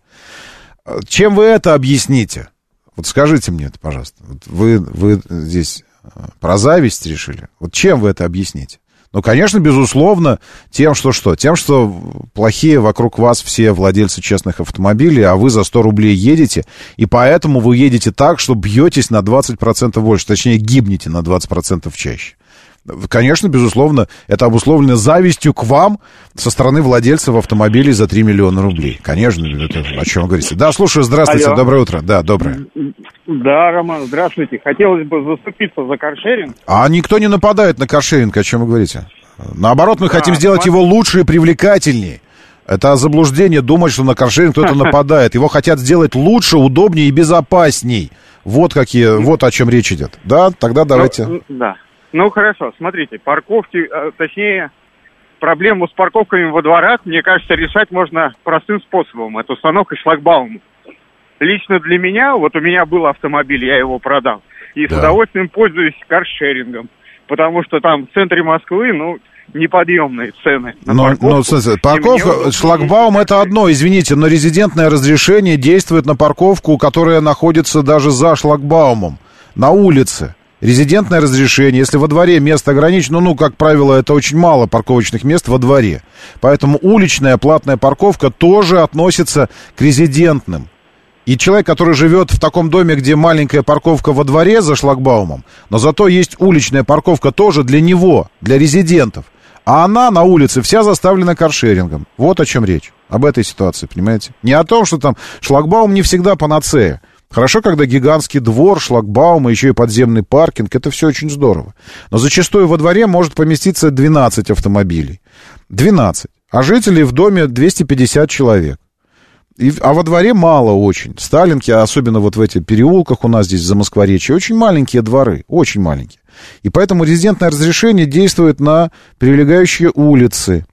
Чем вы это объясните? Вот скажите мне это, пожалуйста. Вот вы, вы здесь про зависть решили? Вот чем вы это объясните? Ну, конечно, безусловно, тем, что что? Тем, что плохие вокруг вас все владельцы честных автомобилей, а вы за сто рублей едете, и поэтому вы едете так, что бьетесь на двадцать процентов больше, точнее, гибнете на двадцать процентов чаще. Конечно, безусловно, это обусловлено завистью к вам со стороны владельцев автомобилей за три миллиона рублей. Конечно, это о чем вы говорите. Да, слушаю, здравствуйте, Алло. Доброе утро. Да, доброе. Да, Роман, здравствуйте. Хотелось бы заступиться за каршеринг. А никто не нападает на каршеринг, о чем вы говорите? Наоборот, мы а, хотим сделать смотри. его лучше и привлекательнее. Это заблуждение думать, что на каршеринг кто-то нападает. Его хотят сделать лучше, удобнее и безопасней. Вот какие, вот о чем речь идет. Да, тогда давайте. Ну, да. Ну, хорошо, смотрите, парковки, точнее, проблему с парковками во дворах, мне кажется, решать можно простым способом. Это установка шлагбаумов. Лично для меня, вот у меня был автомобиль, я его продал, и да. с удовольствием пользуюсь каршерингом, потому что там в центре Москвы, ну, неподъемные цены на но, парковку. Но, смотрите, парковка, шлагбаум это одно, извините, но резидентное разрешение действует на парковку, которая находится даже за шлагбаумом, на улице. Резидентное разрешение, если во дворе место ограничено, ну, как правило, это очень мало парковочных мест во дворе. Поэтому уличная платная парковка тоже относится к резидентным. И человек, который живет в таком доме, где маленькая парковка во дворе за шлагбаумом, но зато есть уличная парковка тоже для него, для резидентов. А она на улице вся заставлена каршерингом. Вот о чем речь. Об этой ситуации, понимаете? Не о том, что там шлагбаум не всегда панацея. Хорошо, когда гигантский двор, шлагбаум, и еще и подземный паркинг, это все очень здорово. Но зачастую во дворе может поместиться двенадцать автомобилей. двенадцать. А жителей в доме двести пятьдесят человек. И, а во дворе мало очень. Сталинки, особенно вот в этих переулках у нас здесь, за Москворечье, очень маленькие дворы, очень маленькие. И поэтому резидентное разрешение действует на прилегающие улицы.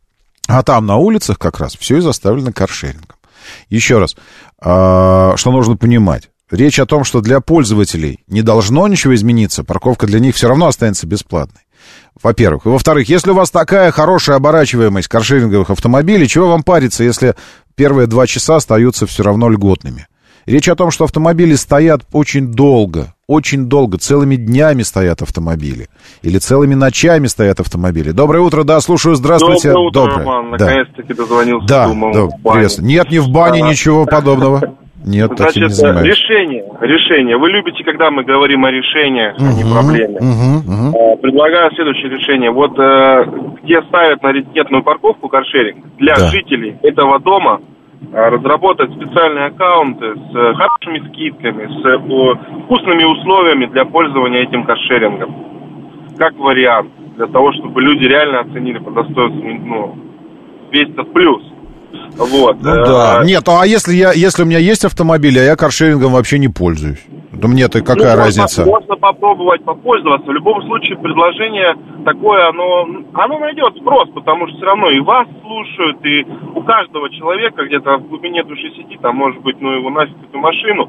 А там на улицах как раз все и заставлено каршерингом. Еще раз, что нужно понимать. Речь о том, что для пользователей не должно ничего измениться, парковка для них все равно останется бесплатной. Во-первых. И во-вторых, если у вас такая хорошая оборачиваемость каршеринговых автомобилей, чего вам париться, если первые два часа остаются все равно льготными? Речь о том, что автомобили стоят очень долго, очень долго, целыми днями стоят автомобили. Или целыми ночами стоят автомобили. Доброе утро, да, слушаю, здравствуйте. Доброе утро, Доброе. Роман, да. наконец-таки дозвонился, да, думал, да, в бане. Нет, не в бане, а, ничего подобного. Нет, таким не Значит, занимаюсь. решение, решение. Вы любите, когда мы говорим о решениях, а не Мгм, проблеме. мгм, мгм. Э, Предлагаю следующее решение. Вот э, где ставят на раритетную парковку каршеринг, для Да. жителей этого дома э, разработать специальные аккаунты с э, хорошими скидками, с э, вкусными условиями для пользования этим каршерингом. Как вариант, для того, чтобы люди реально оценили по достоинству, ну, весь этот плюс. Вот. Ну э, да. Нет, а если я, если у меня есть автомобиль, а я каршерингом вообще не пользуюсь? То мне-то какая ну, разница? Можно, можно попробовать попользоваться. В любом случае, предложение такое, оно, оно найдет спрос, потому что все равно и вас слушают, и у каждого человека где-то в глубине души сидит, а может быть, ну, его нафиг эту машину.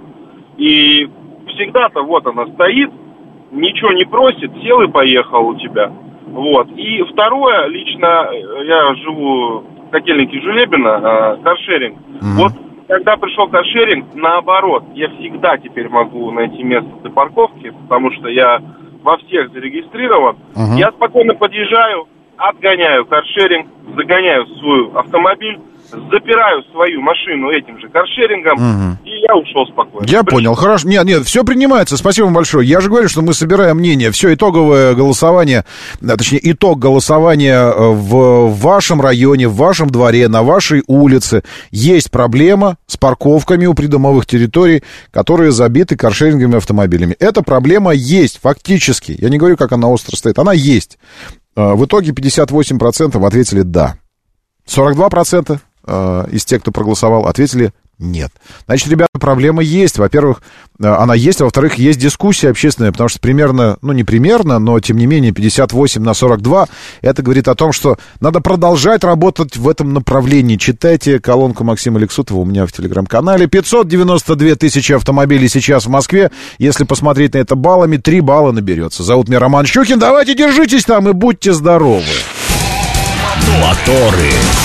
И всегда-то вот она стоит, ничего не просит, сел и поехал у тебя. Вот. И второе, лично я живу в Котельнике Жулебина, э, каршеринг. Mm-hmm. Вот когда пришел каршеринг, наоборот, я всегда теперь могу найти место для парковки, потому что я во всех зарегистрирован. Uh-huh. Я спокойно подъезжаю, отгоняю каршеринг, загоняю в свой автомобиль, запираю свою машину этим же каршерингом, Мгм. и я ушел спокойно. Я понял, хорошо. Нет, нет, все принимается. Спасибо вам большое. Я же говорю, что мы собираем мнение. Все, итоговое голосование, а, точнее, итог голосования в вашем районе, в вашем дворе, на вашей улице. Есть проблема с парковками у придомовых территорий, которые забиты каршеринговыми автомобилями. Эта проблема есть фактически. Я не говорю, как она остро стоит. Она есть. А, В итоге пятьдесят восемь процентов ответили «да». сорок два процента из тех, кто проголосовал, ответили нет. Значит, ребята, проблема есть. Во-первых, она есть, а во-вторых, есть дискуссия общественная, потому что примерно, ну не примерно, но тем не менее пятьдесят восемь на сорок два, это говорит о том, что надо продолжать работать в этом направлении. Читайте колонку Максима Лексутова у меня в телеграм-канале. пятьсот девяносто две тысячи автомобилей сейчас в Москве. Если посмотреть на это баллами, три балла наберется. Зовут меня Роман Щукин. Давайте держитесь там и будьте здоровы. Моторы.